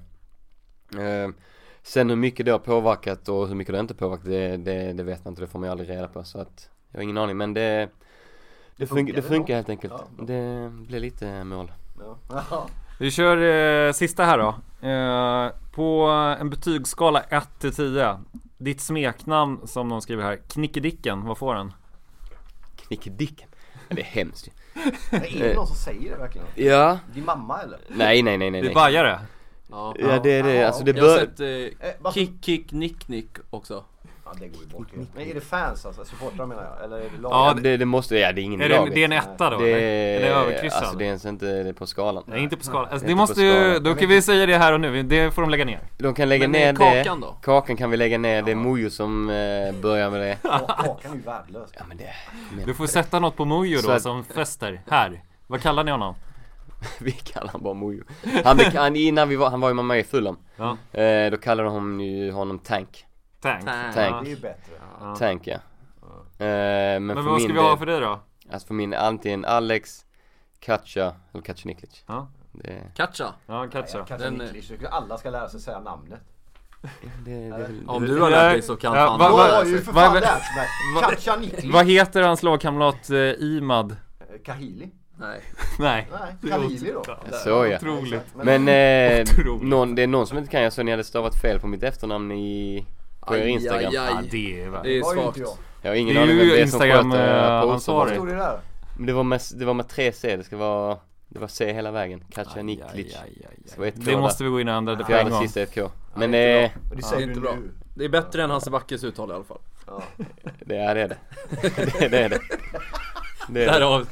Uh, sen hur mycket det har påverkat och hur mycket det inte påverkat, det, det, det vet man inte, det får man ju aldrig reda på. Så att, jag har ingen aning, men det, det, funkar, det funkar helt enkelt. Ja. Det blir lite mål. Ja. Vi kör eh, sista här då. Eh, på en betygsskala ett till tio. Ditt smeknamn som de skriver här, Knickedicken, vad får den? Knickedicken? Ja, det är hemskt ju. Men är det någon som säger det verkligen? Ja. Din mamma eller? Nej, nej, nej, nej. Det är bajare. Ja, ja det är det. Alltså det jag har bör... sett eh, Kick, Kick, Nick, Nick också. Ja, det går ju bort. Men är det fans alltså? Supportrar menar jag? Eller är det lag? Ja, det, det måste, ja det är ingen är i det, laget. det är en etta då? Det är, eller överkryssad? Alltså det är ens inte det är på skalan. Nej, inte på skalan. Alltså, det det måste ju, då kan vi säga det här och nu. Det får de lägga ner. De kan lägga Men ner kakan det. då? Kakan kan vi lägga ner. Det är Mojo som eh, börjar med det. Kakan är ju värdelös. Ja, men det... Du får sätta något på Mojo då att... som fester. Här. Vad kallar ni honom? Vi kallar honom bara Mojo. Han, han, innan vi var, han var ju med mig i Fulham. Ja. Eh, då kallade de ju honom Tank. Tank. Tank. Det är ju bättre. Ja. Tank, ja. Eh, men men för vad min ska vi ha del, för dig då? Alltså för min antingen Alex, Katja eller Katja Niklic. Ja. Det... Katja. Ja, Katja. Ja, Katja Niklic. Alla ska lära sig säga namnet. Det, det, det, Om du har lärt dig så kan ja, fan va, Jag va, har ju för va, fan va, lärt mig. Katja Niklic. vad heter hans lagkamrat eh, Imad? Kahili. Nej. Nej. Nej, Khalili då. Så ja. Otroligt. Men eh, Otroligt. någon, det är någon som inte kan, jag så ni hade stavat fel på mitt efternamn i på er Aj, Instagram. aj, aj. Ja, det är väl. Det är var ju svagt. inte jag. Jag har ingen Det är aning ju vem det är som Instagram, sköter eh, posten. Vad ansvarig. stod det där? Men det var med, det var med tre C, det ska vara, det var C hela vägen. Katja Aj, Niklic. aj, aj, aj, Så var ett K Det måste vi gå in och ändra det på en Fjärde gång. sista ett K. Men det är eh, inte bra. Och det säger Det är du inte bra. nu. Det är bättre än Hasse Backes uttal i alla fall. Ja. det är det. Är det. det, det är det. Det är det. Därav.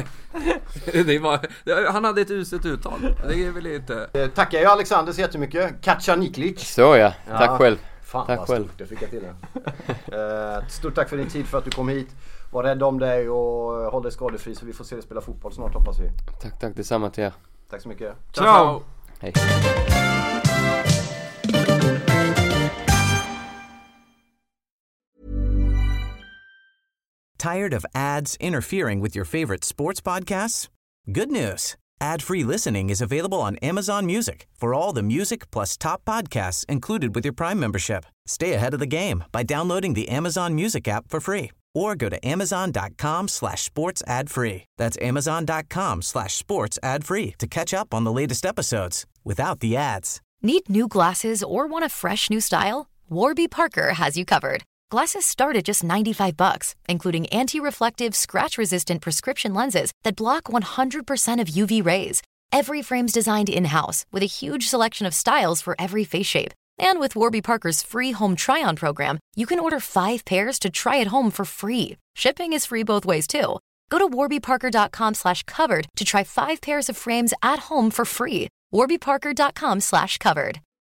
Det var, han hade ett uselt uttal. Det är väl inte... Eh, Tackar jag Alexander så jättemycket. Katja Niklic. Så ja, tack Ja. själv. Fan Tack vad själv. stort, det fick jag till det. Eh, Stort tack för din tid, för att du kom hit. Var rädd om dig och håll dig skadefri, så vi får se dig spela fotboll snart, hoppas vi. Tack, tack detsamma till er. Tack så mycket. Ciao! Hej. Tired of ads interfering with your favorite sports podcasts? Good news. Ad-free listening is available on Amazon Music for all the music plus top podcasts included with your Prime membership. Stay ahead of the game by downloading the Amazon Music app for free or go to amazon.com slash sports ad free. That's amazon.com slash sports ad free to catch up on the latest episodes without the ads. Need new glasses or want a fresh new style? Warby Parker has you covered. Glasses start at just ninety-five bucks, including anti-reflective, scratch-resistant prescription lenses that block one hundred percent of U V rays. Every frame's designed in-house with a huge selection of styles for every face shape. And with Warby Parker's free home try-on program, you can order five pairs to try at home for free. Shipping is free both ways, too. Go to warbyparker.com slash covered to try five pairs of frames at home for free. warbyparker.com slash covered.